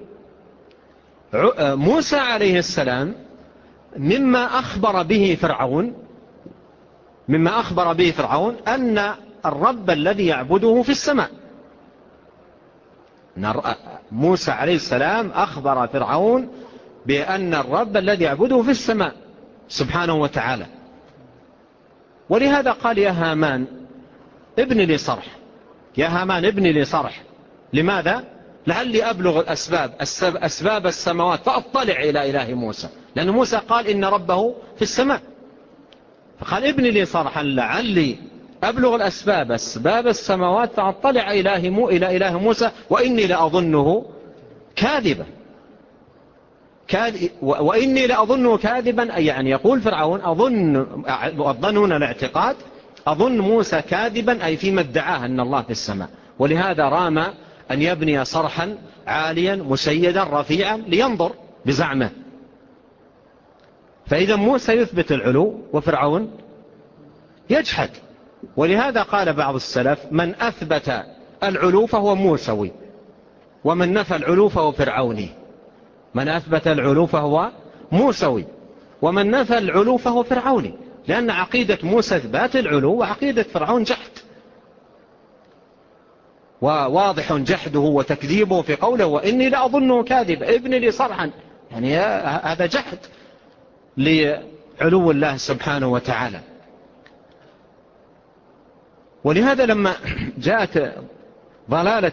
موسى عليه السلام مما أخبر به فرعون أن الرب الذي يعبده في السماء. موسى عليه السلام أخبر فرعون بأن الرب الذي يعبده في السماء سبحانه وتعالى. ولهذا قال يا هامان ابن لي صرح، يا هامان ابن لي صرح. لماذا؟ لعلي أبلغ أسباب السماوات فأطلع إلى إله موسى، لأن موسى قال إن ربه في السماء، فقال ابن لي صرحا لعلي أبلغ أسباب السماوات فأطلع إلى إله موسى وإني لأظنه كاذبا. وإني لأظنه كاذبا، أي يعني يقول فرعون أظنون الاعتقاد أظن موسى كاذبا أي فيما ادعاه أن الله في السماء، ولهذا رام أن يبني صرحا عاليا مسيدا رفيعا لينظر بزعمه. فإذا موسى يثبت العلو وفرعون يجحد. ولهذا قال بعض السلف: من أثبت العلو فهو موسوي، ومن نفى العلو فهو فرعوني. من أثبت العلو فهو موسوي، ومن نفى العلو فهو فرعوني، لأن عقيدة موسى إثبات العلو، وعقيدة فرعون جحد، وواضح جحده وتكذيبه في قوله: وإني لأظنه كاذب ابن لي صرحا. يعني هذا جحد لعلو الله سبحانه وتعالى. ولهذا لما جاءت ضلالة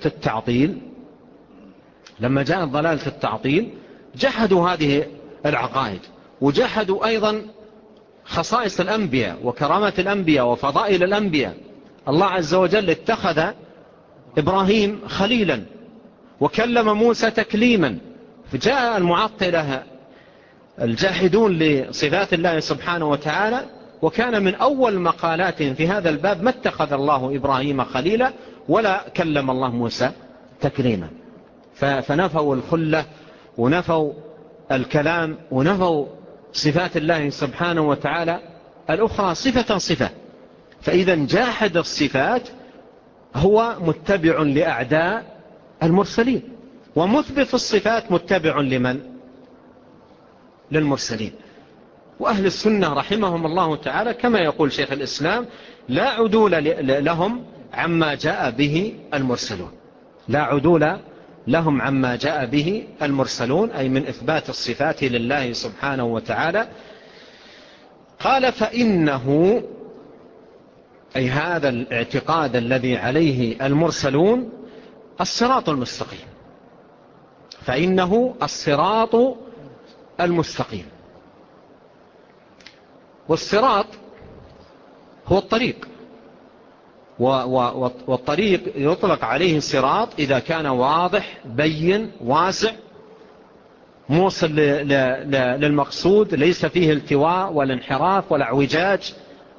التعطيل جحدوا هذه العقائد، وجحدوا أيضا خصائص الأنبياء وكرامات الأنبياء وفضائل الأنبياء. الله عز وجل اتخذ إبراهيم خليلا وكلم موسى تكليما. فجاء المعطلة الجاحدون لصفات الله سبحانه وتعالى، وكان من أول مقالات في هذا الباب: ما اتخذ الله إبراهيم خليلا ولا كلم الله موسى تكليما. فنفوا الخلة ونفوا الكلام ونفوا صفات الله سبحانه وتعالى الأخرى صفة. فإذا جاحد الصفات هو متبع لأعداء المرسلين، ومثبت الصفات متبع لمن؟ للمرسلين. وأهل السنة رحمهم الله تعالى كما يقول شيخ الإسلام: لا عدول لهم عما جاء به المرسلون. لا عدول لهم عما جاء به المرسلون، أي من إثبات الصفات لله سبحانه وتعالى. قال: فإنه، أي هذا الاعتقاد الذي عليه المرسلون، الصراط المستقيم. فإنه الصراط المستقيم. والصراط هو الطريق، والطريق يطلق عليه صراط إذا كان واضح بين واسع موصل للمقصود، ليس فيه التواء ولا انحراف ولا اعوجاج.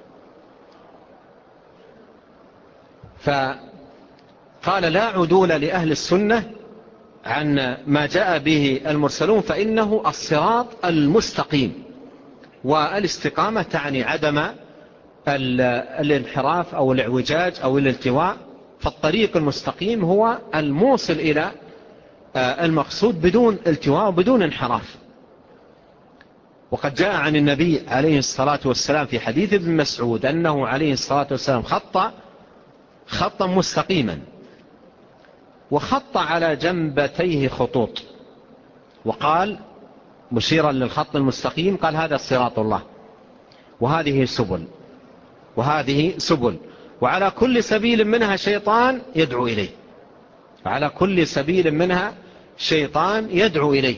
فقال: لا عدول لأهل السنة عن ما جاء به المرسلون، فإنه الصراط المستقيم. والاستقامة تعني عدم الانحراف أو الاعوجاج أو الالتواء. فالطريق المستقيم هو الموصل إلى المقصود بدون التواء وبدون انحراف. وقد جاء عن النبي عليه الصلاة والسلام في حديث ابن مسعود أنه عليه الصلاة والسلام خطا مستقيما، وخط على جنبتيه خطوط، وقال مشيرا للخط المستقيم، قال: هذا صراط الله، وهذه سبل، وعلى كل سبيل منها شيطان يدعو إليه. وعلى كل سبيل منها شيطان يدعو إليه.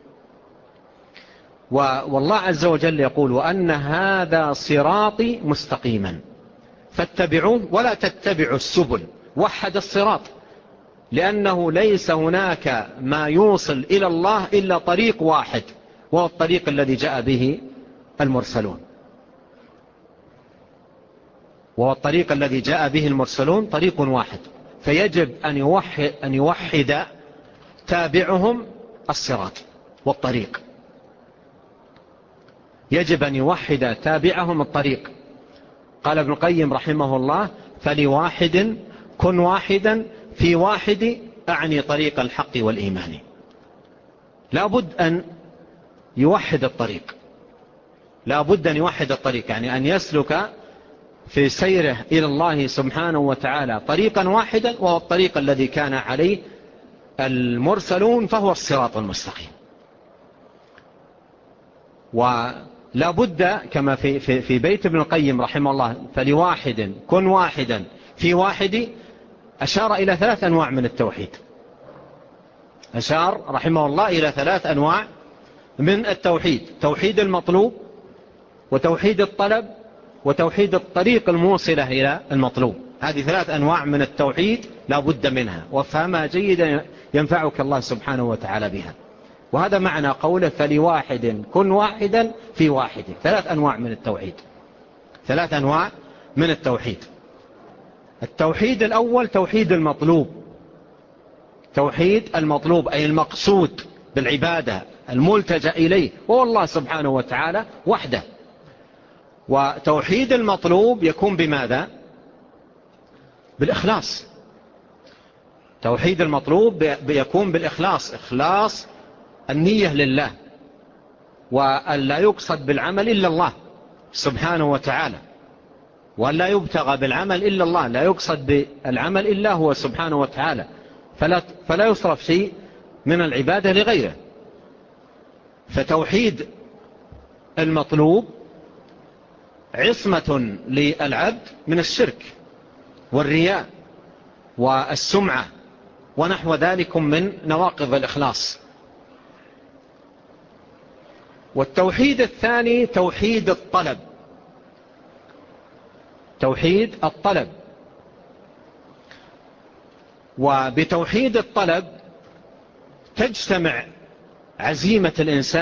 والله عز وجل يقول: وأن هذا صراطي مستقيما فاتبعوه ولا تتبعوا السبل. وحد الصراط، لأنه ليس هناك ما يوصل إلى الله إلا طريق واحد، وهو الطريق الذي جاء به المرسلون. طريق واحد. فيجب أن يوحد تابعهم الصراط والطريق. يجب أن يوحد تابعهم الطريق. قال ابن القيم رحمه الله: فلواحد كن واحدا في واحد، أعني طريق الحق والإيمان. لا بد أن يوحد الطريق، يعني أن يسلك في سيره إلى الله سبحانه وتعالى طريقا واحدا، وهو الطريق الذي كان عليه المرسلون، فهو الصراط المستقيم. ولا بد كما في بيت ابن القيم رحمه الله: فلواحد كن واحدا في واحد، أشار إلى 3 أنواع من التوحيد. أشار رحمه الله إلى 3 أنواع من التوحيد: توحيد المطلوب، وتوحيد الطلب، وتوحيد الطريق الموصلة إلى المطلوب. هذه 3 أنواع من التوحيد لا بد منها، وفهمها جيدا ينفعك الله سبحانه وتعالى بها. وهذا معنى قوله: فلواحد كن واحدا في واحد. 3 أنواع من التوحيد، 3 أنواع من التوحيد. التوحيد الأول توحيد المطلوب، توحيد المطلوب أي المقصود بالعبادة الملتجأ إليه وهو الله سبحانه وتعالى وحده. وتوحيد المطلوب يكون بماذا؟ بالإخلاص. توحيد المطلوب يكون بالإخلاص، إخلاص النية لله، وأن لا يقصد بالعمل إلا الله سبحانه وتعالى، وأن لا يبتغى بالعمل إلا الله، لا يقصد بالعمل إلا هو سبحانه وتعالى، فلا يصرف شيء من العبادة لغيره. فتوحيد المطلوب عصمة للعبد من الشرك والرياء والسمعة ونحو ذلك من نواقض الإخلاص. والتوحيد الثاني توحيد الطلب، توحيد الطلب. وبتوحيد الطلب تجتمع عزيمة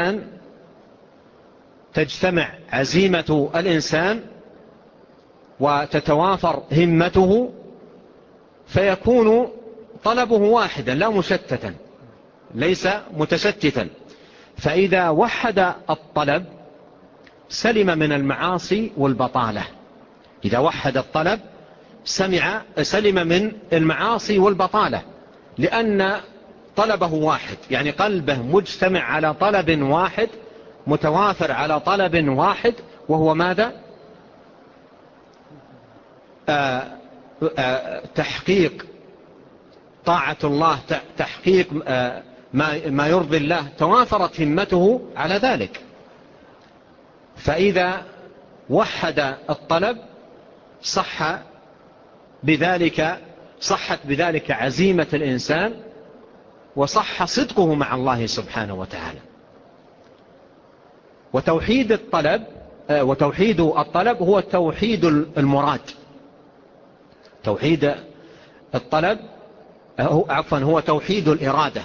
الإنسان وتتوافر همته، فيكون طلبه واحدا لا مشتتا، ليس متشتتا. فإذا وحد الطلب سلم من المعاصي والبطالة. إذا وحد الطلب سلم من المعاصي والبطالة، لأن طلبه واحد، يعني قلبه مجتمع على طلب واحد، متوافر على طلب واحد، وهو ماذا؟ تحقيق طاعة الله، تحقيق ما يرضي الله. توافرت همته على ذلك. فإذا وحد الطلب صحت بذلك عزيمة الإنسان، وصح صدقه مع الله سبحانه وتعالى. وتوحيد الطلب هو توحيد المراد. توحيد الطلب هو توحيد الإرادة،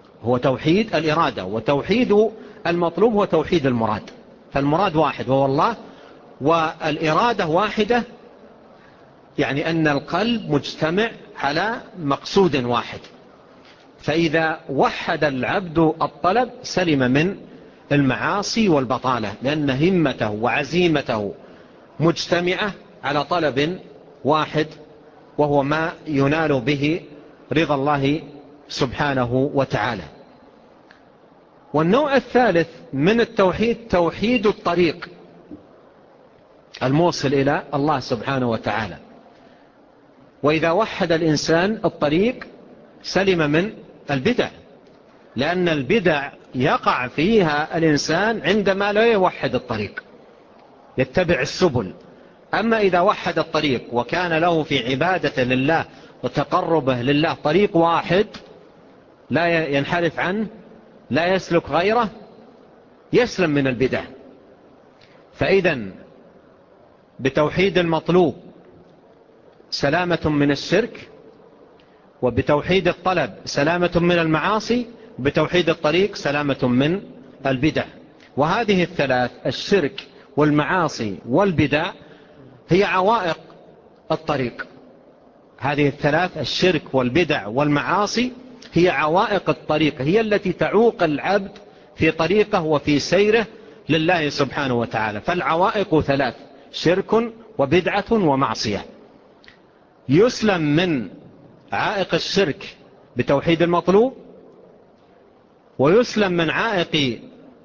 وتوحيد المطلوب هو توحيد المراد. فالمراد واحد وهو الله، والإرادة واحدة، يعني أن القلب مجتمع على مقصود واحد. فإذا وحد العبد الطلب سلم من المعاصي والبطالة، لأن همته وعزيمته مجتمعة على طلب واحد، وهو ما ينال به رضا الله سبحانه وتعالى. والنوع الثالث من التوحيد توحيد الطريق الموصل إلى الله سبحانه وتعالى. وإذا وحد الإنسان الطريق سلم من البدع، لأن البدع يقع فيها الإنسان عندما لا يوحد الطريق، يتبع السبل. أما إذا وحد الطريق وكان له في عبادة لله وتقربه لله طريق واحد لا ينحرف عنه، لا يسلك غيره، يسلم من البدع. فإذن بتوحيد المطلوب سلامة من الشرك، وبتوحيد الطلب سلامة من المعاصي، وبتوحيد الطريق سلامة من البدع. وهذه الثلاث، الشرك والمعاصي والبدع، هي عوائق الطريق. هذه الثلاث، الشرك والبدع والمعاصي، هي عوائق الطريق، هي التي تعوق العبد في طريقه وفي سيره لله سبحانه وتعالى. فالعوائق ثلاث: شرك وبدعة ومعصية. يسلم من عائق الشرك بتوحيد المطلوب، ويسلم من عائق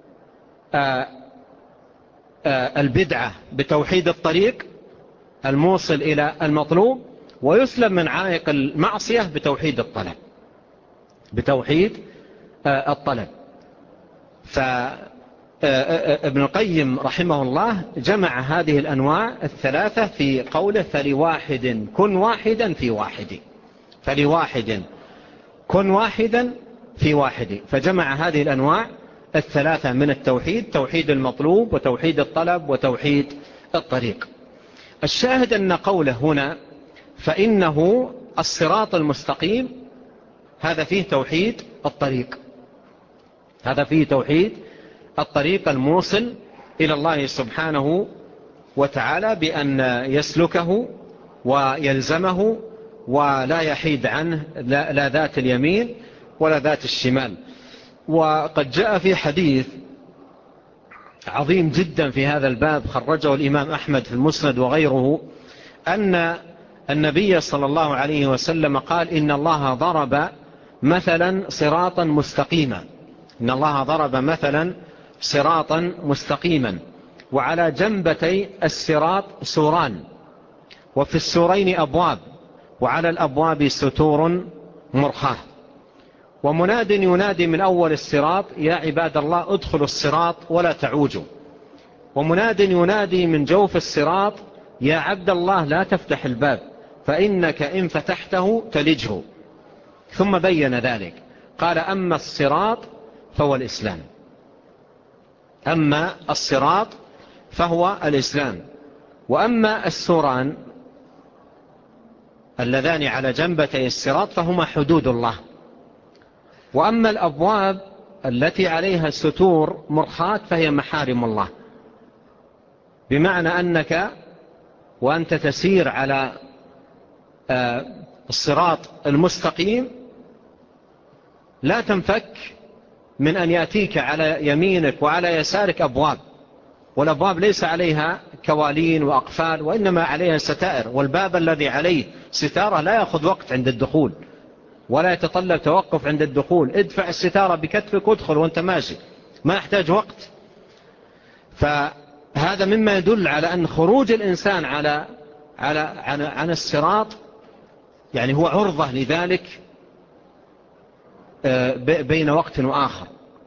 البدعة بتوحيد الطريق الموصل إلى المطلوب، ويسلم من عائق المعصية بتوحيد الطلب. فابن القيم رحمه الله جمع هذه الأنواع الثلاثة في قوله: فلواحد كن واحدا في واحد. فلواحد كن واحدا في واحد. فجمع هذه الأنواع الثلاثة من التوحيد: توحيد المطلوب، وتوحيد الطلب، وتوحيد الطريق. الشاهد أن قوله هنا فإنه الصراط المستقيم، هذا فيه توحيد الطريق، هذا فيه توحيد الطريق الموصل إلى الله سبحانه وتعالى بأن يسلكه ويلزمه ولا يحيد عنه لا ذات اليمين ولا ذات الشمال. وقد جاء في حديث عظيم جدا في هذا الباب خرجه الإمام أحمد في المسند وغيره، أن النبي صلى الله عليه وسلم قال إن الله ضرب مثلا صراطا مستقيما، إن الله ضرب مثلا صراطا مستقيما وعلى جنبتي الصراط سوران وفي السورين أبواب وعلى الأبواب ستور مرخاة، ومناد ينادي من أول الصراط يا عباد الله ادخلوا الصراط ولا تعوجوا، ومناد ينادي من جوف الصراط يا عبد الله لا تفتح الباب فإنك إن فتحته تلجه. ثم بين ذلك قال أما الصراط فهو الإسلام، أما الصراط فهو الإسلام، وأما السوران اللذان على جنبتي الصراط فهما حدود الله، وأما الأبواب التي عليها ستور مرخاة فهي محارم الله. بمعنى أنك وأنت تسير على الصراط المستقيم لا تنفك من أن يأتيك على يمينك وعلى يسارك أبواب، والأبواب ليس عليها كوالين وأقفال وإنما عليها ستائر، والباب الذي عليه ستارة لا يأخذ وقت عند الدخول ولا يتطلب توقف عند الدخول، ادفع الستارة بكتفك وادخل وانت ماشي، ما يحتاج وقت. فهذا مما يدل على أن خروج الإنسان عن الصراط يعني هو عرضة لذلك بين وقت وآخر.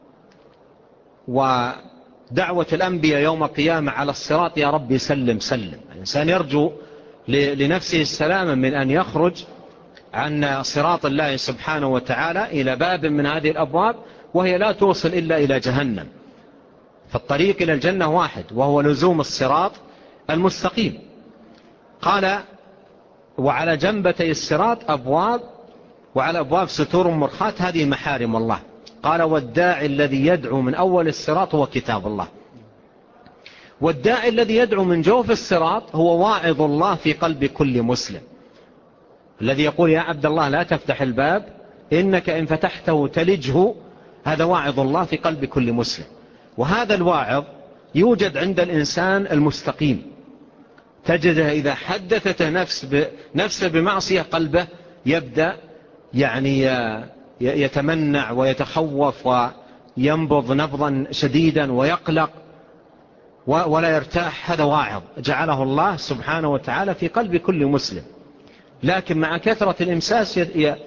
ودعوة الأنبياء يوم القيامة على الصراط يا ربي سلم سلم، الإنسان يرجو لنفسه السلامة من أن يخرج عن صراط الله سبحانه وتعالى إلى باب من هذه الأبواب وهي لا توصل إلا إلى جهنم. فالطريق إلى الجنة واحد وهو لزوم الصراط المستقيم. قال وعلى جنبتي الصراط أبواب وعلى أبواب ستور مرخاة هذه محارم الله. قال والداعي الذي يدعو من أول الصراط هو كتاب الله، والداعي الذي يدعو من جوف الصراط هو واعظ الله في قلب كل مسلم، الذي يقول يا عبد الله لا تفتح الباب إنك إن فتحته تلجه، هذا واعظ الله في قلب كل مسلم. وهذا الواعظ يوجد عند الإنسان المستقيم، تجده إذا حدثت نفسه بمعصية قلبه يبدأ يعني يتمنع ويتخوف وينبض نبضا شديدا ويقلق ولا يرتاح. هذا واعظ جعله الله سبحانه وتعالى في قلب كل مسلم. لكن مع كثرة الإمساس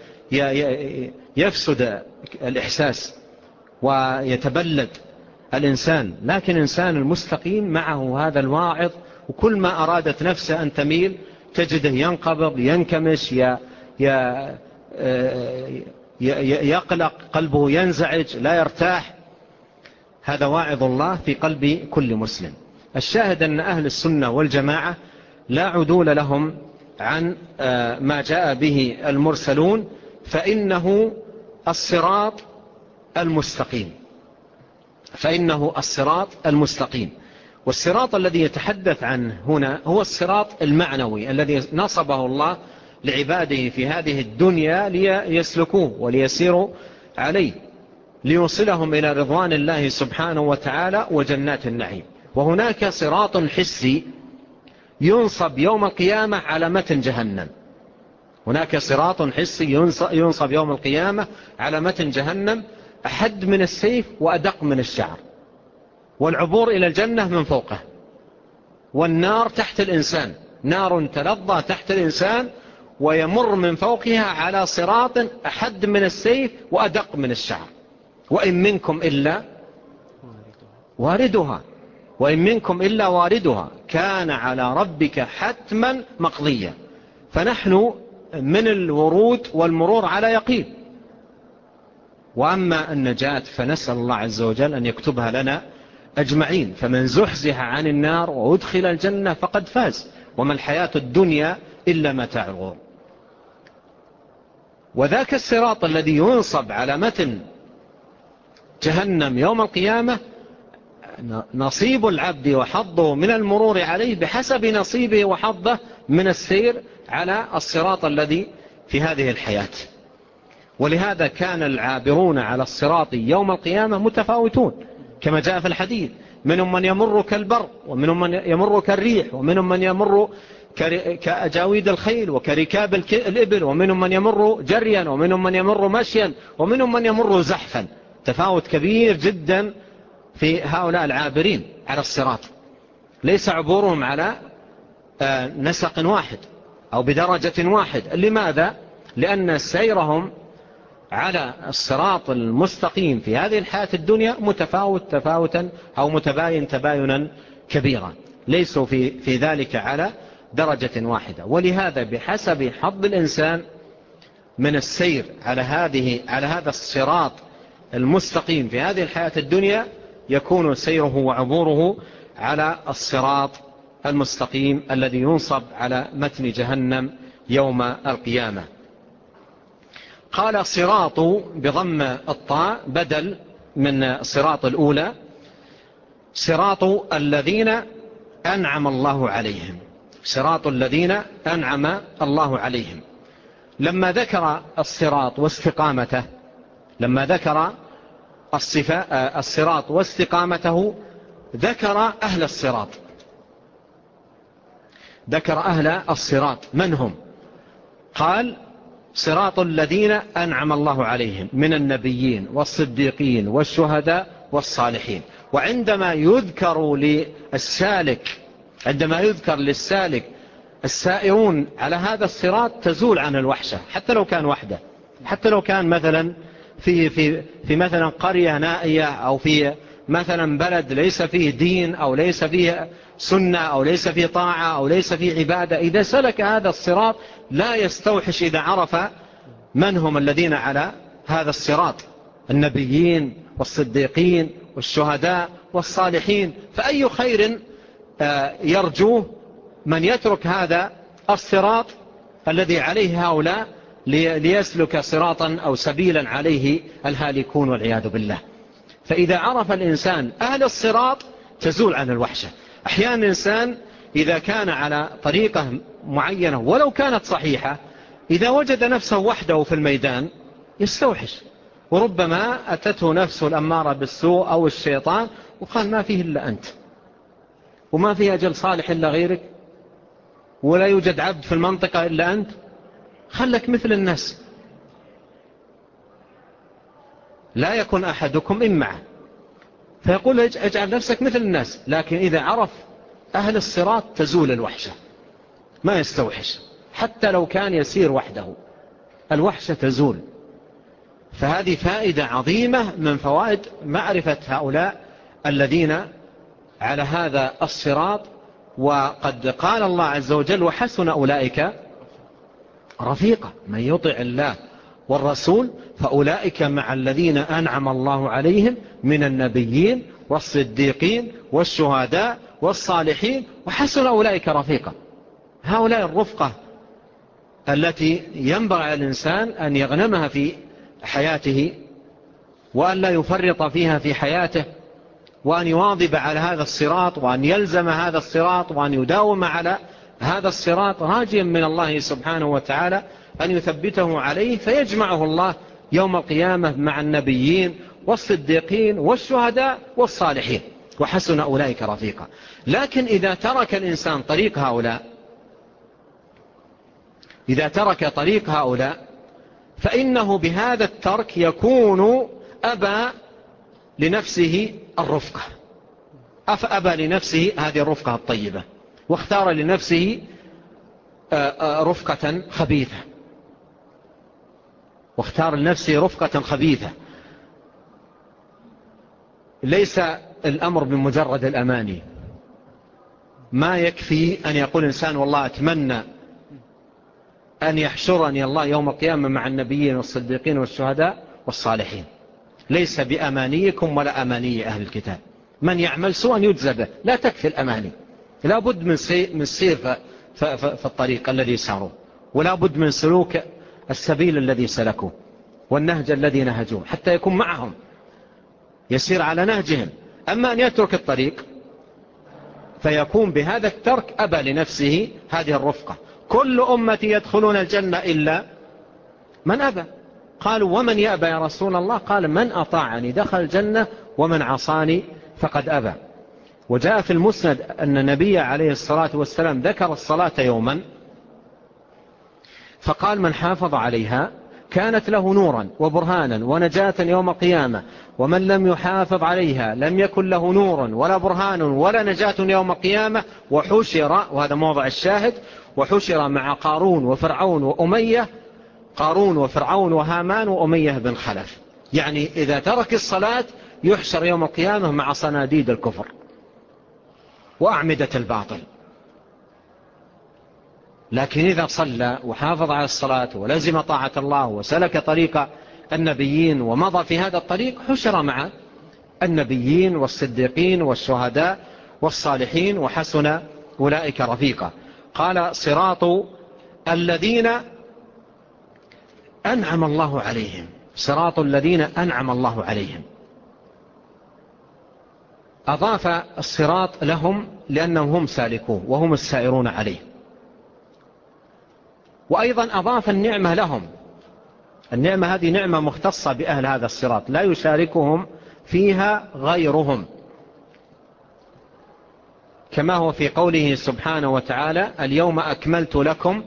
يفسد الإحساس ويتبلد الإنسان. لكن الإنسان المستقيم معه هذا الواعظ، وكل ما أرادت نفسه أن تميل تجده ينقبض ينكمش يقلق، قلبه ينزعج لا يرتاح. هذا واعظ الله في قلب كل مسلم. الشاهد أن أهل السنة والجماعة لا عدول لهم عن ما جاء به المرسلون، فإنه الصراط المستقيم، فإنه الصراط المستقيم. والصراط الذي يتحدث عنه هنا هو الصراط المعنوي الذي نصبه الله لعباده في هذه الدنيا ليسلكوه وليسيروا عليه ليوصلهم إلى رضوان الله سبحانه وتعالى وجنات النعيم. وهناك صراط حسي ينصب يوم القيامة على متن جهنم، هناك صراط حسي ينصب يوم القيامة على متن جهنم أحد من السيف وأدق من الشعر، والعبور إلى الجنة من فوقه، والنار تحت الإنسان، نار تلظى تحت الإنسان ويمر من فوقها على صراط أحد من السيف وأدق من الشعر. وإن منكم إلا واردها، وإن منكم إلا واردها كان على ربك حتما مقضيا. فنحن من الورود والمرور على يقين. وأما النجاة فنسأل الله عز وجل أن يكتبها لنا أجمعين. فمن زحزح عن النار وأدخل الجنة فقد فاز، وما الحياة الدنيا إلا متاع الغرور. وذاك الصراط الذي ينصب على متن جهنم يوم القيامة نصيب العبد وحظه من المرور عليه بحسب نصيبه وحظه من السير على الصراط الذي في هذه الحياة. ولهذا كان العابرون على الصراط يوم القيامة متفاوتون كما جاء في الحديث: منهم من يمر كالبر، ومنهم من يمر كالريح، ومنهم من يمر كأجاويد الخيل وكركاب الإبل، ومنهم من يمر جريا، ومنهم من يمر مشيا، ومنهم من يمر زحفا. تفاوت كبير جدا في هؤلاء العابرين على الصراط، ليس عبورهم على نسق واحد أو بدرجة واحد. لماذا؟ لأن سيرهم على الصراط المستقيم في هذه الحياة الدنيا متفاوت تفاوتا أو متباين تباينا كبيرا، ليسوا في ذلك على درجة واحدة. ولهذا بحسب حظ الإنسان من السير على هذا الصراط المستقيم في هذه الحياة الدنيا يكون سيره وعبوره على الصراط المستقيم الذي ينصب على متن جهنم يوم القيامة. قال صراط بضم الطاء بدل من صراط الأولى، صراط الذين أنعم الله عليهم، صراط الذين أنعم الله عليهم. لما ذكر الصراط واستقامته، لما ذكر الصراط واستقامته ذكر أهل الصراط، ذكر أهل الصراط من هم؟ قال: صراط الذين أنعم الله عليهم من النبيين والصديقين والشهداء والصالحين. وعندما يذكر للسالك، عندما يذكر للسالك السائرون على هذا الصراط تزول عن الوحشة، حتى لو كان وحده، حتى لو كان مثلا في مثلا قرية نائية، أو في مثلا بلد ليس فيه دين، أو ليس فيه سنة، أو ليس فيه طاعة، أو ليس فيه عبادة. إذا سلك هذا الصراط لا يستوحش إذا عرف من هم الذين على هذا الصراط: النبيين والصديقين والشهداء والصالحين. فأي خير يرجوه من يترك هذا الصراط الذي عليه هؤلاء ليسلك صراطا أو سبيلا عليه الهالكون والعياذ بالله. فإذا عرف الإنسان أهل الصراط تزول عن الوحشة. أحيانا الإنسان إذا كان على طريقة معينة ولو كانت صحيحة، إذا وجد نفسه وحده في الميدان يستوحش، وربما أتته نفسه الأمارة بالسوء أو الشيطان وقال: ما فيه إلا أنت، وما فيه أجل صالح إلا غيرك، ولا يوجد عبد في المنطقة إلا أنت، خلك مثل الناس، لا يكن أحدكم إمعا. فيقول: اجعل نفسك مثل الناس. لكن إذا عرف أهل الصراط تزول الوحشة، ما يستوحش، حتى لو كان يسير وحده الوحشة تزول. فهذه فائدة عظيمة من فوائد معرفة هؤلاء الذين على هذا الصراط. وقد قال الله عز وجل: وحسن أولئك رفيقا. من يطع الله والرسول فأولئك مع الذين أنعم الله عليهم من النبيين والصديقين والشهداء والصالحين وحسن أولئك رفيقا. هؤلاء الرفقة التي ينبغي على الإنسان أن يغنمها في حياته، وأن لا يفرط فيها في حياته، وأن يواظب على هذا الصراط، وأن يلزم هذا الصراط، وأن يداوم على هذا الصراط، راجيا من الله سبحانه وتعالى أن يثبته عليه، فيجمعه الله يوم القيامة مع النبيين والصديقين والشهداء والصالحين وحسن أولئك رفيقا. لكن إذا ترك الإنسان طريق هؤلاء، إذا ترك طريق هؤلاء فإنه بهذا الترك يكون أبى لنفسه الرفقة، أبى لنفسه هذه الرفقة الطيبة، واختار لنفسه رفقة خبيثة، واختار لنفسه رفقة خبيثة. ليس الأمر بمجرد الأماني. ما يكفي أن يقول إنسان: والله أتمنى أن يحشرني الله يوم القيامة مع النبيين والصديقين والشهداء والصالحين. ليس بأمانيكم ولا أماني أهل الكتاب، من يعمل سوءا يجزى به. لا تكفي الأماني، لا بد من السير في الطريق الذي ساروا، ولا بد من سلوك السبيل الذي سلكوه والنهج الذي نهجوه، حتى يكون معهم، يسير على نهجهم. أما أن يترك الطريق فيكون بهذا الترك أبى لنفسه هذه الرفقة. كل أمتي يدخلون الجنة إلا من أبى. قالوا ومن يأبى يا رسول الله؟ قال من أطاعني دخل الجنة ومن عصاني فقد أبى. وجاء في المسند أن النبي عليه الصلاة والسلام ذكر الصلاة يوما فقال من حافظ عليها كانت له نورا وبرهانا ونجاة يوم القيامة، ومن لم يحافظ عليها لم يكن له نور ولا برهان ولا نجاة يوم القيامة، وحشر، وهذا موضع الشاهد، وحشر مع قارون وفرعون وأمية، قارون وفرعون وهامان وأمية بن خلف. يعني إذا ترك الصلاة يحشر يوم القيامة مع صناديد الكفر وأعمدة الباطل. لكن إذا صلى وحافظ على الصلاة ولزم طاعة الله وسلك طريق النبيين ومضى في هذا الطريق حشر مع النبيين والصديقين والشهداء والصالحين وحسن أولئك رفيقا. قال صراط الذين أنعم الله عليهم، صراط الذين أنعم الله عليهم. أضاف الصراط لهم لأنهم هم سالكون وهم السائرون عليه، وأيضا أضاف النعمة لهم. النعمة هذه نعمة مختصة بأهل هذا الصراط لا يشاركهم فيها غيرهم، كما هو في قوله سبحانه وتعالى اليوم أكملت لكم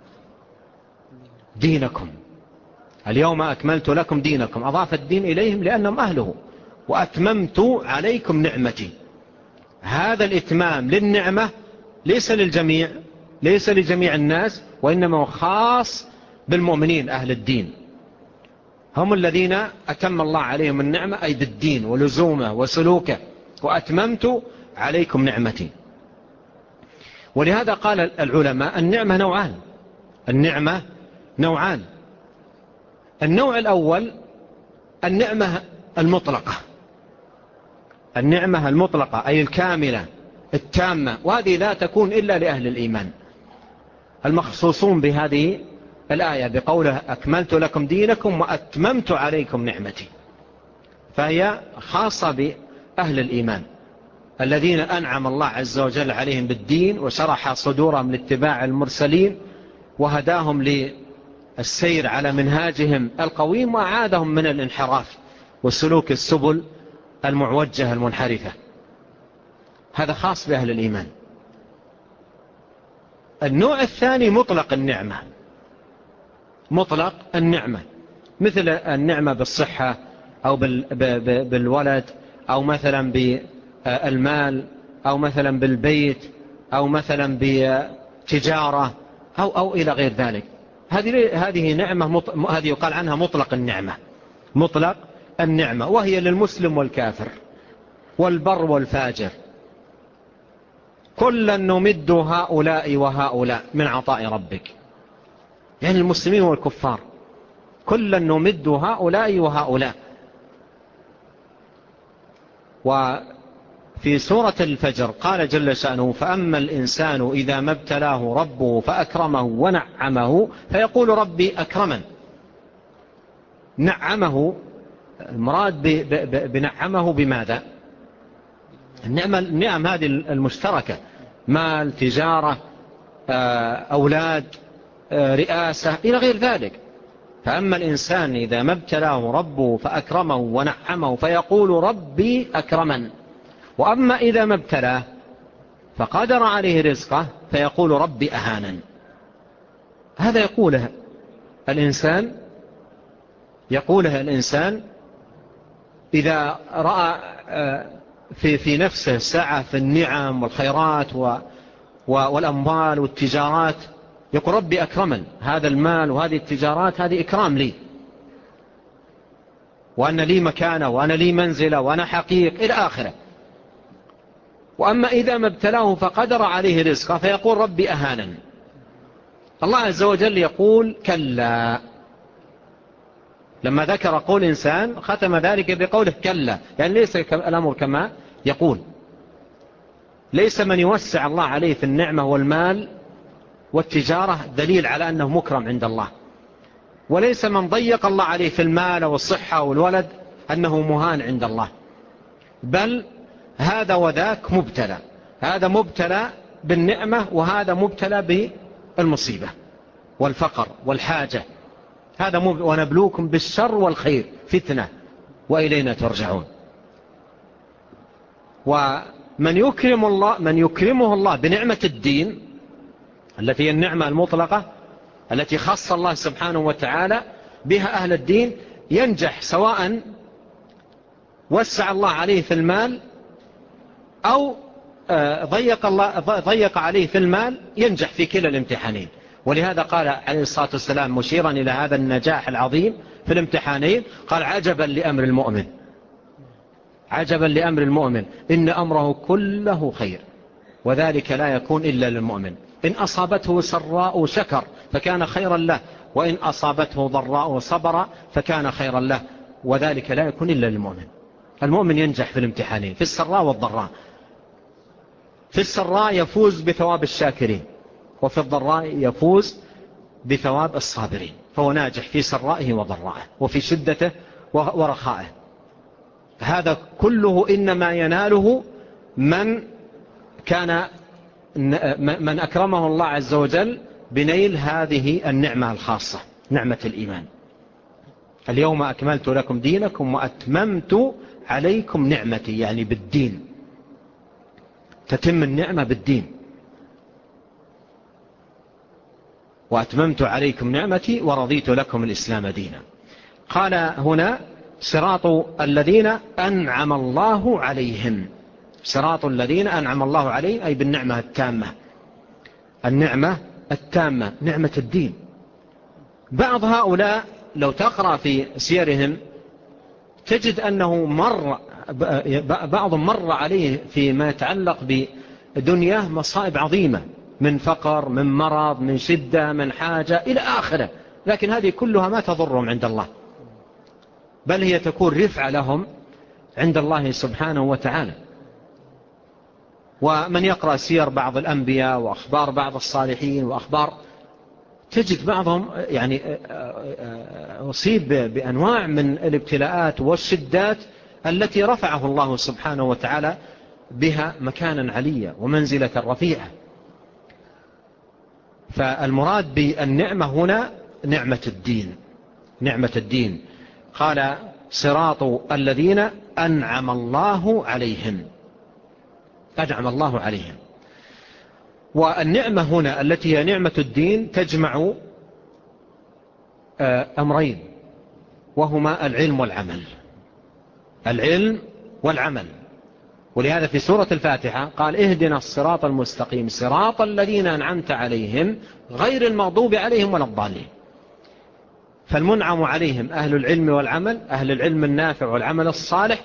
دينكم. اليوم أكملت لكم دينكم، أضاف الدين إليهم لأنهم أهله. وأتممت عليكم نعمتي. هذا الإتمام للنعمة ليس للجميع، ليس لجميع الناس، وإنما هو خاص بالمؤمنين أهل الدين، هم الذين أتم الله عليهم النعمة أي بالدين ولزومه وسلوكه. وأتممت عليكم نعمتي. ولهذا قال العلماء النعمة نوعان. النعمة نوعان. النوع الأول النعمة المطلقة، النعمة المطلقة أي الكاملة التامة، وهذه لا تكون إلا لأهل الإيمان المخصوصون بهذه الآية بقوله أكملت لكم دينكم وأتممت عليكم نعمتي، فهي خاصة بأهل الإيمان الذين أنعم الله عز وجل عليهم بالدين وشرح صدورهم لاتباع المرسلين وهداهم للسير على منهاجهم القويم وأعادهم من الانحراف وسلوك السبل المعوجة المنحرفة. هذا خاص بأهل الإيمان. النوع الثاني مطلق النعمة، مطلق النعمة، مثل النعمة بالصحة أو بالولد أو مثلا بالمال أو مثلا بالبيت أو مثلا بتجارة أو إلى غير ذلك. هذه نعمة، هذه يقال عنها مطلق النعمة، مطلق النعمة، وهي للمسلم والكافر والبر والفاجر، كلا نمد هؤلاء وهؤلاء من عطاء ربك، يعني المسلمين والكفار كلا نمد هؤلاء وهؤلاء. وفي سورة الفجر قال جل شأنه فأما الإنسان إذا ما ابتلاه ربه فأكرمه ونعمه فيقول ربي أكرمن. نعمه، المراد بنعمه بماذا؟ النعم هذه المشتركة، مال، تجارة، أولاد، رئاسة إلى غير ذلك. فأما الإنسان إذا ما ابتلاه ربه فأكرمه ونعمه فيقول ربي أكرمن. وأما إذا ما ابتلاه فقدر عليه رزقه فيقول ربي أهانن. هذا يقوله الإنسان إذا رأى في نفسه سعة في النعم والخيرات والأموال والتجارات، يقول ربي أكرمن، هذا المال وهذه التجارات هذه إكرام لي، وأن لي مكانة وأنا لي منزلة وأنا حقيق إلى آخره. وأما إذا ما ابتلاه فقدر عليه رزقه فيقول ربي أهانن. الله عز وجل يقول كلا، لما ذكر قول إنسان ختم ذلك بقوله كلا، يعني ليس الأمر كما يقول. ليس من يوسع الله عليه في النعمة والمال والتجارة دليل على أنه مكرم عند الله، وليس من ضيق الله عليه في المال والصحة والولد أنه مهان عند الله، بل هذا وذاك مبتلى، هذا مبتلى بالنعمة وهذا مبتلى بالمصيبة والفقر والحاجة. هذا ونبلوكم بالشر والخير فتنة وإلينا ترجعون. ومن يكرمه الله بنعمة الدين التي هي النعمة المطلقة التي خص الله سبحانه وتعالى بها أهل الدين، ينجح سواء وسع الله عليه في المال أو ضيق عليه في المال، ينجح في كلا الامتحانين. ولهذا قال عليه الصلاة والسلام مشيرا إلى هذا النجاح العظيم في الامتحانين، قال عجبا لأمر المؤمن، عجبا لأمر المؤمن إن أمره كله خير وذلك لا يكون إلا للمؤمن. إن أصابته سراء شكر فكان خيرا له، وإن أصابته ضراء صبر فكان خيرا له، وذلك لا يكون إلا للمؤمن. المؤمن ينجح في الامتحانين في السراء والضراء. في السراء يفوز بثواب الشاكرين، وفي الضراء يفوز بثواب الصابرين. فهو ناجح في سرائه وضرائه وفي شدته ورخائه. هذا كله إنما يناله من أكرمه الله عز وجل بنيل هذه النعمة الخاصة، نعمة الإيمان. اليوم أكملت لكم دينكم وأتممت عليكم نعمتي، يعني بالدين، تتم النعمة بالدين. وأتممت عليكم نعمتي ورضيت لكم الإسلام دينا. قال هنا صراط الذين أنعم الله عليهم، صراط الذين أنعم الله عليهم أي بالنعمة التامة، النعمة التامة نعمة الدين. بعض هؤلاء لو تقرأ في سيرهم تجد أنه بعضهم مر عليه فيما يتعلق بدنياه مصائب عظيمة، من فقر، من مرض، من شدة، من حاجة إلى آخره، لكن هذه كلها ما تضرهم عند الله، بل هي تكون رفعة لهم عند الله سبحانه وتعالى. ومن يقرأ سير بعض الأنبياء وأخبار بعض الصالحين وأخبار، تجد بعضهم يعني أصيب بأنواع من الابتلاءات والشدات التي رفعه الله سبحانه وتعالى بها مكانا عليا ومنزلة رفيعة. فالمراد بالنعمة هنا نعمة الدين، نعمة الدين. قال صراط الذين أنعم الله عليهم، أنعم الله عليهم. والنعمة هنا التي هي نعمة الدين تجمع أمرين، وهما العلم والعمل، العلم والعمل. ولهذا في سورة الفاتحة قال اهدنا الصراط المستقيم صراط الذين أنعمت عليهم غير المغضوب عليهم ولا الضالين. فالمنعم عليهم أهل العلم والعمل، أهل العلم النافع والعمل الصالح،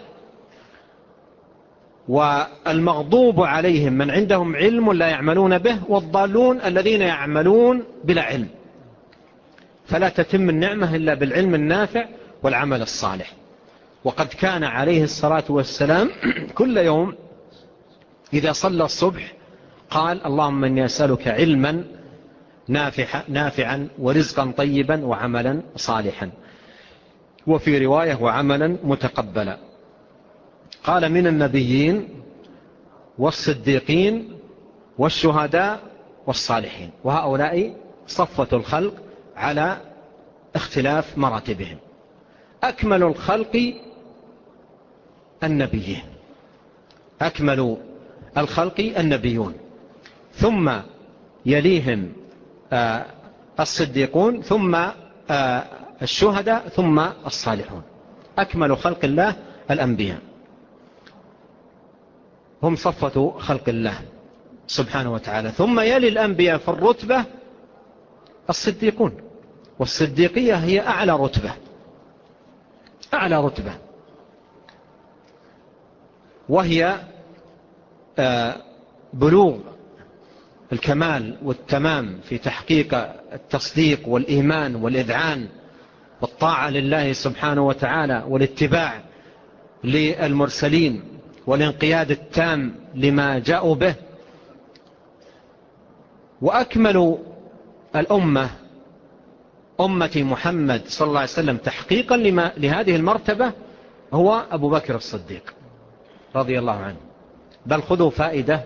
والمغضوب عليهم من عندهم علم لا يعملون به، والضالون الذين يعملون بلا علم. فلا تتم النعمة إلا بالعلم النافع والعمل الصالح. وقد كان عليه الصلاة والسلام كل يوم إذا صلى الصبح قال اللهم إني أسألك علما نافعا ورزقا طيبا وعملا صالحا، وفي رواية وعملا متقبلا. قال من النبيين والصديقين والشهداء والصالحين، وهؤلاء صفة الخلق على اختلاف مراتبهم. أكمل الخلق النبيين، أكمل الخلق النبيون، ثم يليهم الصديقون، ثم الشهداء، ثم الصالحون. أكمل خلق الله الأنبياء، هم صفة خلق الله سبحانه وتعالى. ثم يلي الأنبياء في الرتبة الصديقون، والصديقية هي أعلى رتبة، أعلى رتبة، وهي بلوغ الكمال والتمام في تحقيق التصديق والإيمان والإذعان والطاعة لله سبحانه وتعالى والاتباع للمرسلين والانقياد التام لما جاءوا به. وأكمل الأمة أمة محمد صلى الله عليه وسلم تحقيقا لهذه المرتبة هو أبو بكر الصديق رضي الله عنه. بل خذوا فائدة،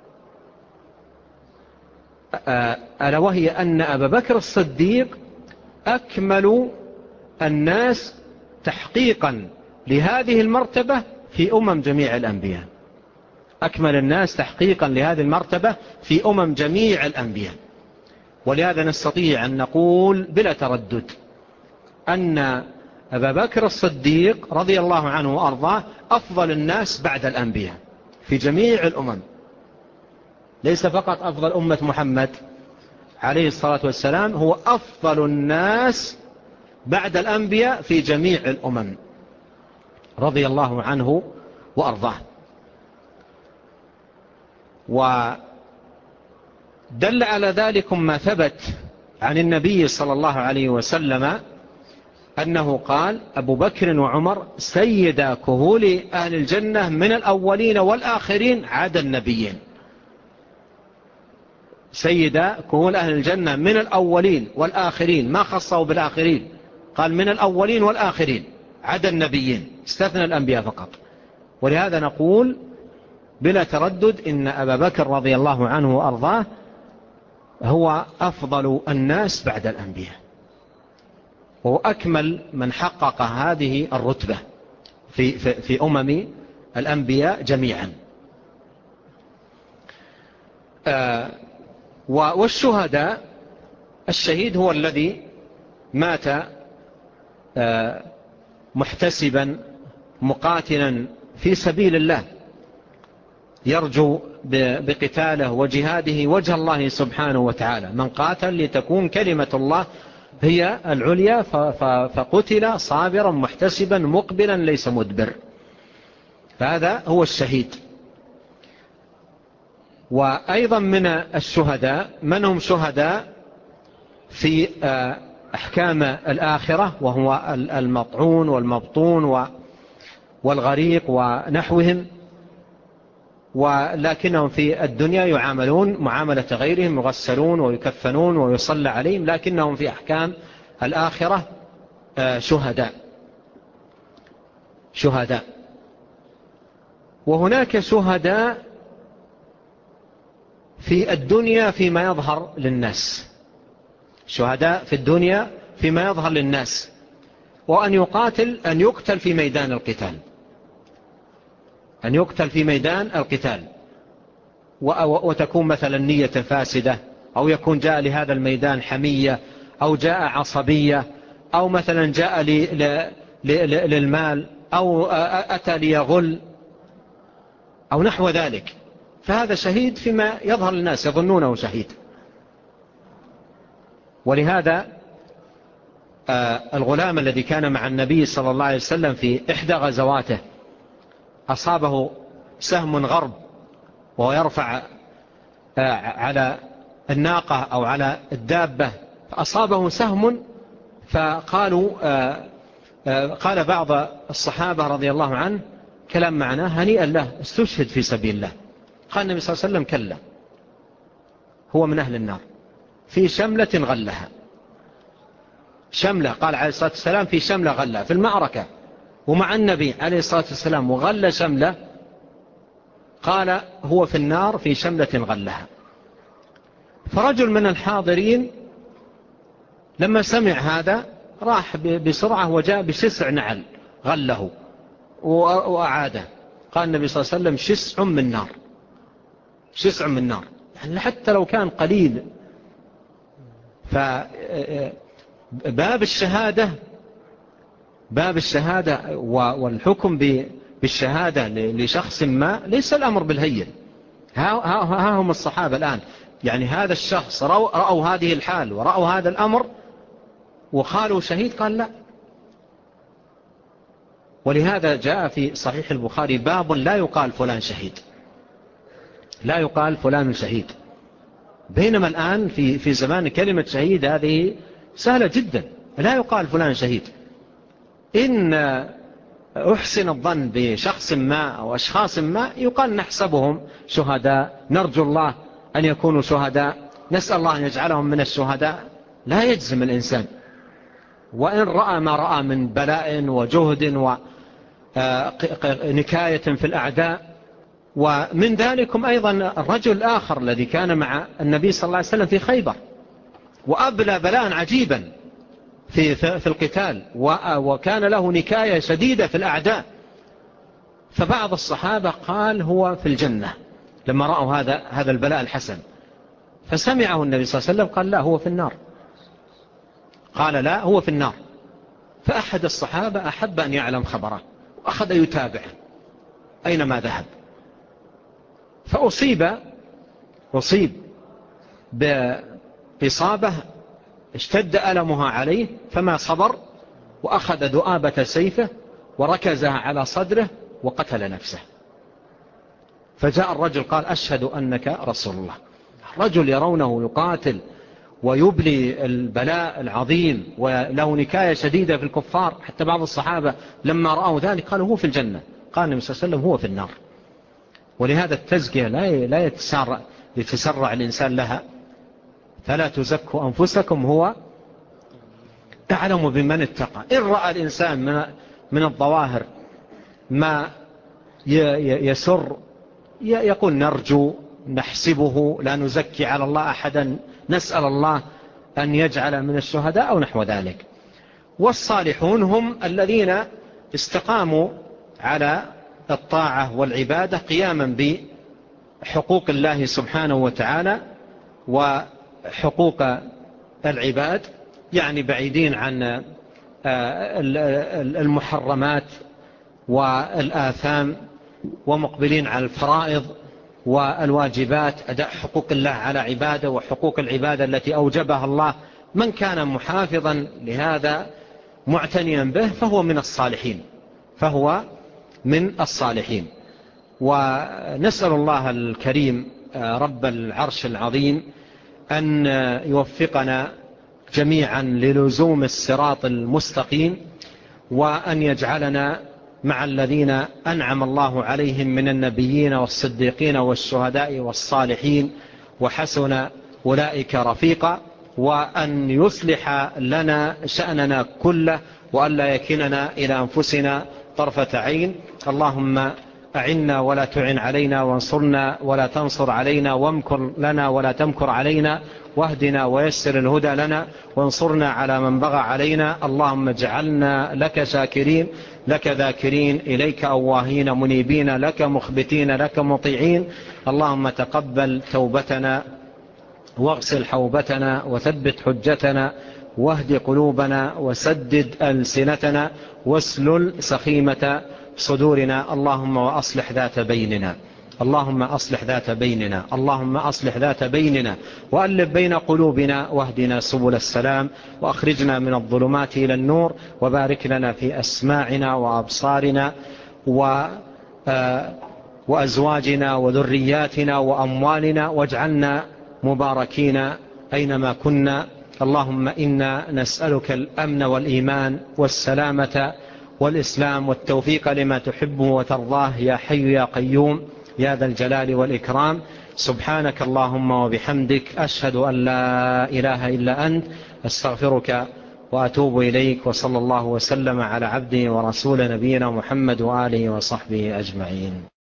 ألا وهي أن أبا بكر الصديق أكمل الناس تحقيقا لهذه المرتبة في جميع الأنبياء. أكمل الناس تحقيقا لهذه المرتبة في جميع الأنبياء. ولهذا نستطيع أن نقول بلا تردد أن أبا بكر الصديق رضي الله عنه وأرضاه أفضل الناس بعد الأنبياء في جميع الأمم، ليس فقط أفضل أمة محمد عليه الصلاة والسلام، هو أفضل الناس بعد الأنبياء في جميع الأمم رضي الله عنه وأرضاه. ودل على ذلك ما ثبت عن النبي صلى الله عليه وسلم أنه قال: أبو بكر وعمر سيدا كهول أهل الجنة من الأولين والآخرين عدا النبيين. سيدا كهول أهل الجنة من الأولين والآخرين، ما خصوا بالآخرين، قال من الأولين والآخرين عدا النبيين، استثنى الأنبياء فقط. ولهذا نقول بلا تردد إن أبا بكر رضي الله عنه وأرضاه هو أفضل الناس بعد الأنبياء، وهو أكمل من حقق هذه الرتبة في الأنبياء جميعا. والشهداء، الشهيد هو الذي مات محتسبا مقاتلا في سبيل الله، يرجو بقتاله وجهاده وجه الله سبحانه وتعالى. من قاتل لتكون كلمة الله هي العليا فقتل صابرا محتسبا مقبلا ليس مدبر، فهذا هو الشهيد. وأيضا من الشهداء من هم شهداء في أحكام الآخرة، وهو المطعون والمبطون والغريق ونحوهم، ولكنهم في الدنيا يعاملون معاملة غيرهم، يغسلون ويكفنون ويصلى عليهم، لكنهم في أحكام الآخرة شهداء. وهناك شهداء في الدنيا فيما يظهر للناس، شهداء في الدنيا فيما يظهر للناس، وأن يقتل في ميدان القتال، أن يقتل في ميدان القتال، وتكون مثلا نية فاسدة، أو يكون جاء لهذا الميدان حمية، أو جاء عصبية، أو مثلا جاء للمال، أو أتى ليغل أو نحو ذلك، فهذا شهيد فيما يظهر للناس يظنونه شهيد. ولهذا الغلام الذي كان مع النبي صلى الله عليه وسلم في إحدى غزواته أصابه سهم غرب، وهو يرفع على الناقة أو على الدابة، فأصابه سهم، فقالوا قال بعض الصحابة رضي الله عنه كلام معناه: هنيئا له استشهد في سبيل الله. قال النبي صلى الله عليه وسلم: كلا، هو من أهل النار في شملة غلها. شملة، قال عليه الصلاة والسلام في شملة غلها في المعركة ومع النبي عليه الصلاة والسلام وغل شملة، قال هو في النار في شملة غلها. فرجل من الحاضرين لما سمع هذا راح بسرعة وجاء بشسع نعل غله وأعاده. قال النبي صلى الله عليه وسلم: شسع من نار، شسع من نار، يعني حتى لو كان قليل. فباب الشهادة والحكم بالشهادة لشخص ما ليس الأمر بالهين. ها هم الصحابة الآن، يعني هذا الشخص رأوا هذه الحال ورأوا هذا الأمر وقالوا شهيد، قال لا. ولهذا جاء في صحيح البخاري باب لا يقال فلان شهيد، لا يقال فلان شهيد. بينما الآن في زمان كلمة شهيد هذه سهلة جدا، لا يقال فلان شهيد. إن أحسن الظن بشخص ما أو أشخاص ما يقال نحسبهم شهداء، نرجو الله أن يكونوا شهداء، نسأل الله أن يجعلهم من الشهداء. لا يجزم الإنسان، وإن رأى ما رأى من بلاء وجهد ونكاية في الأعداء ومن ذلكم أيضا الرجل الآخر الذي كان مع النبي صلى الله عليه وسلم في خيبر وأبلى بلاء عجيبا في القتال، وكان له نكاية شديدة في الأعداء. فبعض الصحابة قال هو في الجنة لما رأوا هذا البلاء الحسن، فسمعه النبي صلى الله عليه وسلم قال لا هو في النار، قال لا هو في النار. فأحد الصحابة أحب أن يعلم خبره وأخذ يتابع أينما ذهب، فأصيب بإصابة اشتد ألمها عليه فما صبر، وأخذ ذؤابة سيفه وركزها على صدره وقتل نفسه. فجاء الرجل قال أشهد أنك رسول الله. رجل يرونه يقاتل ويبلي البلاء العظيم وله نكاية شديدة في الكفار، حتى بعض الصحابة لما رأوا ذلك قالوا هو في الجنة، قال النبي صلى الله عليه وسلم هو في النار. ولهذا التزكية لا يتسرع الإنسان لها، فلا تزكوا أنفسكم هو أعلم بمن اتقى. إن رأى الإنسان من الظواهر ما يسر يقول نرجو نحسبه لا نزكي على الله أحدا، نسأل الله أن يجعل من الشهداء أو نحو ذلك. والصالحون هم الذين استقاموا على الطاعة والعبادة قياما بحقوق الله سبحانه وتعالى وحقوق العباد، يعني بعيدين عن المحرمات والآثام ومقبلين على الفرائض والواجبات، أداء حقوق الله على عباده وحقوق العبادة التي أوجبها الله. من كان محافظا لهذا معتنيا به فهو من الصالحين. ونسأل الله الكريم رب العرش العظيم أن يوفقنا جميعا للزوم الصراط المستقيم، وأن يجعلنا مع الذين أنعم الله عليهم من النبيين والصديقين والشهداء والصالحين وحسن أولئك رفيقا، وأن يصلح لنا شأننا كله وأن لا يكلنا إلى أنفسنا طرفة عين. اللهم أعنا ولا تعن علينا، وانصرنا ولا تنصر علينا، وامكر لنا ولا تمكر علينا، واهدنا ويسر الهدى لنا، وانصرنا على من بغى علينا. اللهم اجعلنا لك شاكرين، لك ذاكرين، إليك أواهين منيبين، لك مخبتين، لك مطيعين. اللهم تقبل توبتنا واغسل حوبتنا وثبت حجتنا واهد قلوبنا وسدد ألسنتنا واسلل سخيمة صدورنا. اللهم وأصلح ذات بيننا، اللهم أصلح ذات بيننا، اللهم أصلح ذات بيننا، وألف بين قلوبنا، واهدنا سبل السلام، وأخرجنا من الظلمات إلى النور، وبارك لنا في أسماعنا وأبصارنا وأزواجنا وذرياتنا وأموالنا، واجعلنا مباركين أينما كنا. اللهم إنا نسألك الأمن والإيمان والسلامة والإسلام والتوفيق لما تحبه وترضاه يا حي يا قيوم يا ذا الجلال والإكرام. سبحانك اللهم وبحمدك، أشهد أن لا إله إلا أنت، أستغفرك وأتوب إليك. وصلى الله وسلم على عبده ورسول نبينا محمد وآله وصحبه أجمعين.